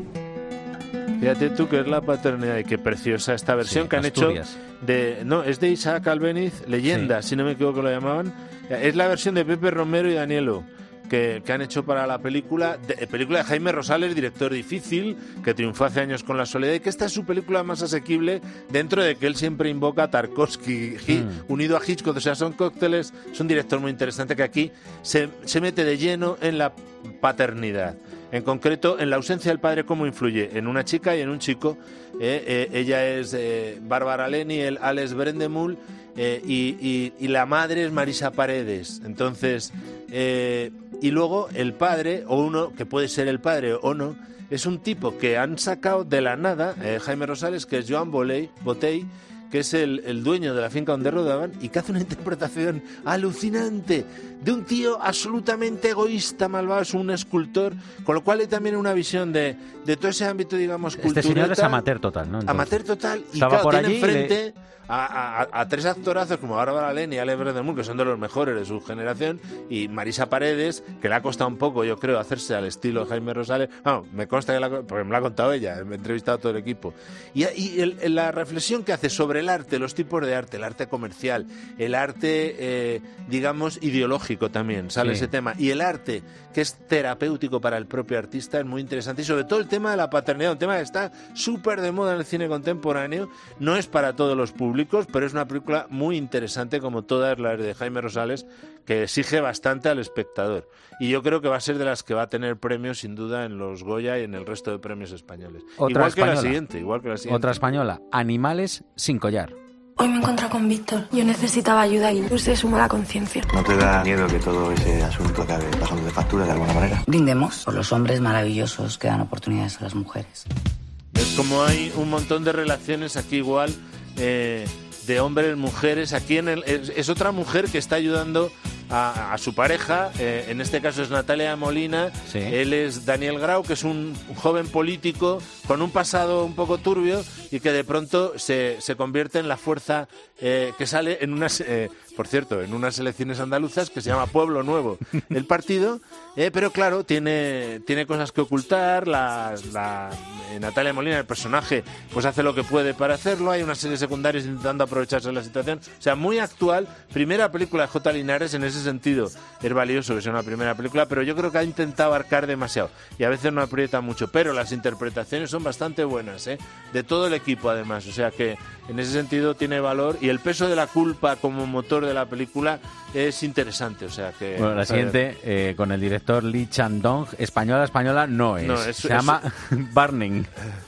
Fíjate tú que es la paternidad y qué preciosa esta versión Sí, que han Asturias. hecho de... No, es de Isaac Albéniz, Leyenda, Sí. si no me equivoco lo llamaban. Es la versión de Pepe Romero y Danielo. Que, que han hecho para la película, de, película de Jaime Rosales, director difícil, que triunfó hace años con La Soledad, y que esta es su película más asequible dentro de que él siempre invoca a Tarkovsky, mm. unido a Hitchcock, o sea, son cócteles, es un director muy interesante que aquí se, se mete de lleno en la paternidad. En concreto, en la ausencia del padre, cómo influye en una chica y en un chico. Eh, eh, ella es eh, Bárbara Leni, el Alex Brendemul, eh, y, y, y la madre es Marisa Paredes. Entonces... Eh, y luego el padre, o uno, que puede ser el padre o no, es un tipo que han sacado de la nada, eh, Jaime Rosales, que es Joan Boley, Botey, que es el, el dueño de la finca donde rodaban, y que hace una interpretación alucinante de un tío absolutamente egoísta, malvado, es un escultor, con lo cual hay también una visión de, de todo ese ámbito, digamos, cultural. Este señor es amateur total, ¿no? Entonces, amateur total, y estaba claro, por tiene allí enfrente... Le... A, a, a tres actorazos como Bárbara Leni y Ale Brendemul, que son de los mejores de su generación, y Marisa Paredes, que le ha costado un poco, yo creo, hacerse al estilo Jaime Rosales. Vamos, me consta que la, porque me lo ha contado ella, me ha entrevistado a todo el equipo. Y, y el, la reflexión que hace sobre el arte, los tipos de arte, el arte comercial, el arte, eh, digamos, ideológico también, sale Sí. ese tema, y el arte que es terapéutico para el propio artista, es muy interesante, y sobre todo el tema de la paternidad, un tema que está súper de moda en el cine contemporáneo, no es para todos los públicos, pero es una película muy interesante, como todas las de Jaime Rosales, que exige bastante al espectador, y yo creo que va a ser de las que va a tener premios sin duda en los Goya y en el resto de premios españoles. Otra igual española. que la siguiente, igual que la siguiente. Otra española, Animales sin collar. Hoy me he encontrado con Víctor. Yo necesitaba ayuda y usted suma la conciencia. ¿No te da miedo que todo ese asunto acabe pasando de factura de alguna manera? Brindemos por los hombres maravillosos que dan oportunidades a las mujeres. Es como hay un montón de relaciones aquí igual, eh, de hombres, mujeres. Aquí en el, es, es otra mujer que está ayudando a, a su pareja, eh, en este caso es Natalia Molina, Sí. él es Daniel Grau, que es un, un joven político con un pasado un poco turbio y que de pronto se, se convierte en la fuerza eh, que sale en unas, eh, por cierto, en unas elecciones andaluzas que se llama Pueblo Nuevo, el partido, eh, pero claro, tiene, tiene cosas que ocultar, la, la eh, Natalia Molina, el personaje, pues hace lo que puede para hacerlo, hay una serie de secundarios intentando aprovecharse de la situación, o sea, muy actual, primera película de J. Linares, en ese sentido es valioso que sea una primera película, pero yo creo que ha intentado abarcar demasiado y a veces no aprieta mucho, pero las interpretaciones son bastante buenas, ¿eh? De todo el equipo además, o sea que en ese sentido tiene valor y el peso de la culpa como motor de la película es interesante, o sea que... Bueno, la siguiente, eh, con el director Lee Chan-dong, española, española no es, No, es- se es- llama Burning.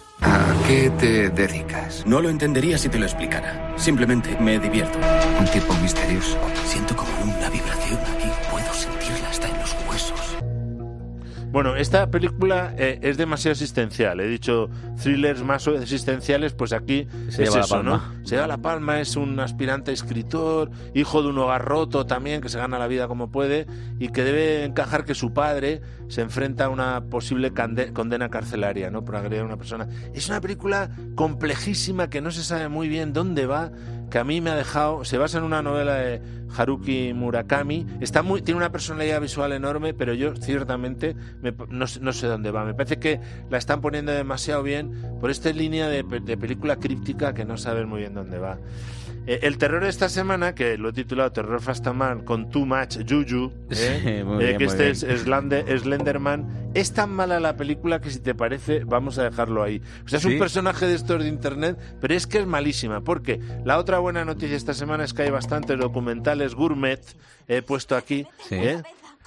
¿A qué te dedicas? No lo entendería si te lo explicara. Simplemente me divierto. Un tipo misterioso. Siento como una vibración aquí. Puedo sentirla hasta en los huesos. Bueno, esta película eh, es demasiado existencial. He dicho thrillers más existenciales, pues aquí Se es lleva la eso, palma. ¿no? Se da la palma, es un aspirante a escritor, hijo de un hogar roto también, que se gana la vida como puede y que debe encajar que su padre se enfrenta a una posible cande- condena carcelaria, ¿no? Por agredir a una persona. Es una película complejísima que no se sabe muy bien dónde va, que a mí me ha dejado... Se basa en una novela de Haruki Murakami. Está muy, tiene una personalidad visual enorme, pero yo ciertamente me- no, sé- no sé dónde va. Me parece que la están poniendo demasiado bien por esta línea de, pe- de película críptica que no sabes muy bien dónde va. Eh, el terror de esta semana, que lo he titulado Terror Fastaman con Too Much Juju, ¿eh? Sí, muy Eh, bien, que muy este bien. es Slande- Slenderman, es tan mala la película que si te parece vamos a dejarlo ahí. O sea, es ¿Sí? un personaje de estos de internet, pero es que es malísima, porque la otra buena noticia esta semana es que hay bastantes documentales gourmet, he puesto aquí, Sí. ¿eh?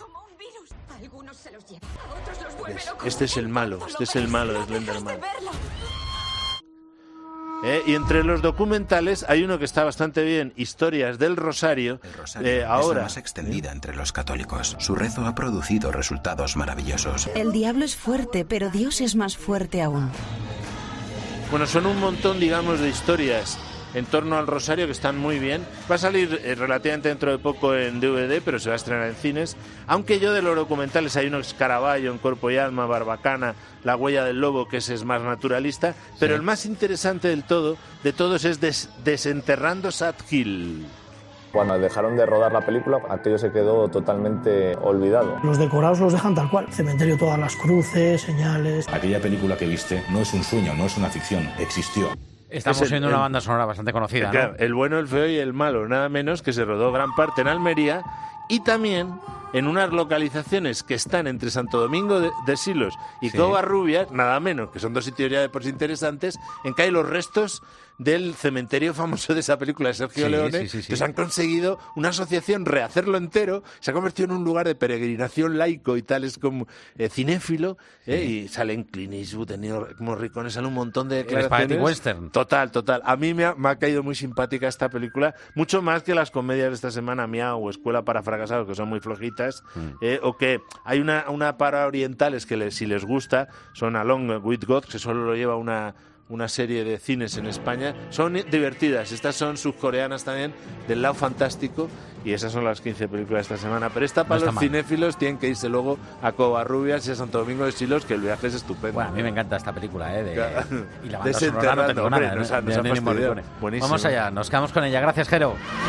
Algunos se los llevan, a otros los vuelven Es- locos. Este es el malo, este es el malo de Slenderman. Eh, y entre los documentales hay uno que está bastante bien, Historias del Rosario. El Rosario eh, ahora, es la más extendida entre los católicos. Su rezo ha producido resultados maravillosos. El diablo es fuerte, pero Dios es más fuerte aún. Bueno, son un montón, digamos, de historias en torno al Rosario que están muy bien. Va a salir eh, relativamente dentro de poco en D V D, pero se va a estrenar en cines. Aunque yo de los documentales hay uno que es Caravaggio, En Cuerpo y Alma, Barbacana, La Huella del Lobo, que ese es más naturalista. Pero sí. El más interesante del todo, de todos es des- Desenterrando Sad Hill. Cuando dejaron de rodar la película, aquello se quedó totalmente olvidado. Los decorados los dejan tal cual. Cementerio, todas las cruces, señales. Aquella película que viste no es un sueño, no es una ficción, existió. Estamos el, viendo una banda sonora bastante conocida, claro, ¿no? El bueno, el feo y el malo, nada menos, que se rodó gran parte en Almería y también en unas localizaciones que están entre Santo Domingo de, de Silos y sí. Covarrubias, nada menos, que son dos sitios ya de por sí interesantes, en que hay los restos del cementerio famoso de esa película de Sergio sí, Leone. Sí, sí, sí. Entonces han conseguido una asociación rehacerlo entero, se ha convertido en un lugar de peregrinación laico y tal, es como eh, cinéfilo, eh, sí. Y salen Clint Eastwood, Ennio Morricone, sale un montón de declaraciones. El western. Total, total. A mí me ha, me ha caído muy simpática esta película, mucho más que las comedias de esta semana, Miau o Escuela para Fracasados, que son muy flojitas, mm. eh, o que hay una, una para orientales que les, si les gusta, son Along with God, que solo lo lleva una... una serie de cines en España, son divertidas, estas son subcoreanas también, del lado fantástico, y esas son las quince películas de esta semana, pero esta para no los mal. Cinéfilos tienen que irse luego a Covarrubias y a Santo Domingo de Silos, que el viaje es estupendo. Bueno, a mí me encanta esta película, ¿eh? De... y la banda sonora no tengo nada, nos ha, nos ha buenísimo. Vamos allá, nos quedamos con ella, gracias Jero.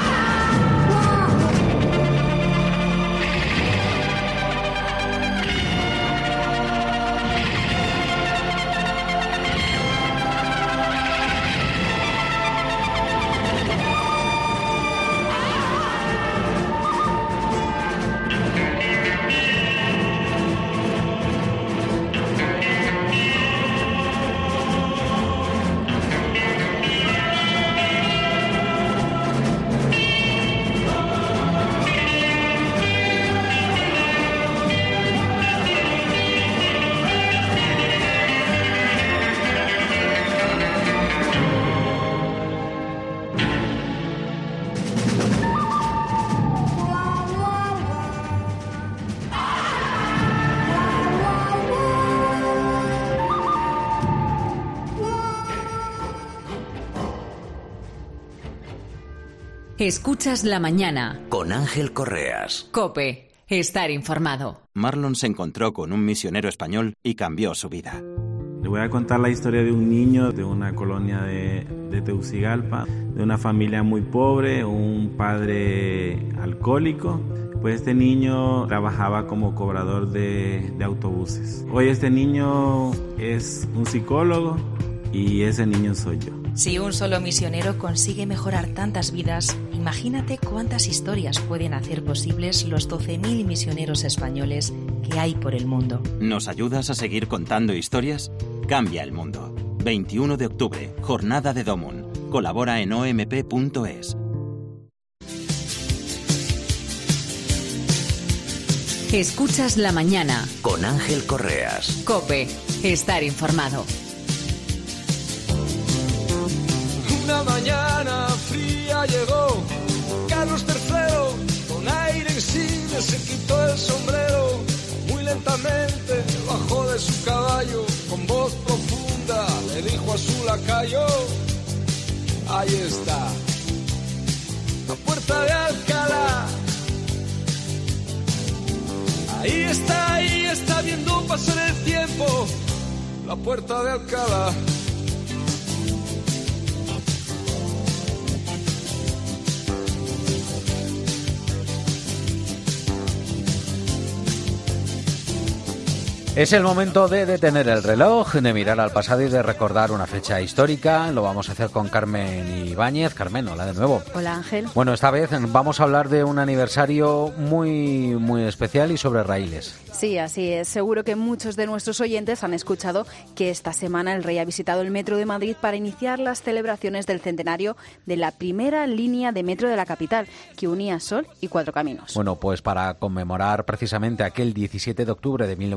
Escuchas La Mañana con Ángel Correas. COPE. Estar informado. Marlon se encontró con un misionero español y cambió su vida. Le voy a contar la historia de un niño de una colonia de, de Tegucigalpa, de una familia muy pobre, un padre alcohólico. Pues este niño trabajaba como cobrador de, de autobuses. Hoy este niño es un psicólogo y ese niño soy yo. Si un solo misionero consigue mejorar tantas vidas, imagínate cuántas historias pueden hacer posibles los doce mil misioneros españoles que hay por el mundo. ¿Nos ayudas a seguir contando historias? Cambia el mundo. veintiuno de octubre, Jornada de Domun. Colabora en o m p punto es. Escuchas La Mañana con Ángel Correas. COPE. Estar informado. Una mañana fría llegó Carlos tercero, con aire insigne se quitó el sombrero, muy lentamente bajó de su caballo, con voz profunda le dijo a su lacayo: ahí está, la puerta de Alcalá. Ahí está, ahí está viendo pasar el tiempo, la puerta de Alcalá. Es el momento de detener el reloj, de mirar al pasado y de recordar una fecha histórica. Lo vamos a hacer con Carmen Ibáñez. Carmen, hola de nuevo. Hola, Ángel. Bueno, esta vez vamos a hablar de un aniversario muy, muy especial y sobre raíles. Sí, así es. Seguro que muchos de nuestros oyentes han escuchado que esta semana el rey ha visitado el Metro de Madrid para iniciar las celebraciones del centenario de la primera línea de metro de la capital, que unía Sol y Cuatro Caminos. Bueno, pues para conmemorar precisamente aquel diecisiete de octubre de mil novecientos diecinueve,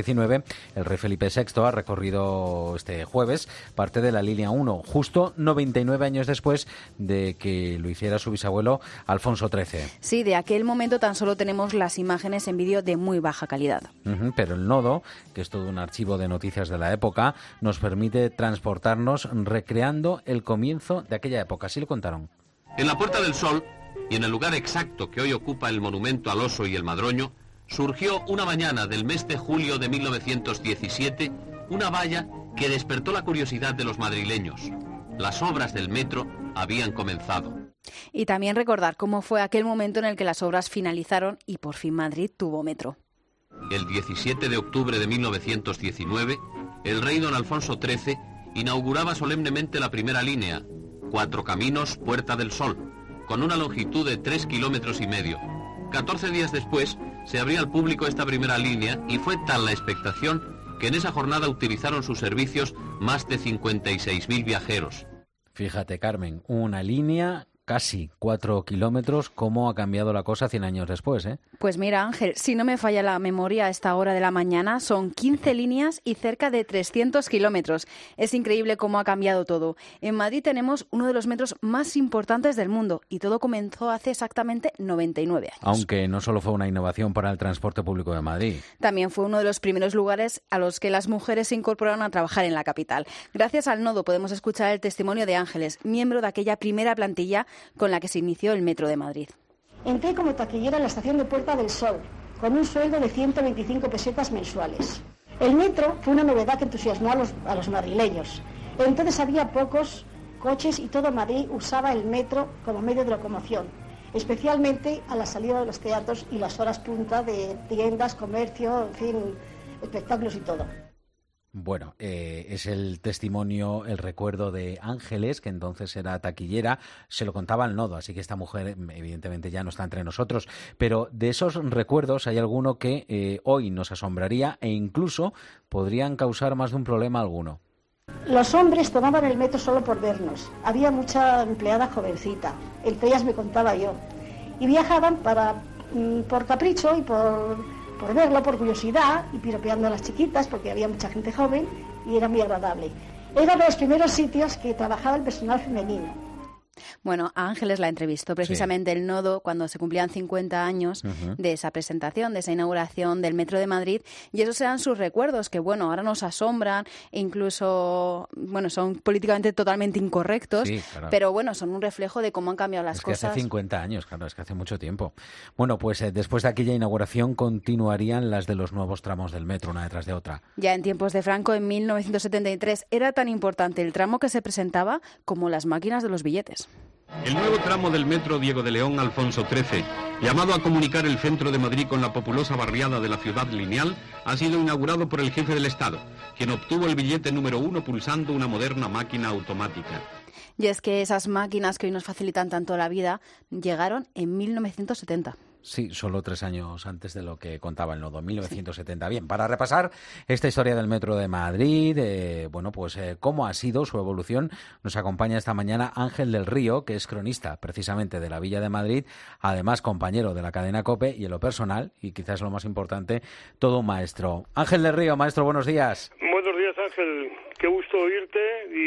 diecinueve, el rey Felipe sexto ha recorrido este jueves parte de la línea uno, justo noventa y nueve años después de que lo hiciera su bisabuelo Alfonso trece. Sí, de aquel momento tan solo tenemos las imágenes en vídeo de muy baja calidad. Uh-huh, pero el nodo, que es todo un archivo de noticias de la época, nos permite transportarnos recreando el comienzo de aquella época. Así lo contaron. En la Puerta del Sol, y en el lugar exacto que hoy ocupa el monumento al oso y el madroño, surgió una mañana del mes de julio de mil novecientos diecisiete una valla que despertó la curiosidad de los madrileños. Las obras del metro habían comenzado. Y también recordar cómo fue aquel momento en el que las obras finalizaron y por fin Madrid tuvo metro. El diecisiete de octubre de mil novecientos diecinueve, el rey don Alfonso trece inauguraba solemnemente la primera línea, Cuatro Caminos, Puerta del Sol, con una longitud de tres kilómetros y medio. catorce días después se abría al público esta primera línea y fue tal la expectación que en esa jornada utilizaron sus servicios más de cincuenta y seis mil viajeros. Fíjate, Carmen, una línea, casi cuatro kilómetros, ¿cómo ha cambiado la cosa cien años después, eh? Pues mira, Ángel, si no me falla la memoria a esta hora de la mañana, son quince líneas y cerca de trescientos kilómetros. Es increíble cómo ha cambiado todo. En Madrid tenemos uno de los metros más importantes del mundo y todo comenzó hace exactamente noventa y nueve años. Aunque no solo fue una innovación para el transporte público de Madrid. También fue uno de los primeros lugares a los que las mujeres se incorporaron a trabajar en la capital. Gracias al nodo podemos escuchar el testimonio de Ángeles, miembro de aquella primera plantilla con la que se inició el Metro de Madrid. Entré como taquillera en la estación de Puerta del Sol, con un sueldo de ciento veinticinco pesetas mensuales. El metro fue una novedad que entusiasmó a los, a los madrileños. Entonces había pocos coches y todo Madrid usaba el metro como medio de locomoción, especialmente a la salida de los teatros y las horas punta de tiendas, comercio, en fin, espectáculos y todo. Bueno, eh, es el testimonio, el recuerdo de Ángeles, que entonces era taquillera, se lo contaba al nodo, así que esta mujer evidentemente ya no está entre nosotros, pero de esos recuerdos hay alguno que eh, hoy nos asombraría e incluso podrían causar más de un problema alguno. Los hombres tomaban el metro solo por vernos, había mucha empleada jovencita, entre ellas me contaba yo, y viajaban para por capricho y por... por verlo, por curiosidad, y piropeando a las chiquitas, porque había mucha gente joven, y era muy agradable. Era de los primeros sitios que trabajaba el personal femenino. Bueno, a Ángeles la entrevistó precisamente sí. El nodo cuando se cumplían cincuenta años uh-huh. de esa presentación, de esa inauguración del Metro de Madrid, y esos eran sus recuerdos, que bueno, ahora nos asombran, e incluso, bueno, son políticamente totalmente incorrectos, sí, claro. pero bueno, son un reflejo de cómo han cambiado las es cosas. Que hace cincuenta años, claro, es que hace mucho tiempo. Bueno, pues eh, después de aquella inauguración continuarían las de los nuevos tramos del metro, una detrás de otra. Ya en tiempos de Franco, en mil novecientos setenta y tres, era tan importante el tramo que se presentaba como las máquinas de los billetes. El nuevo tramo del metro Diego de León Alfonso trece, llamado a comunicar el centro de Madrid con la populosa barriada de la ciudad lineal, ha sido inaugurado por el jefe del Estado, quien obtuvo el billete número uno pulsando una moderna máquina automática. Y es que esas máquinas que hoy nos facilitan tanto la vida llegaron en mil novecientos setenta. Sí, solo tres años antes de lo que contaba el nodo, mil novecientos setenta. Sí. Bien, para repasar esta historia del Metro de Madrid, eh, bueno, pues eh, cómo ha sido su evolución, nos acompaña esta mañana Ángel del Río, que es cronista precisamente de la Villa de Madrid, además compañero de la cadena COPE y en lo personal, y quizás lo más importante, todo un maestro. Ángel del Río, maestro, buenos días. Buenos días, Ángel. Qué gusto oírte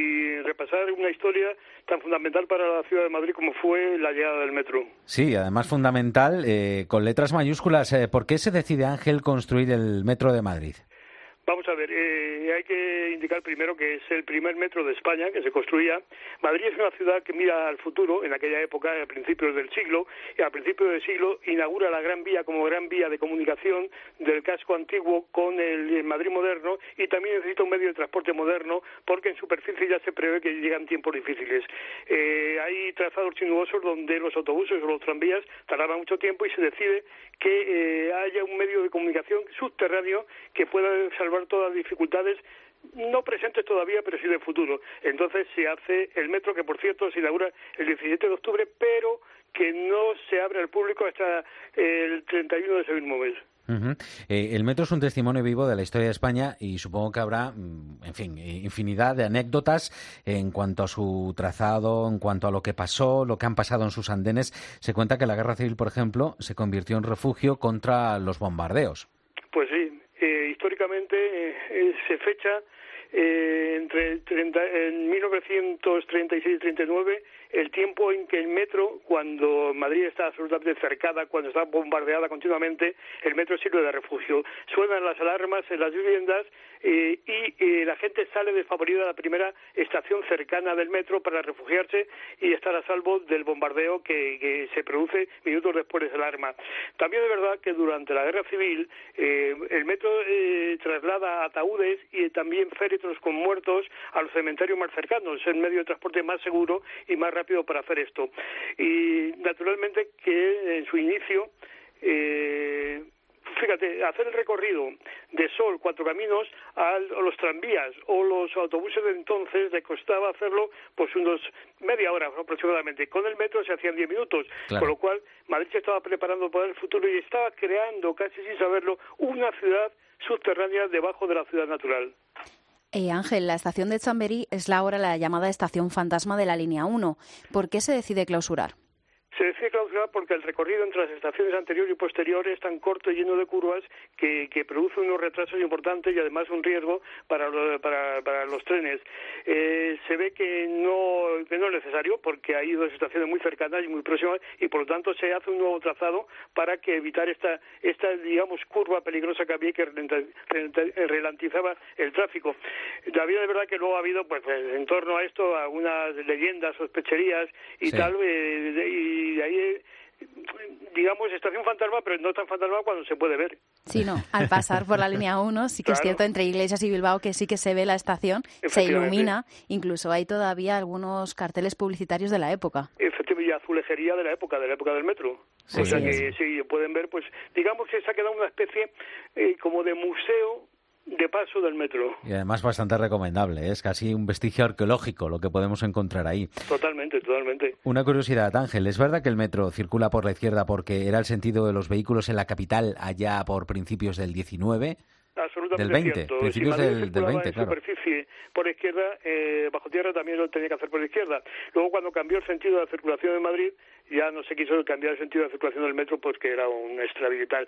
y repasar una historia tan fundamental para la ciudad de Madrid como fue la llegada del metro. Sí, además fundamental, eh, con letras mayúsculas. Eh, ¿Por qué se decide, Ángel, construir el Metro de Madrid? Vamos a ver, eh, hay que indicar primero que es el primer metro de España que se construía. Madrid es una ciudad que mira al futuro, en aquella época, a principios del siglo, y a principios del siglo inaugura la Gran Vía como gran vía de comunicación del casco antiguo con el Madrid moderno, y también necesita un medio de transporte moderno porque en superficie ya se prevé que llegan tiempos difíciles. Eh, hay trazados sinuosos donde los autobuses o los tranvías tardaban mucho tiempo y se decide que eh, haya un medio de comunicación subterráneo que pueda salvar todas las dificultades, no presentes todavía, pero sí de futuro. Entonces se hace el metro, que por cierto se inaugura el diecisiete de octubre, pero que no se abre al público hasta el treinta y uno de ese mismo mes. Uh-huh. Eh, el metro es un testimonio vivo de la historia de España y supongo que habrá, en fin, infinidad de anécdotas en cuanto a su trazado, en cuanto a lo que pasó, lo que han pasado en sus andenes. Se cuenta que la Guerra Civil, por ejemplo, se convirtió en refugio contra los bombardeos. Pues sí. eh, históricamente eh, se fecha eh, entre treinta, en mil novecientos treinta y seis y treinta y nueve, el tiempo en que el metro, cuando Madrid está absolutamente cercada, cuando está bombardeada continuamente, el metro sirve de refugio. Suenan las alarmas en las viviendas eh, y eh, la gente sale desfavorida a la primera estación cercana del metro para refugiarse y estar a salvo del bombardeo que, que se produce minutos después de esa alarma. También es verdad que durante la Guerra Civil eh, el metro eh, traslada ataúdes y también féretros con muertos a los cementerios más cercanos. Es el medio de transporte más seguro y más rápido para hacer esto. Y naturalmente que en su inicio, eh, fíjate, hacer el recorrido de Sol, Cuatro Caminos, a los tranvías o los autobuses de entonces le costaba hacerlo pues unos media hora aproximadamente. Con el metro se hacían diez minutos, claro. Con lo cual Madrid se estaba preparando para el futuro y estaba creando, casi sin saberlo, una ciudad subterránea debajo de la ciudad natural. Eh, Ángel, la estación de Chamberí es la ahora la llamada estación fantasma de la línea uno. ¿Por qué se decide clausurar? Se decide clausurar porque el recorrido entre las estaciones anteriores y posteriores es tan corto y lleno de curvas que, que produce unos retrasos importantes y además un riesgo para, lo, para, para los trenes. Eh, se ve que no, que no es necesario porque hay dos estaciones muy cercanas y muy próximas y por lo tanto se hace un nuevo trazado para que evitar esta, esta digamos, curva peligrosa que había que ralentizaba el tráfico. También es verdad que luego ha habido, pues, en torno a esto, algunas leyendas, sospecherías y sí. tal, eh, y y de ahí, digamos, estación fantasma, pero no tan fantasma cuando se puede ver. Sí, no, al pasar por la línea uno, sí que claro. Es cierto, entre Iglesias y Bilbao, que sí que se ve la estación, se ilumina, incluso hay todavía algunos carteles publicitarios de la época. Efectivamente, y azulejería de la época, de la época del metro. Sí, o sea sí, que sí. sí, pueden ver, pues, digamos que se ha quedado una especie eh, como de museo de paso del metro. Y además bastante recomendable, ¿eh? Es casi un vestigio arqueológico lo que podemos encontrar ahí. Totalmente, totalmente. Una curiosidad, Ángel, ¿es verdad que el metro circula por la izquierda porque era el sentido de los vehículos en la capital allá por principios del diecinueve? Absolutamente del veinte, cierto. Principios si del, del veinte, en claro. superficie por izquierda, eh, bajo tierra también lo tenía que hacer por izquierda. Luego, cuando cambió el sentido de la circulación en Madrid, ya no se quiso cambiar el sentido de la circulación del metro, pues que era un extravío y tal.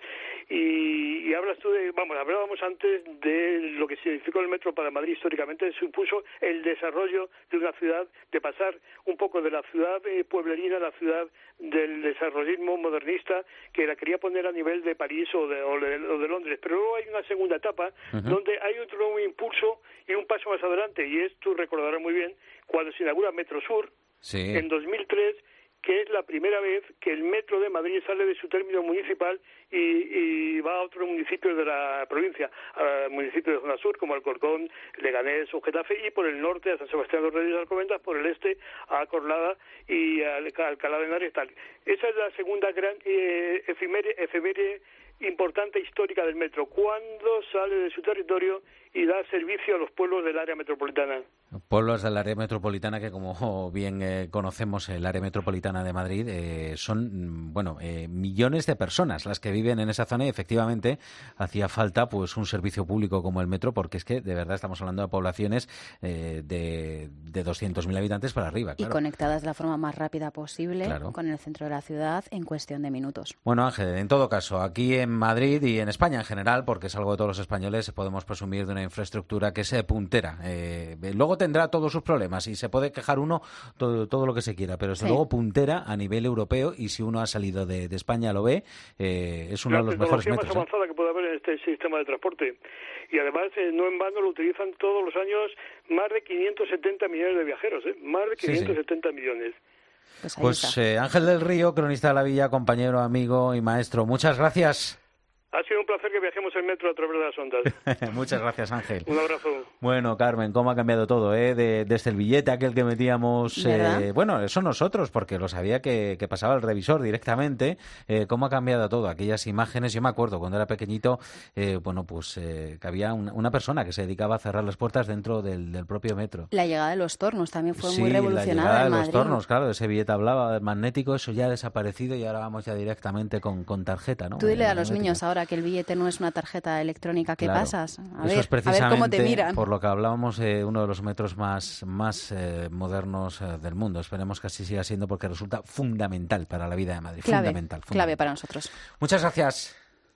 Y, y hablas tú de, vamos, hablábamos antes de lo que significó el metro para Madrid históricamente, supuso el desarrollo de una ciudad, de pasar un poco de la ciudad eh, pueblerina a la ciudad del desarrollismo modernista, que la quería poner a nivel de París o de, o de, o de Londres. Pero luego hay una segunda etapa, uh-huh. donde hay otro nuevo impulso y un paso más adelante, y es, tú recordarás muy bien, cuando se inaugura Metro Sur, sí. en dos mil tres, que es la primera vez que el metro de Madrid sale de su término municipal y, y va a otros municipios de la provincia, a municipios de zona sur como Alcorcón, Leganés o Getafe, y por el norte a San Sebastián de los Reyes y Alcobendas, por el este a Corlada y a Alcalá de Henares, tal. Esa es la segunda gran eh, efeméride, efeméride importante histórica del metro, cuando sale de su territorio y da servicio a los pueblos del área metropolitana. Pueblos del área metropolitana que, como bien eh, conocemos, el área metropolitana de Madrid, eh, son, bueno, eh, millones de personas las que viven en esa zona y efectivamente hacía falta pues un servicio público como el metro, porque es que de verdad estamos hablando de poblaciones eh, de, de doscientos mil habitantes para arriba. Claro. Y conectadas de la forma más rápida posible claro. con el centro de la ciudad en cuestión de minutos. Bueno, Ángel, en todo caso, aquí en Madrid y en España en general, porque es algo de todos los españoles, podemos presumir de una infraestructura que es puntera. Eh, luego tendrá todos sus problemas y se puede quejar uno todo, todo lo que se quiera, pero desde sí. luego puntera a nivel europeo, y si uno ha salido de, de España lo ve, eh, es uno la de los mejores metros. La tecnología más avanzada ¿eh? que puede haber en este sistema de transporte. Y además, eh, no en vano, lo utilizan todos los años más de quinientos setenta millones de viajeros, ¿eh? Más de quinientos setenta sí, sí. millones. Pues, pues eh, Ángel del Río, cronista de la Villa, compañero, amigo y maestro, muchas gracias. Ha sido un placer que viajemos en metro a través de las ondas. Muchas gracias, Ángel. Un abrazo. Bueno, Carmen, cómo ha cambiado todo, ¿eh? De, desde el billete aquel que metíamos... Eh, bueno, eso nosotros, porque lo sabía que, que pasaba el revisor directamente. Eh, cómo ha cambiado todo, aquellas imágenes. Yo me acuerdo, cuando era pequeñito, eh, bueno, pues eh, que había una, una persona que se dedicaba a cerrar las puertas dentro del, del propio metro. La llegada de los tornos también fue sí, muy revolucionaria la llegada en de Madrid. los tornos, claro, ese billete hablaba del magnético, eso ya ha desaparecido y ahora vamos ya directamente con, con tarjeta, ¿no? Tú dile el a los magnético. Niños ahora que el billete no es una tarjeta electrónica que claro. pasas. A Eso ver, es precisamente a ver cómo te miran. Por lo que hablábamos, eh, uno de los metros más, más eh, modernos eh, del mundo. Esperemos que así siga siendo, porque resulta fundamental para la vida de Madrid. Clave, fundamental, fundamental. clave para nosotros. Muchas gracias.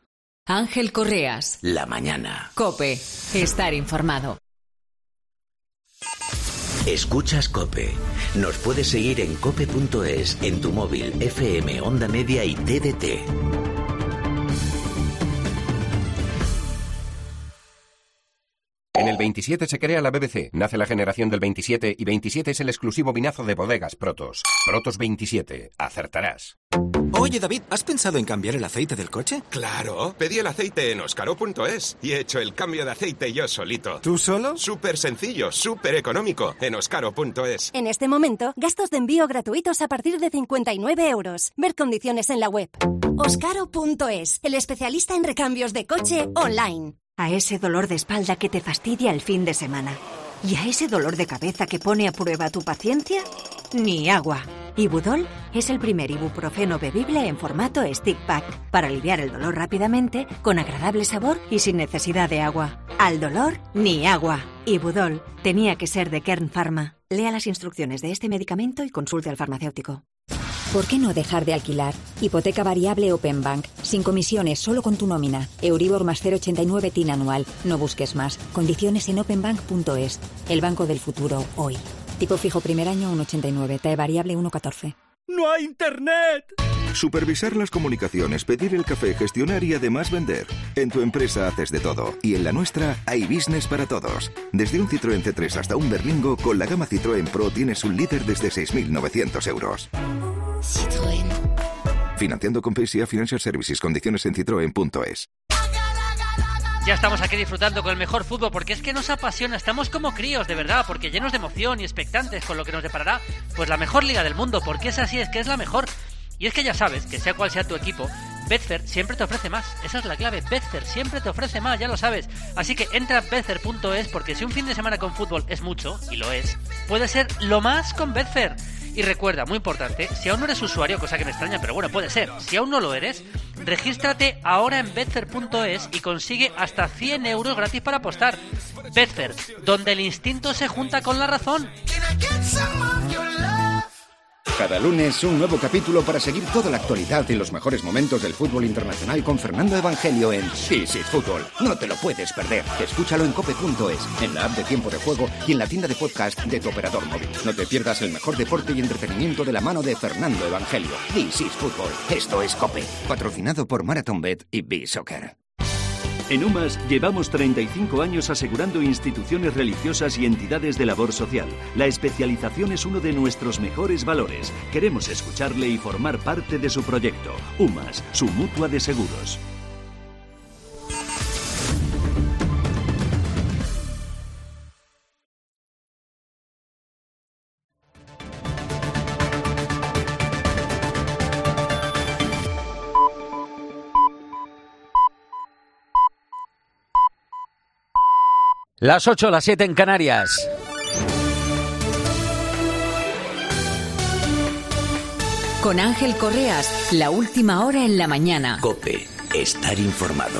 Ángel Correas. La mañana. COPE. Estar informado. Escuchas COPE. Nos puedes seguir en cope punto es, en tu móvil, F M, Onda Media y T D T. En el veintisiete se crea la B B C, nace la generación del veintisiete y veintisiete es el exclusivo vinazo de bodegas Protos. Protos veintisiete, acertarás. Oye David, ¿has pensado en cambiar el aceite del coche? Claro, pedí el aceite en oscaro punto es y he hecho el cambio de aceite yo solito. ¿Tú solo? Súper sencillo, súper económico, en oscaro punto es. En este momento, gastos de envío gratuitos a partir de cincuenta y nueve euros. Ver condiciones en la web. oscaro punto es, el especialista en recambios de coche online. A ese dolor de espalda que te fastidia el fin de semana. ¿Y a ese dolor de cabeza que pone a prueba tu paciencia? Ni agua. Ibudol es el primer ibuprofeno bebible en formato stick pack para aliviar el dolor rápidamente, con agradable sabor y sin necesidad de agua. Al dolor, ni agua. Ibudol tenía que ser de Kern Pharma. Lea las instrucciones de este medicamento y consulte al farmacéutico. ¿Por qué no dejar de alquilar? Hipoteca variable Open Bank. Sin comisiones, solo con tu nómina. Euribor más cero coma ochenta y nueve T I N anual. No busques más. Condiciones en open bank punto es. El banco del futuro, hoy. Tipo fijo primer año uno coma ochenta y nueve. T A E variable uno coma catorce. ¡No hay internet! Supervisar las comunicaciones, pedir el café, gestionar y además vender. En tu empresa haces de todo. Y en la nuestra hay business para todos. Desde un Citroën C tres hasta un Berlingo, con la gama Citroën Pro tienes un líder desde seis mil novecientos euros. Citroën. Financiando con P S A Financial Services. Condiciones en citroen punto es. Ya estamos aquí disfrutando con el mejor fútbol, porque es que nos apasiona, estamos como críos, de verdad, porque llenos de emoción y expectantes con lo que nos deparará, pues la mejor liga del mundo, porque es así, es que es la mejor. Y es que ya sabes que sea cual sea tu equipo, Betfair siempre te ofrece más. Esa es la clave, Betfair siempre te ofrece más, ya lo sabes. Así que entra a betfair punto es, porque si un fin de semana con fútbol es mucho, y lo es, puede ser lo más con Betfair. Y recuerda, muy importante, si aún no eres usuario, cosa que me extraña, pero bueno, puede ser, si aún no lo eres, regístrate ahora en betfair punto es y consigue hasta cien euros gratis para apostar. Betfair, donde el instinto se junta con la razón. Cada lunes un nuevo capítulo para seguir toda la actualidad y los mejores momentos del fútbol internacional con Fernando Evangelio en This is Fútbol. No te lo puedes perder. Escúchalo en cope punto es, en la app de Tiempo de Juego y en la tienda de podcast de tu operador móvil. No te pierdas el mejor deporte y entretenimiento de la mano de Fernando Evangelio. This is Fútbol. Esto es COPE. Patrocinado por MarathonBet y B-Soccer. En UMAS llevamos treinta y cinco años asegurando instituciones religiosas y entidades de labor social. La especialización es uno de nuestros mejores valores. Queremos escucharle y formar parte de su proyecto. UMAS, su mutua de seguros. Las ocho, las siete en Canarias. Con Ángel Correas, la última hora en la mañana. COPE, estar informado.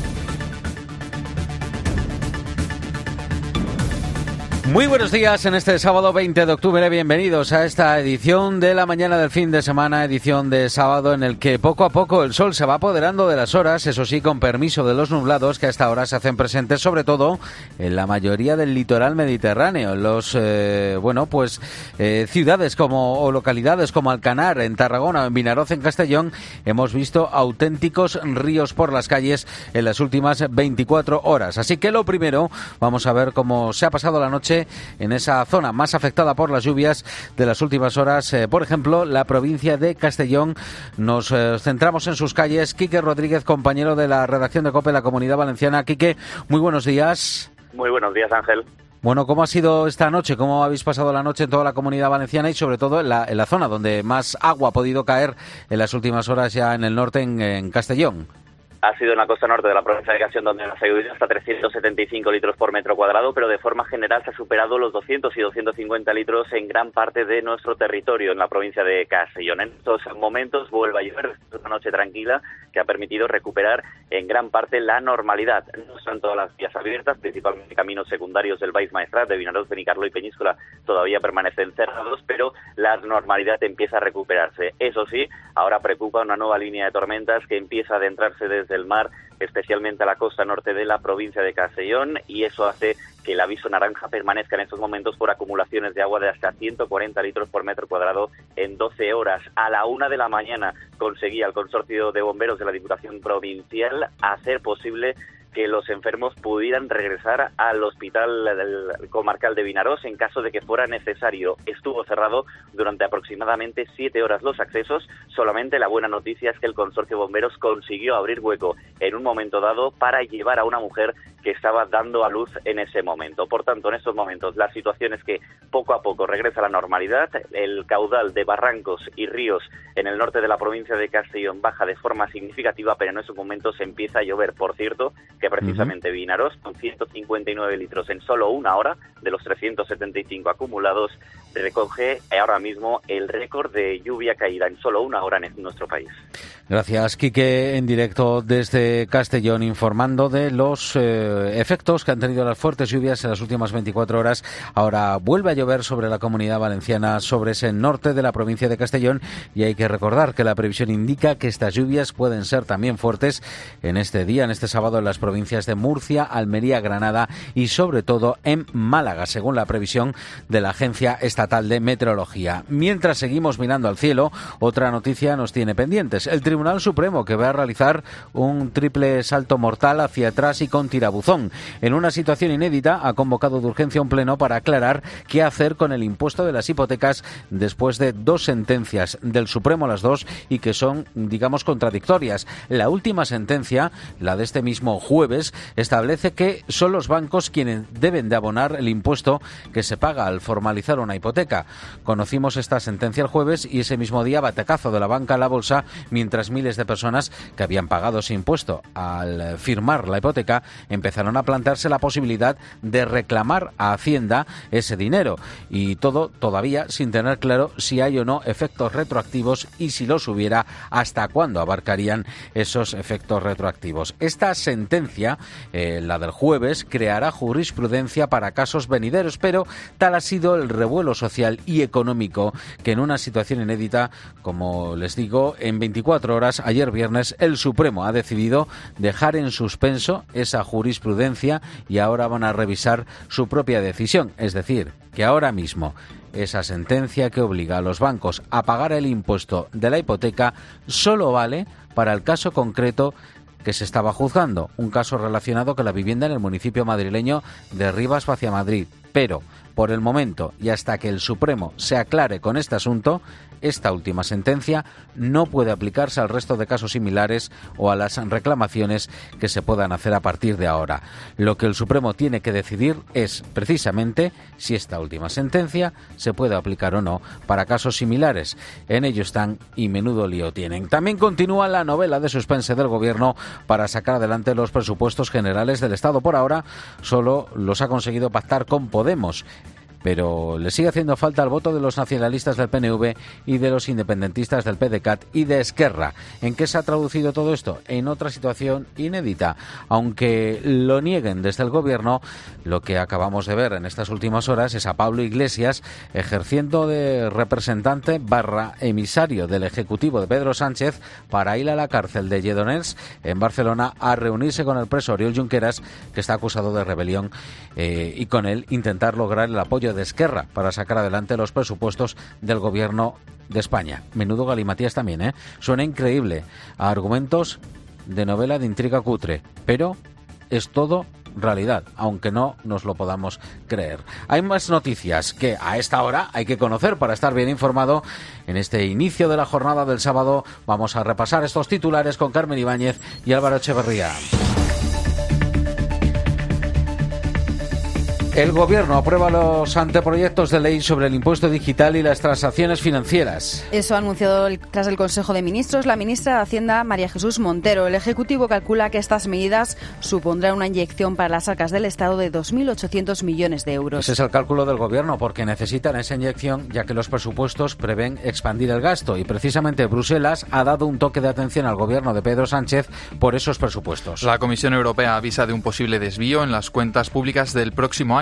Muy buenos días en este sábado veinte de octubre, bienvenidos a esta edición de la mañana del fin de semana, edición de sábado en el que poco a poco el sol se va apoderando de las horas, eso sí, con permiso de los nublados que a esta hora se hacen presentes sobre todo en la mayoría del litoral mediterráneo, en los, eh, bueno, pues eh, ciudades como o localidades como Alcanar en Tarragona o en Vinaroz en Castellón, hemos visto auténticos ríos por las calles en las últimas veinticuatro horas, así que lo primero, vamos a ver cómo se ha pasado la noche en esa zona más afectada por las lluvias de las últimas horas, eh, por ejemplo, la provincia de Castellón. Nos eh, centramos en sus calles. Quique Rodríguez, compañero de la redacción de COPE, la Comunidad Valenciana. Quique, muy buenos días. Muy buenos días, Ángel. Bueno, ¿cómo ha sido esta noche? ¿Cómo habéis pasado la noche en toda la Comunidad Valenciana y sobre todo en la, en la zona donde más agua ha podido caer en las últimas horas ya en el norte, en, en Castellón? Ha sido en la costa norte de la provincia de Castellón donde ha salido hasta trescientos setenta y cinco litros por metro cuadrado, pero de forma general se ha superado los doscientos y doscientos cincuenta litros en gran parte de nuestro territorio en la provincia de Castellón. En estos momentos vuelve a llover, es una noche tranquila que ha permitido recuperar en gran parte la normalidad. No están todas las vías abiertas, principalmente caminos secundarios del Baix Maestrat, de Vinaroz, Benicarló y Peñíscola todavía permanecen cerrados, pero la normalidad empieza a recuperarse. Eso sí, ahora preocupa una nueva línea de tormentas que empieza a adentrarse desde del mar, especialmente a la costa norte de la provincia de Castellón, y eso hace que el aviso naranja permanezca en estos momentos por acumulaciones de agua de hasta ciento cuarenta litros por metro cuadrado en doce horas. A la una de la mañana conseguía el consorcio de bomberos de la Diputación Provincial hacer posible que los enfermos pudieran regresar al hospital del comarcal de Vinarós en caso de que fuera necesario. Estuvo cerrado durante aproximadamente siete horas los accesos. Solamente la buena noticia es que el consorcio de bomberos consiguió abrir hueco en un momento dado para llevar a una mujer que estaba dando a luz en ese momento. Por tanto, en estos momentos la situación es que poco a poco regresa a la normalidad. El caudal de barrancos y ríos en el norte de la provincia de Castellón baja de forma significativa, pero en esos momentos empieza a llover. Por cierto, que precisamente uh-huh. Vinarós, con ciento cincuenta y nueve litros en solo una hora, de los trescientos setenta y cinco acumulados, recoge ahora mismo el récord de lluvia caída en solo una hora en nuestro país. Gracias, Quique, en directo desde Castellón, informando de los eh, efectos que han tenido las fuertes lluvias en las últimas veinticuatro horas. Ahora vuelve a llover sobre la Comunidad Valenciana, sobre ese norte de la provincia de Castellón, y hay que recordar que la previsión indica que estas lluvias pueden ser también fuertes en este día, en este sábado, en las provincias de Murcia, Almería, Granada y sobre todo en Málaga, según la previsión de la Agencia Estatal de Meteorología. Mientras seguimos mirando al cielo, otra noticia nos tiene pendientes. El Tribunal Supremo, que va a realizar un triple salto mortal hacia atrás y con tirabuzón. En una situación inédita, ha convocado de urgencia un pleno para aclarar qué hacer con el impuesto de las hipotecas después de dos sentencias del Supremo, las dos, y que son, digamos, contradictorias. La última sentencia, la de este mismo jueves, establece que son los bancos quienes deben de abonar el impuesto que se paga al formalizar una hipoteca. Conocimos esta sentencia el jueves y ese mismo día batacazo de la banca a la bolsa, mientras miles de personas que habían pagado ese impuesto al firmar la hipoteca empezaron a plantearse la posibilidad de reclamar a Hacienda ese dinero, y todo todavía sin tener claro si hay o no efectos retroactivos y si los hubiera, hasta cuándo abarcarían esos efectos retroactivos. Esta sentencia, eh, la del jueves, creará jurisprudencia para casos venideros, pero tal ha sido el revuelo social y económico que en una situación inédita, como les digo, en veinticuatro horas, ayer viernes, el Supremo ha decidido dejar en suspenso esa jurisprudencia y ahora van a revisar su propia decisión. Es decir, que ahora mismo esa sentencia que obliga a los bancos a pagar el impuesto de la hipoteca solo vale para el caso concreto que se estaba juzgando, un caso relacionado con la vivienda en el municipio madrileño de Rivas hacia Madrid. Pero, por el momento, y hasta que el Supremo se aclare con este asunto, esta última sentencia no puede aplicarse al resto de casos similares o a las reclamaciones que se puedan hacer a partir de ahora. Lo que el Supremo tiene que decidir es, precisamente, si esta última sentencia se puede aplicar o no para casos similares. En ello están y menudo lío tienen. También continúa la novela de suspense del Gobierno para sacar adelante los presupuestos generales del Estado. Por ahora, solo los ha conseguido pactar con Podemos, pero le sigue haciendo falta el voto de los nacionalistas del P N V y de los independentistas del P D C A T y de Esquerra. ¿En qué se ha traducido todo esto? En otra situación inédita. Aunque lo nieguen desde el Gobierno, lo que acabamos de ver en estas últimas horas es a Pablo Iglesias ejerciendo de representante barra emisario del Ejecutivo de Pedro Sánchez para ir a la cárcel de Lledoners en Barcelona a reunirse con el preso Oriol Junqueras, que está acusado de rebelión, eh, y con él intentar lograr el apoyo de Esquerra para sacar adelante los presupuestos del Gobierno de España. Menudo galimatías también, ¿eh? Suena increíble a argumentos de novela de intriga cutre, pero es todo realidad, aunque no nos lo podamos creer. Hay más noticias que a esta hora hay que conocer para estar bien informado. En este inicio de la jornada del sábado vamos a repasar estos titulares con Carmen Ibáñez y Álvaro Echeverría. El Gobierno aprueba los anteproyectos de ley sobre el impuesto digital y las transacciones financieras. Eso ha anunciado el, tras el Consejo de Ministros la ministra de Hacienda, María Jesús Montero. El Ejecutivo calcula que estas medidas supondrán una inyección para las arcas del Estado de dos mil ochocientos millones de euros. Ese es el cálculo del Gobierno, porque necesitan esa inyección, ya que los presupuestos prevén expandir el gasto. Y precisamente Bruselas ha dado un toque de atención al Gobierno de Pedro Sánchez por esos presupuestos. La Comisión Europea avisa de un posible desvío en las cuentas públicas del próximo año.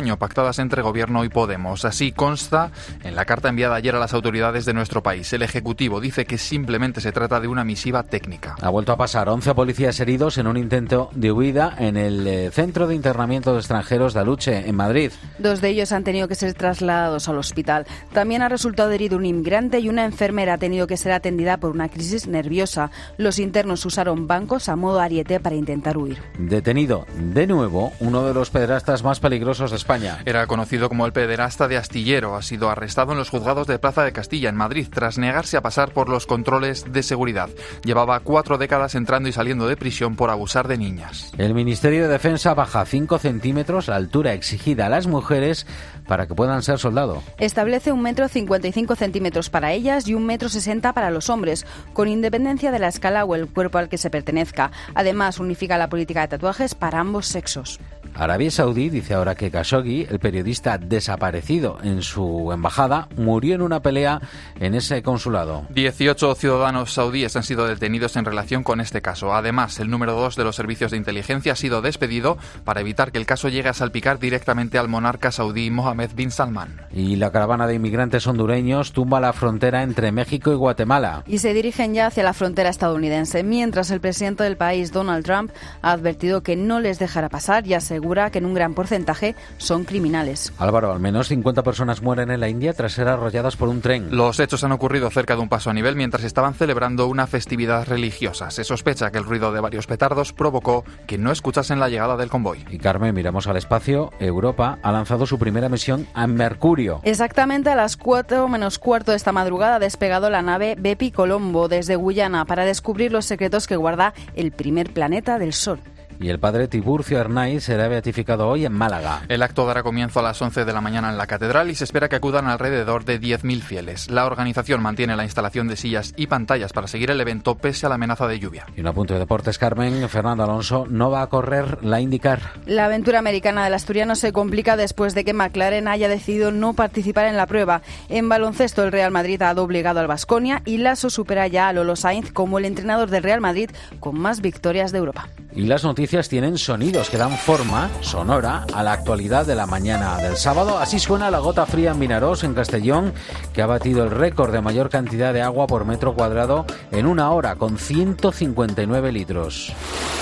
año, pactadas entre Gobierno y Podemos. Así consta en la carta enviada ayer a las autoridades de nuestro país. El Ejecutivo dice que simplemente se trata de una misiva técnica. Ha vuelto a pasar. once policías heridos en un intento de huida en el eh, Centro de Internamiento de Extranjeros de Aluche, en Madrid. Dos de ellos han tenido que ser trasladados al hospital. También ha resultado herido un inmigrante y una enfermera ha tenido que ser atendida por una crisis nerviosa. Los internos usaron bancos a modo ariete para intentar huir. Detenido de nuevo uno de los pederastas más peligrosos de España. Era conocido como el pederasta de Astillero. Ha sido arrestado en los juzgados de Plaza de Castilla, en Madrid, tras negarse a pasar por los controles de seguridad. Llevaba cuatro décadas entrando y saliendo de prisión por abusar de niñas. El Ministerio de Defensa baja cinco centímetros la altura exigida a las mujeres para que puedan ser soldado. Establece un metro cincuenta y cinco centímetros para ellas y un metro sesenta para los hombres, con independencia de la escala o el cuerpo al que se pertenezca. Además, unifica la política de tatuajes para ambos sexos. Arabia Saudí dice ahora que Khashoggi, el periodista desaparecido en su embajada, murió en una pelea en ese consulado. dieciocho ciudadanos saudíes han sido detenidos en relación con este caso. Además, el número dos de los servicios de inteligencia ha sido despedido para evitar que el caso llegue a salpicar directamente al monarca saudí Mohammed bin Salman. Y la caravana de inmigrantes hondureños tumba la frontera entre México y Guatemala. Y se dirigen ya hacia la frontera estadounidense, mientras el presidente del país, Donald Trump, ha advertido que no les dejará pasar y asegura que en un gran porcentaje son criminales. Álvaro, al menos cincuenta personas mueren en la India tras ser arrolladas por un tren. Los hechos han ocurrido cerca de un paso a nivel mientras estaban celebrando una festividad religiosa. Se sospecha que el ruido de varios petardos provocó que no escuchasen la llegada del convoy. Y Carmen, miramos al espacio. Europa ha lanzado su primera misión a Mercurio. Exactamente a las cuatro menos cuarto de esta madrugada ha despegado la nave Bepi Colombo desde Guyana para descubrir los secretos que guarda el primer planeta del Sol. Y el padre Tiburcio Arnaiz será beatificado hoy en Málaga. El acto dará comienzo a las once de la mañana en la catedral y se espera que acudan alrededor de diez mil fieles. La organización mantiene la instalación de sillas y pantallas para seguir el evento pese a la amenaza de lluvia. Y un apunte de deportes, Carmen. Fernando Alonso no va a correr la IndyCar. La aventura americana del asturiano se complica después de que McLaren haya decidido no participar en la prueba. En baloncesto, el Real Madrid ha doblegado al Baskonia y Lasso supera ya a Lolo Sainz como el entrenador del Real Madrid con más victorias de Europa. Y las noticias tienen sonidos que dan forma sonora a la actualidad de la mañana del sábado. Así suena la gota fría en Vinarós, en Castellón, que ha batido el récord de mayor cantidad de agua por metro cuadrado en una hora, con ciento cincuenta y nueve litros.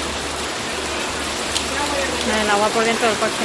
El agua por dentro del coche.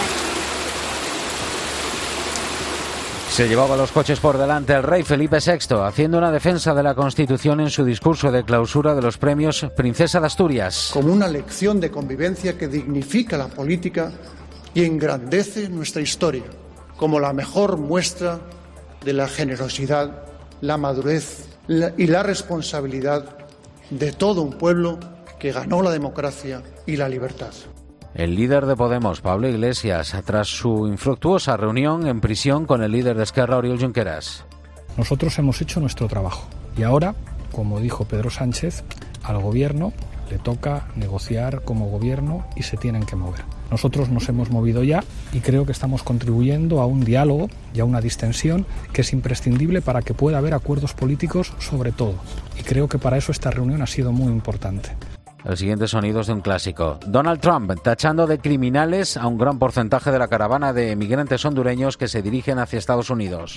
Se llevaba los coches por delante el rey Felipe sexto, haciendo una defensa de la Constitución en su discurso de clausura de los premios Princesa de Asturias. Como una lección de convivencia que dignifica la política y engrandece nuestra historia, como la mejor muestra de la generosidad, la madurez y la responsabilidad de todo un pueblo que ganó la democracia y la libertad. El líder de Podemos, Pablo Iglesias, tras su infructuosa reunión en prisión con el líder de Esquerra, Oriol Junqueras. Nosotros hemos hecho nuestro trabajo y ahora, como dijo Pedro Sánchez, al gobierno le toca negociar como gobierno y se tienen que mover. Nosotros nos hemos movido ya y creo que estamos contribuyendo a un diálogo y a una distensión que es imprescindible para que pueda haber acuerdos políticos sobre todo. Y creo que para eso esta reunión ha sido muy importante. El siguiente sonido es de un clásico. Donald Trump tachando de criminales a un gran porcentaje de la caravana de emigrantes hondureños que se dirigen hacia Estados Unidos.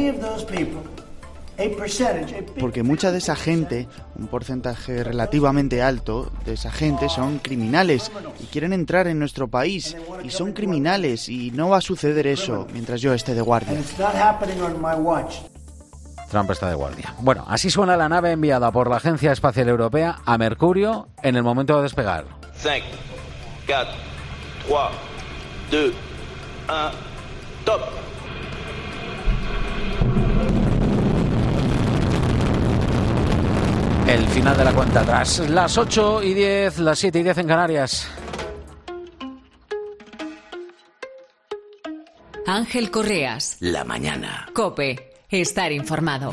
Porque mucha de esa gente, un porcentaje relativamente alto de esa gente son criminales y quieren entrar en nuestro país y son criminales y no va a suceder eso mientras yo esté de guardia. Trump está de guardia. Bueno, así suena la nave enviada por la Agencia Espacial Europea a Mercurio en el momento de despegar. cinco, cuatro, tres, dos, uno, top. El final de la cuenta atrás. Las ocho y diez, las siete y diez en Canarias. Ángel Correas. La mañana. COPE. Estar informado.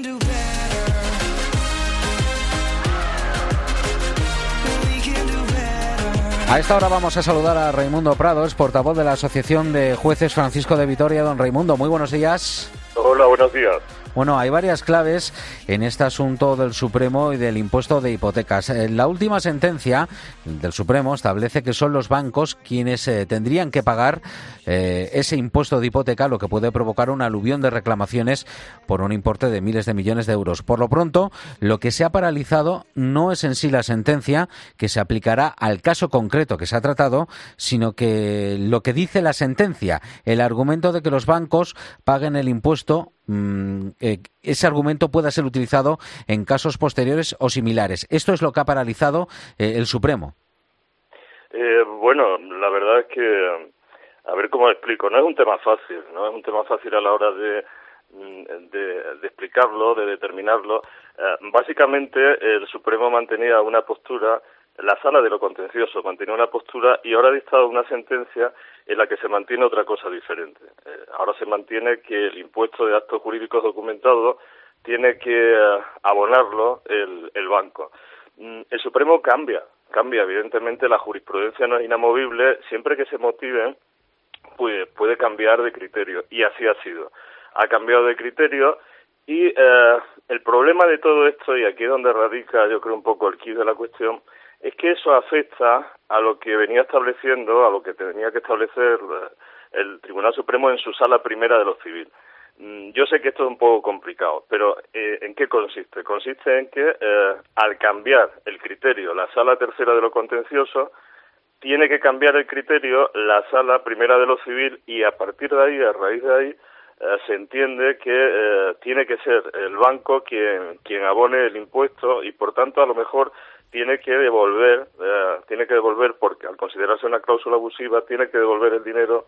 A esta hora vamos a saludar a Raimundo Prados, portavoz de la Asociación de Jueces Francisco de Vitoria. Don Raimundo, muy buenos días. Hola, buenos días. Bueno, hay varias claves en este asunto del Supremo y del impuesto de hipotecas. La última sentencia del Supremo establece que son los bancos quienes eh, tendrían que pagar eh, ese impuesto de hipoteca, lo que puede provocar un aluvión de reclamaciones por un importe de miles de millones de euros. Por lo pronto, lo que se ha paralizado no es en sí la sentencia que se aplicará al caso concreto que se ha tratado, sino que lo que dice la sentencia, el argumento de que los bancos paguen el impuesto, Eh, ese argumento pueda ser utilizado en casos posteriores o similares. Esto es lo que ha paralizado eh, el Supremo. Eh, bueno, la verdad es que, a ver cómo explico, no es un tema fácil, no es un tema fácil a la hora de, de, de explicarlo, de determinarlo. Eh, básicamente, el Supremo mantenía una postura, la Sala de lo Contencioso mantenía una postura y ahora ha dictado una sentencia en la que se mantiene otra cosa diferente. Eh, ahora se mantiene que el impuesto de actos jurídicos documentados tiene que eh, abonarlo el, el banco. Mm, el Supremo cambia, cambia, evidentemente la jurisprudencia no es inamovible, siempre que se motive, pues puede cambiar de criterio, y así ha sido. Ha cambiado de criterio y eh, el problema de todo esto, y aquí es donde radica yo creo un poco el quid de la cuestión, es que eso afecta a lo que venía estableciendo, a lo que tenía que establecer el Tribunal Supremo en su sala primera de lo civil. Yo sé que esto es un poco complicado, pero eh, ¿en qué consiste? Consiste en que eh, al cambiar el criterio, la sala tercera de lo contencioso, tiene que cambiar el criterio la sala primera de lo civil y a partir de ahí, a raíz de ahí, eh, se entiende que eh, tiene que ser el banco quien, quien abone el impuesto y por tanto a lo mejor tiene que devolver, eh, tiene que devolver porque al considerarse una cláusula abusiva tiene que devolver el dinero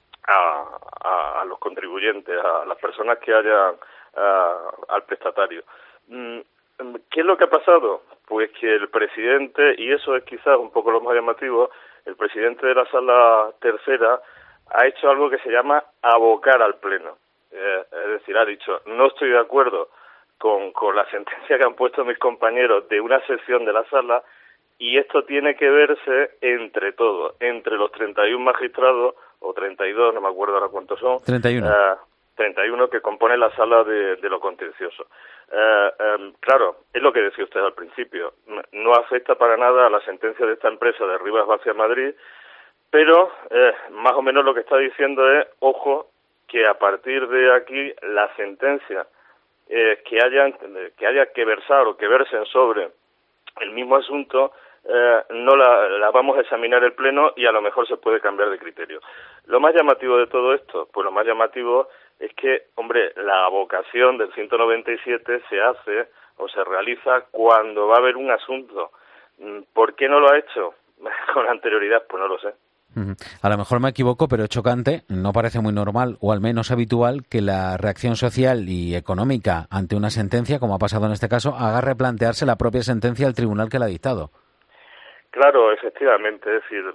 a, a, a los contribuyentes, a las personas que hayan, a, al prestatario. ¿Qué es lo que ha pasado? Pues que el presidente, y eso es quizás un poco lo más llamativo, el presidente de la Sala Tercera ha hecho algo que se llama abocar al Pleno. Eh, es decir, ha dicho, no estoy de acuerdo Con, con la sentencia que han puesto mis compañeros de una sección de la sala y esto tiene que verse entre todos, entre los treinta y uno magistrados, o treinta y dos, no me acuerdo ahora cuántos son, treinta y uno, uh, treinta y uno que componen la sala de, de lo contencioso. Uh, um, claro, es lo que decía usted al principio, no afecta para nada a la sentencia de esta empresa de Rivas Vacia Madrid, pero eh, más o menos lo que está diciendo es, ojo, que a partir de aquí la sentencia Eh, que hayan que haya que versar o que versen sobre el mismo asunto eh, no la, la vamos a examinar el Pleno y a lo mejor se puede cambiar de criterio. Lo más llamativo de todo esto, pues lo más llamativo es que, hombre, la abocación del ciento noventa y siete se hace o se realiza cuando va a haber un asunto. ¿Por qué no lo ha hecho con anterioridad? Pues no lo sé. A lo mejor me equivoco, pero es chocante, no parece muy normal, o al menos habitual, que la reacción social y económica ante una sentencia, como ha pasado en este caso, haga replantearse la propia sentencia del tribunal que la ha dictado. Claro, efectivamente, es decir,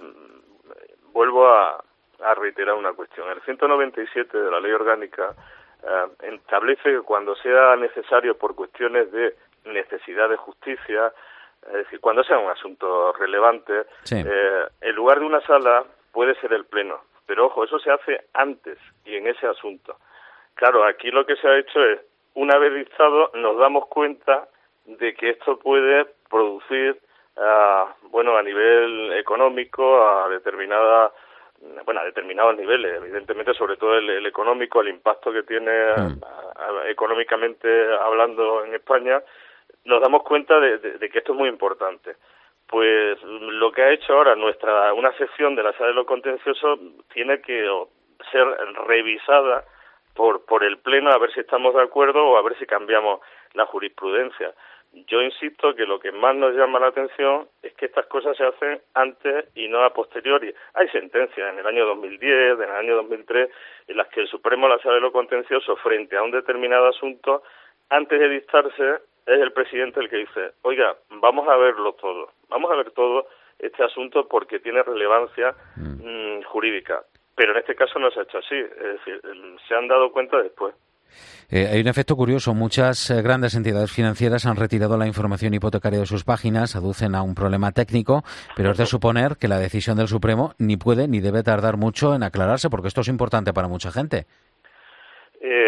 vuelvo a, a reiterar una cuestión. El ciento noventa y siete de la Ley Orgánica eh, establece que cuando sea necesario por cuestiones de necesidad de justicia, es decir, cuando sea un asunto relevante, sí. eh, en lugar de una sala puede ser el Pleno. Pero ojo, eso se hace antes y en ese asunto. Claro, aquí lo que se ha hecho es, una vez dictado, nos damos cuenta de que esto puede producir, uh, bueno, a nivel económico, a determinada, bueno, a determinados niveles, evidentemente, sobre todo el, el económico, el impacto que tiene mm. a, a, económicamente hablando en España. Nos damos cuenta de, de, de que esto es muy importante. Pues lo que ha hecho ahora nuestra una sección de la Sala de lo Contencioso tiene que ser revisada por por el Pleno a ver si estamos de acuerdo o a ver si cambiamos la jurisprudencia. Yo insisto que lo que más nos llama la atención es que estas cosas se hacen antes y no a posteriori. Hay sentencias en el año dos mil diez, en el año dos mil tres, en las que el Supremo, la Sala de lo Contencioso, frente a un determinado asunto, antes de dictarse, es el presidente el que dice, oiga, vamos a verlo todo, vamos a ver todo este asunto porque tiene relevancia mm, jurídica. Pero en este caso no se ha hecho así, es decir, se han dado cuenta después. Eh, hay un efecto curioso. Muchas eh, grandes entidades financieras han retirado la información hipotecaria de sus páginas, aducen a un problema técnico, pero es de suponer que la decisión del Supremo ni puede ni debe tardar mucho en aclararse, porque esto es importante para mucha gente. Eh,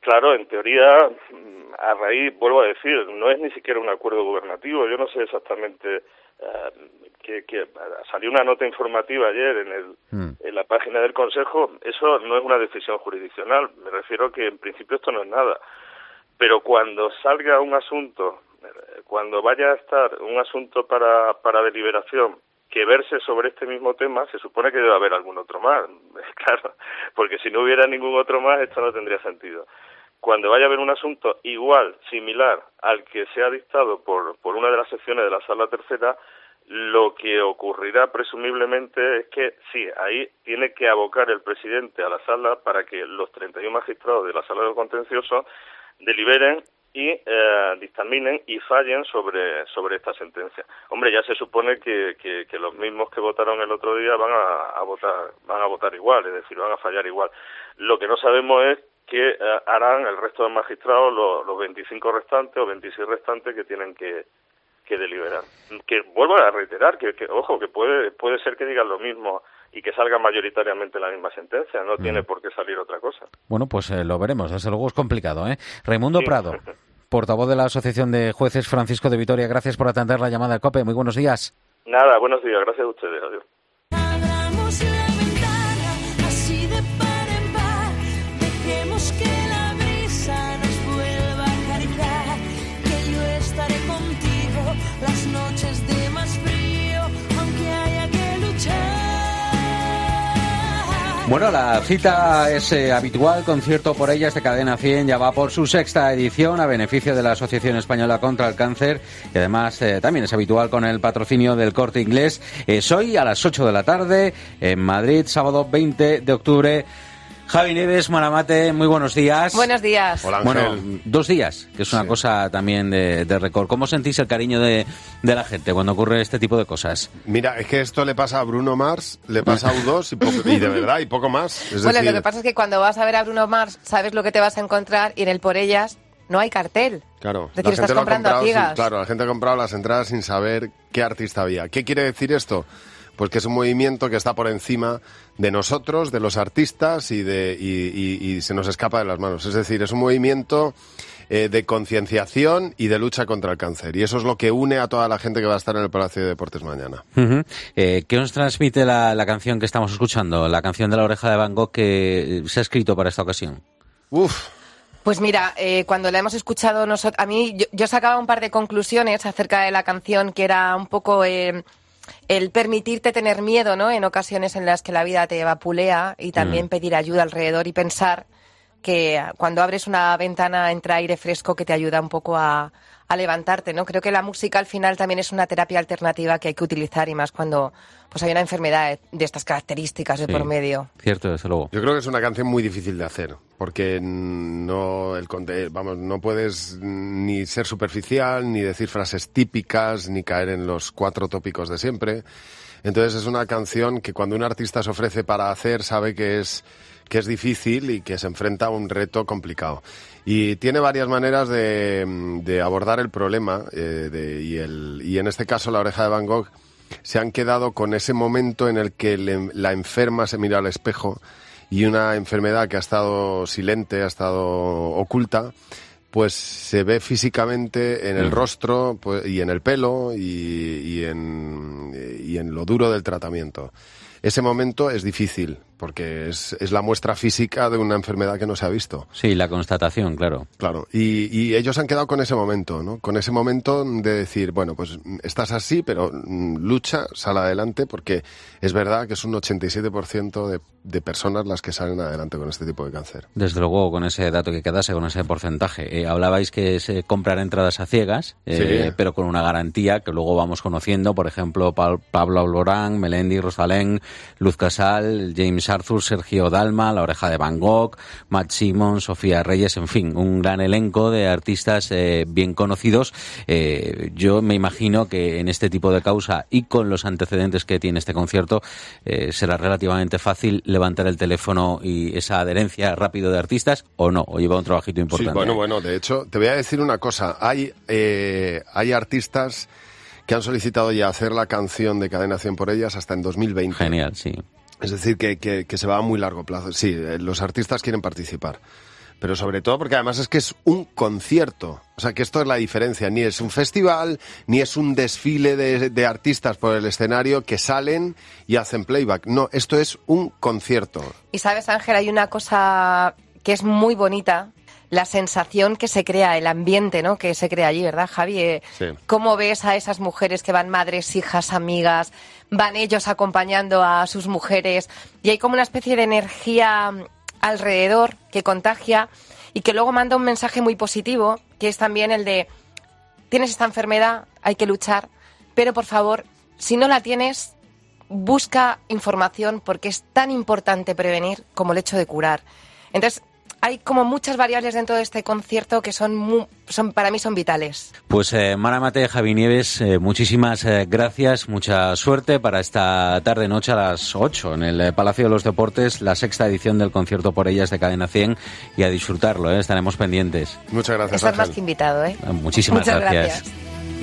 Claro, en teoría, a raíz, vuelvo a decir, no es ni siquiera un acuerdo gubernativo. Yo no sé exactamente uh, que, que salió una nota informativa ayer en, el, mm. en la página del Consejo. Eso no es una decisión jurisdiccional. Me refiero que en principio esto no es nada. Pero cuando salga un asunto, cuando vaya a estar un asunto para, para deliberación que verse sobre este mismo tema, se supone que debe haber algún otro más, claro, porque si no hubiera ningún otro más, esto no tendría sentido. Cuando vaya a haber un asunto igual, similar al que se ha dictado por, por una de las secciones de la Sala Tercera, lo que ocurrirá presumiblemente es que sí, ahí tiene que abocar el presidente a la sala para que los treinta y uno magistrados de la Sala de Contencioso deliberen y eh, dictaminen y fallen sobre sobre esta sentencia. Hombre, ya se supone que, que, que los mismos que votaron el otro día van a, a votar van a votar igual, es decir, van a fallar igual. Lo que no sabemos es qué eh, harán el resto de magistrados, los, los veinticinco restantes o veintiséis restantes que tienen que, que deliberar. Que vuelvo a reiterar que, que ojo, que puede puede ser que digan lo mismo y que salga mayoritariamente la misma sentencia, no mm. tiene por qué salir otra cosa. Bueno, pues eh, lo veremos, desde luego es complicado, ¿eh? Raimundo sí. Prado, portavoz de la Asociación de Jueces Francisco de Vitoria, gracias por atender la llamada de COPE, muy buenos días. Nada, buenos días, gracias a ustedes, adiós. Bueno, la cita es eh, habitual, Concierto por Ellas de Cadena cien, ya va por su sexta edición a beneficio de la Asociación Española contra el Cáncer y además eh, también es habitual con el patrocinio del Corte Inglés. Es hoy a las ocho de la tarde en Madrid, sábado veinte de octubre. Javi Nieves, Maramate, muy buenos días. Buenos días. Hola, Ángel. Bueno, dos días, que es una sí. cosa también de, de récord. ¿Cómo sentís el cariño de, de la gente cuando ocurre este tipo de cosas? Mira, es que esto le pasa a Bruno Mars, le pasa a U dos y, poco, y de verdad, y poco más. Es bueno, decir... lo que pasa es que cuando vas a ver a Bruno Mars, sabes lo que te vas a encontrar y en el Por Ellas no hay cartel. Claro. Es decir, estás comprando a ciegas. Sin, claro, la gente ha comprado las entradas sin saber qué artista había. ¿Qué quiere decir esto? Pues que es un movimiento que está por encima de nosotros, de los artistas, y, de, y, y, y se nos escapa de las manos. Es decir, es un movimiento eh, de concienciación y de lucha contra el cáncer. Y eso es lo que une a toda la gente que va a estar en el Palacio de Deportes mañana. Uh-huh. Eh, ¿Qué nos transmite la, la canción que estamos escuchando? La canción de La Oreja de Van Gogh que se ha escrito para esta ocasión. Uf. Pues mira, eh, cuando la hemos escuchado nosotros, a mí yo, yo sacaba un par de conclusiones acerca de la canción que era un poco... Eh, el permitirte tener miedo, ¿no? En ocasiones en las que la vida te vapulea y también mm. pedir ayuda alrededor y pensar que cuando abres una ventana entra aire fresco que te ayuda un poco a, a levantarte, ¿no? Creo que la música al final también es una terapia alternativa que hay que utilizar y más cuando pues hay una enfermedad de estas características de sí, por medio. Cierto, desde luego. Yo creo que es una canción muy difícil de hacer porque no el vamos no puedes ni ser superficial ni decir frases típicas ni caer en los cuatro tópicos de siempre. Entonces es una canción que cuando un artista se ofrece para hacer sabe que es que es difícil y que se enfrenta a un reto complicado. Y tiene varias maneras de, de abordar el problema eh, de, y, el, y en este caso La Oreja de Van Gogh se han quedado con ese momento en el que le, la enferma se mira al espejo y una enfermedad que ha estado silente, ha estado oculta, pues se ve físicamente en el rostro pues, y en el pelo y, y, en, y en lo duro del tratamiento. Ese momento es difícil, porque es, es la muestra física de una enfermedad que no se ha visto. Sí, la constatación, claro. Claro, y, y ellos han quedado con ese momento, ¿no? Con ese momento de decir, bueno, pues estás así, pero lucha, sal adelante, porque es verdad que es un ochenta y siete por ciento de, de personas las que salen adelante con este tipo de cáncer. Desde luego, con ese dato que quedase, con ese porcentaje. Eh, hablabais que se compran entradas a ciegas, eh, sí. pero con una garantía que luego vamos conociendo, por ejemplo, pa- Pablo Alborán, Melendi, Rosalén, Luz Casal, James Arthur, Sergio Dalma, La Oreja de Van Gogh, Matt Simon, Sofía Reyes, en fin, un gran elenco de artistas eh, bien conocidos. Eh, yo me imagino que en este tipo de causa y con los antecedentes que tiene este concierto eh, será relativamente fácil levantar el teléfono y esa adherencia rápido de artistas, o no, o lleva un trabajito importante. Sí, bueno, bueno, de hecho, te voy a decir una cosa, hay, eh, hay artistas que han solicitado ya hacer la canción de Cadena cien por Ellas hasta en dos mil veinte. Genial, sí. Es decir, que, que, que se va a muy largo plazo. Sí, los artistas quieren participar. pero sobre todo porque además es que es un concierto. O sea, que esto es la diferencia. Ni es un festival, ni es un desfile de, de artistas por el escenario que salen y hacen playback. No, esto es un concierto. Y sabes, Ángel, hay una cosa que es muy bonita, la sensación que se crea, el ambiente, ¿no?, que se crea allí, ¿verdad, Javi? Eh, sí. ¿Cómo ves a esas mujeres que van madres, hijas, amigas, van ellos acompañando a sus mujeres y hay como una especie de energía alrededor que contagia y que luego manda un mensaje muy positivo, que es también el de tienes esta enfermedad, hay que luchar, pero por favor, si no la tienes, busca información porque es tan importante prevenir como el hecho de curar. Entonces, hay como muchas variables dentro de este concierto que son, muy, son para mí son vitales. Pues eh, Mara Mate, Javi Nieves, eh, muchísimas eh, gracias, mucha suerte para esta tarde-noche a las ocho en el eh, Palacio de los Deportes, la sexta edición del concierto por ellas de Cadena cien, y a disfrutarlo, ¿eh? Estaremos pendientes. Muchas gracias, Estás Ángel. más que invitado, ¿eh? Muchísimas Muchas gracias. gracias.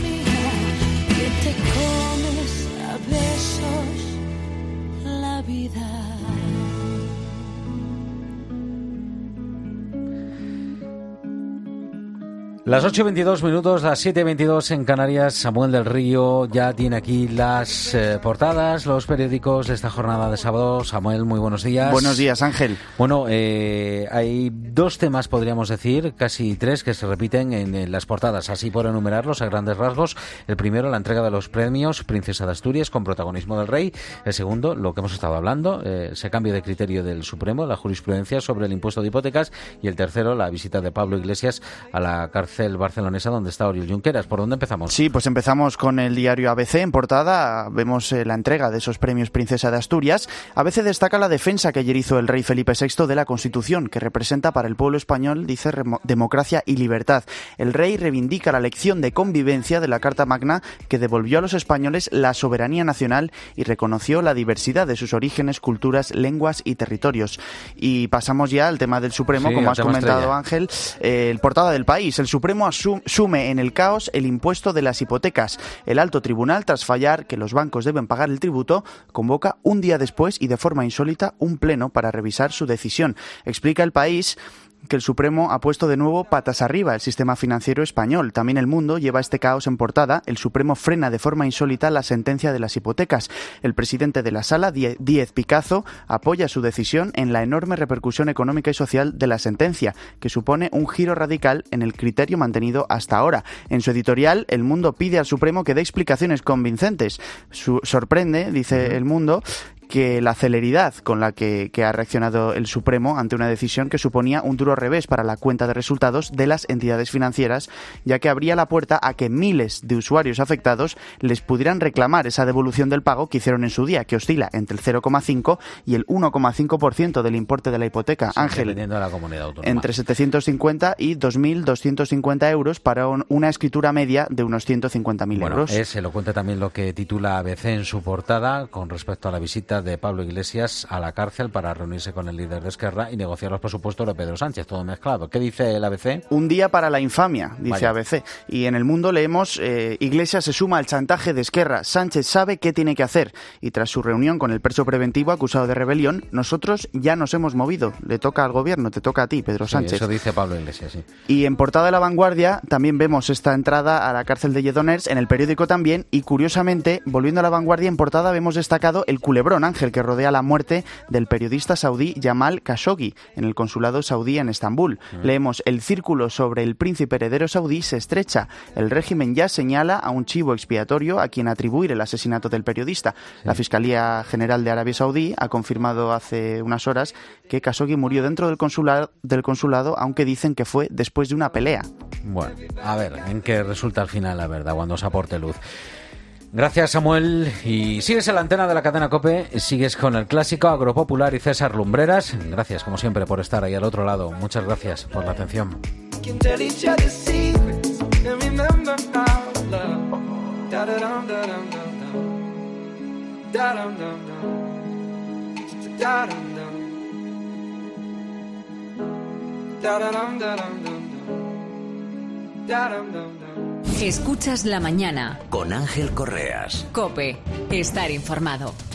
Las ocho y veintidós minutos, las siete y veintidós en Canarias. Samuel del Río ya tiene aquí las eh, portadas, los periódicos de esta jornada de sábado. Samuel, muy buenos días. Buenos días, Ángel. Bueno, eh, hay dos temas, podríamos decir, casi tres, que se repiten en, en las portadas, así por enumerarlos a grandes rasgos. El primero, la entrega de los premios Princesa de Asturias con protagonismo del Rey. El segundo, lo que hemos estado hablando, eh, ese cambio de criterio del Supremo, la jurisprudencia sobre el impuesto de hipotecas. Y el tercero, la visita de Pablo Iglesias a la cárcel barcelonesa donde está Oriol Junqueras. ¿Por dónde empezamos? Sí, pues empezamos con el diario A B C. En portada vemos eh, la entrega de esos premios Princesa de Asturias. A B C destaca la defensa que ayer hizo el rey Felipe sexto de la Constitución, que representa para el pueblo español, dice, democracia y libertad. El rey reivindica la lección de convivencia de la Carta Magna que devolvió a los españoles la soberanía nacional y reconoció la diversidad de sus orígenes, culturas, lenguas y territorios. Y pasamos ya al tema del Supremo, sí, como has comentado, estrella. Ángel. Eh, el portada del País. El Supremo Supremo asume en el caos el impuesto de las hipotecas. El alto tribunal, tras fallar que los bancos deben pagar el tributo, convoca un día después y de forma insólita un pleno para revisar su decisión. Explica El País que el Supremo ha puesto de nuevo patas arriba el sistema financiero español. También El Mundo lleva este caos en portada. El Supremo frena de forma insólita la sentencia de las hipotecas. El presidente de la Sala, Díez Picazo, apoya su decisión en la enorme repercusión económica y social de la sentencia, que supone un giro radical en el criterio mantenido hasta ahora. En su editorial, El Mundo pide al Supremo que dé explicaciones convincentes. Su- sorprende, dice El Mundo, que la celeridad con la que, que ha reaccionado el Supremo ante una decisión que suponía un duro revés para la cuenta de resultados de las entidades financieras, ya que abría la puerta a que miles de usuarios afectados les pudieran reclamar esa devolución del pago que hicieron en su día, que oscila entre el cero coma cinco y el uno coma cinco por ciento del importe de la hipoteca. Sí, Ángel, dependiendo de la comunidad autónoma. entre setecientos cincuenta y dos mil doscientos cincuenta euros para un- una escritura media de unos ciento cincuenta mil Bueno, euros. eh, se lo cuenta también lo que titula A B C en su portada con respecto a la visita de Pablo Iglesias a la cárcel para reunirse con el líder de Esquerra y negociar los presupuestos de Pedro Sánchez, todo mezclado. ¿Qué dice el A B C? Un día para la infamia, dice Vaya. A B C. Y en El Mundo leemos, eh, Iglesias se suma al chantaje de Esquerra. Sánchez sabe qué tiene que hacer. Y tras su reunión con el preso preventivo acusado de rebelión, nosotros ya nos hemos movido. Le toca al gobierno, te toca a ti, Pedro Sí, Sánchez. eso dice Pablo Iglesias, sí. Y en portada de La Vanguardia también vemos esta entrada a la cárcel de Lledoners, en el periódico también, y curiosamente, volviendo a La Vanguardia, en portada vemos destacado el culebrón, Ángel, que rodea la muerte del periodista saudí Jamal Khashoggi en el consulado saudí en Estambul. Mm. Leemos, el círculo sobre el príncipe heredero saudí se estrecha. El régimen ya señala a un chivo expiatorio a quien atribuir el asesinato del periodista. La Fiscalía General de Arabia Saudí ha confirmado hace unas horas que Khashoggi murió dentro del consulado, del consulado, aunque dicen que fue después de una pelea. Bueno, a ver, ¿en qué resulta al final la verdad cuando se aporte luz? Gracias, Samuel. Y sigues en la antena de la cadena COPE, sigues con el clásico Agropopular y César Lumbreras. Gracias, como siempre, por estar ahí al otro lado. Muchas gracias por la atención. Can tell each other secrets and remember our love. Da da dum da dum dum dum. Da dum dum dum. Da dum dum. Da da dum da dum dum. Da dum dum dum. Escuchas La Mañana. Con Ángel Correas. COPE. Estar informado.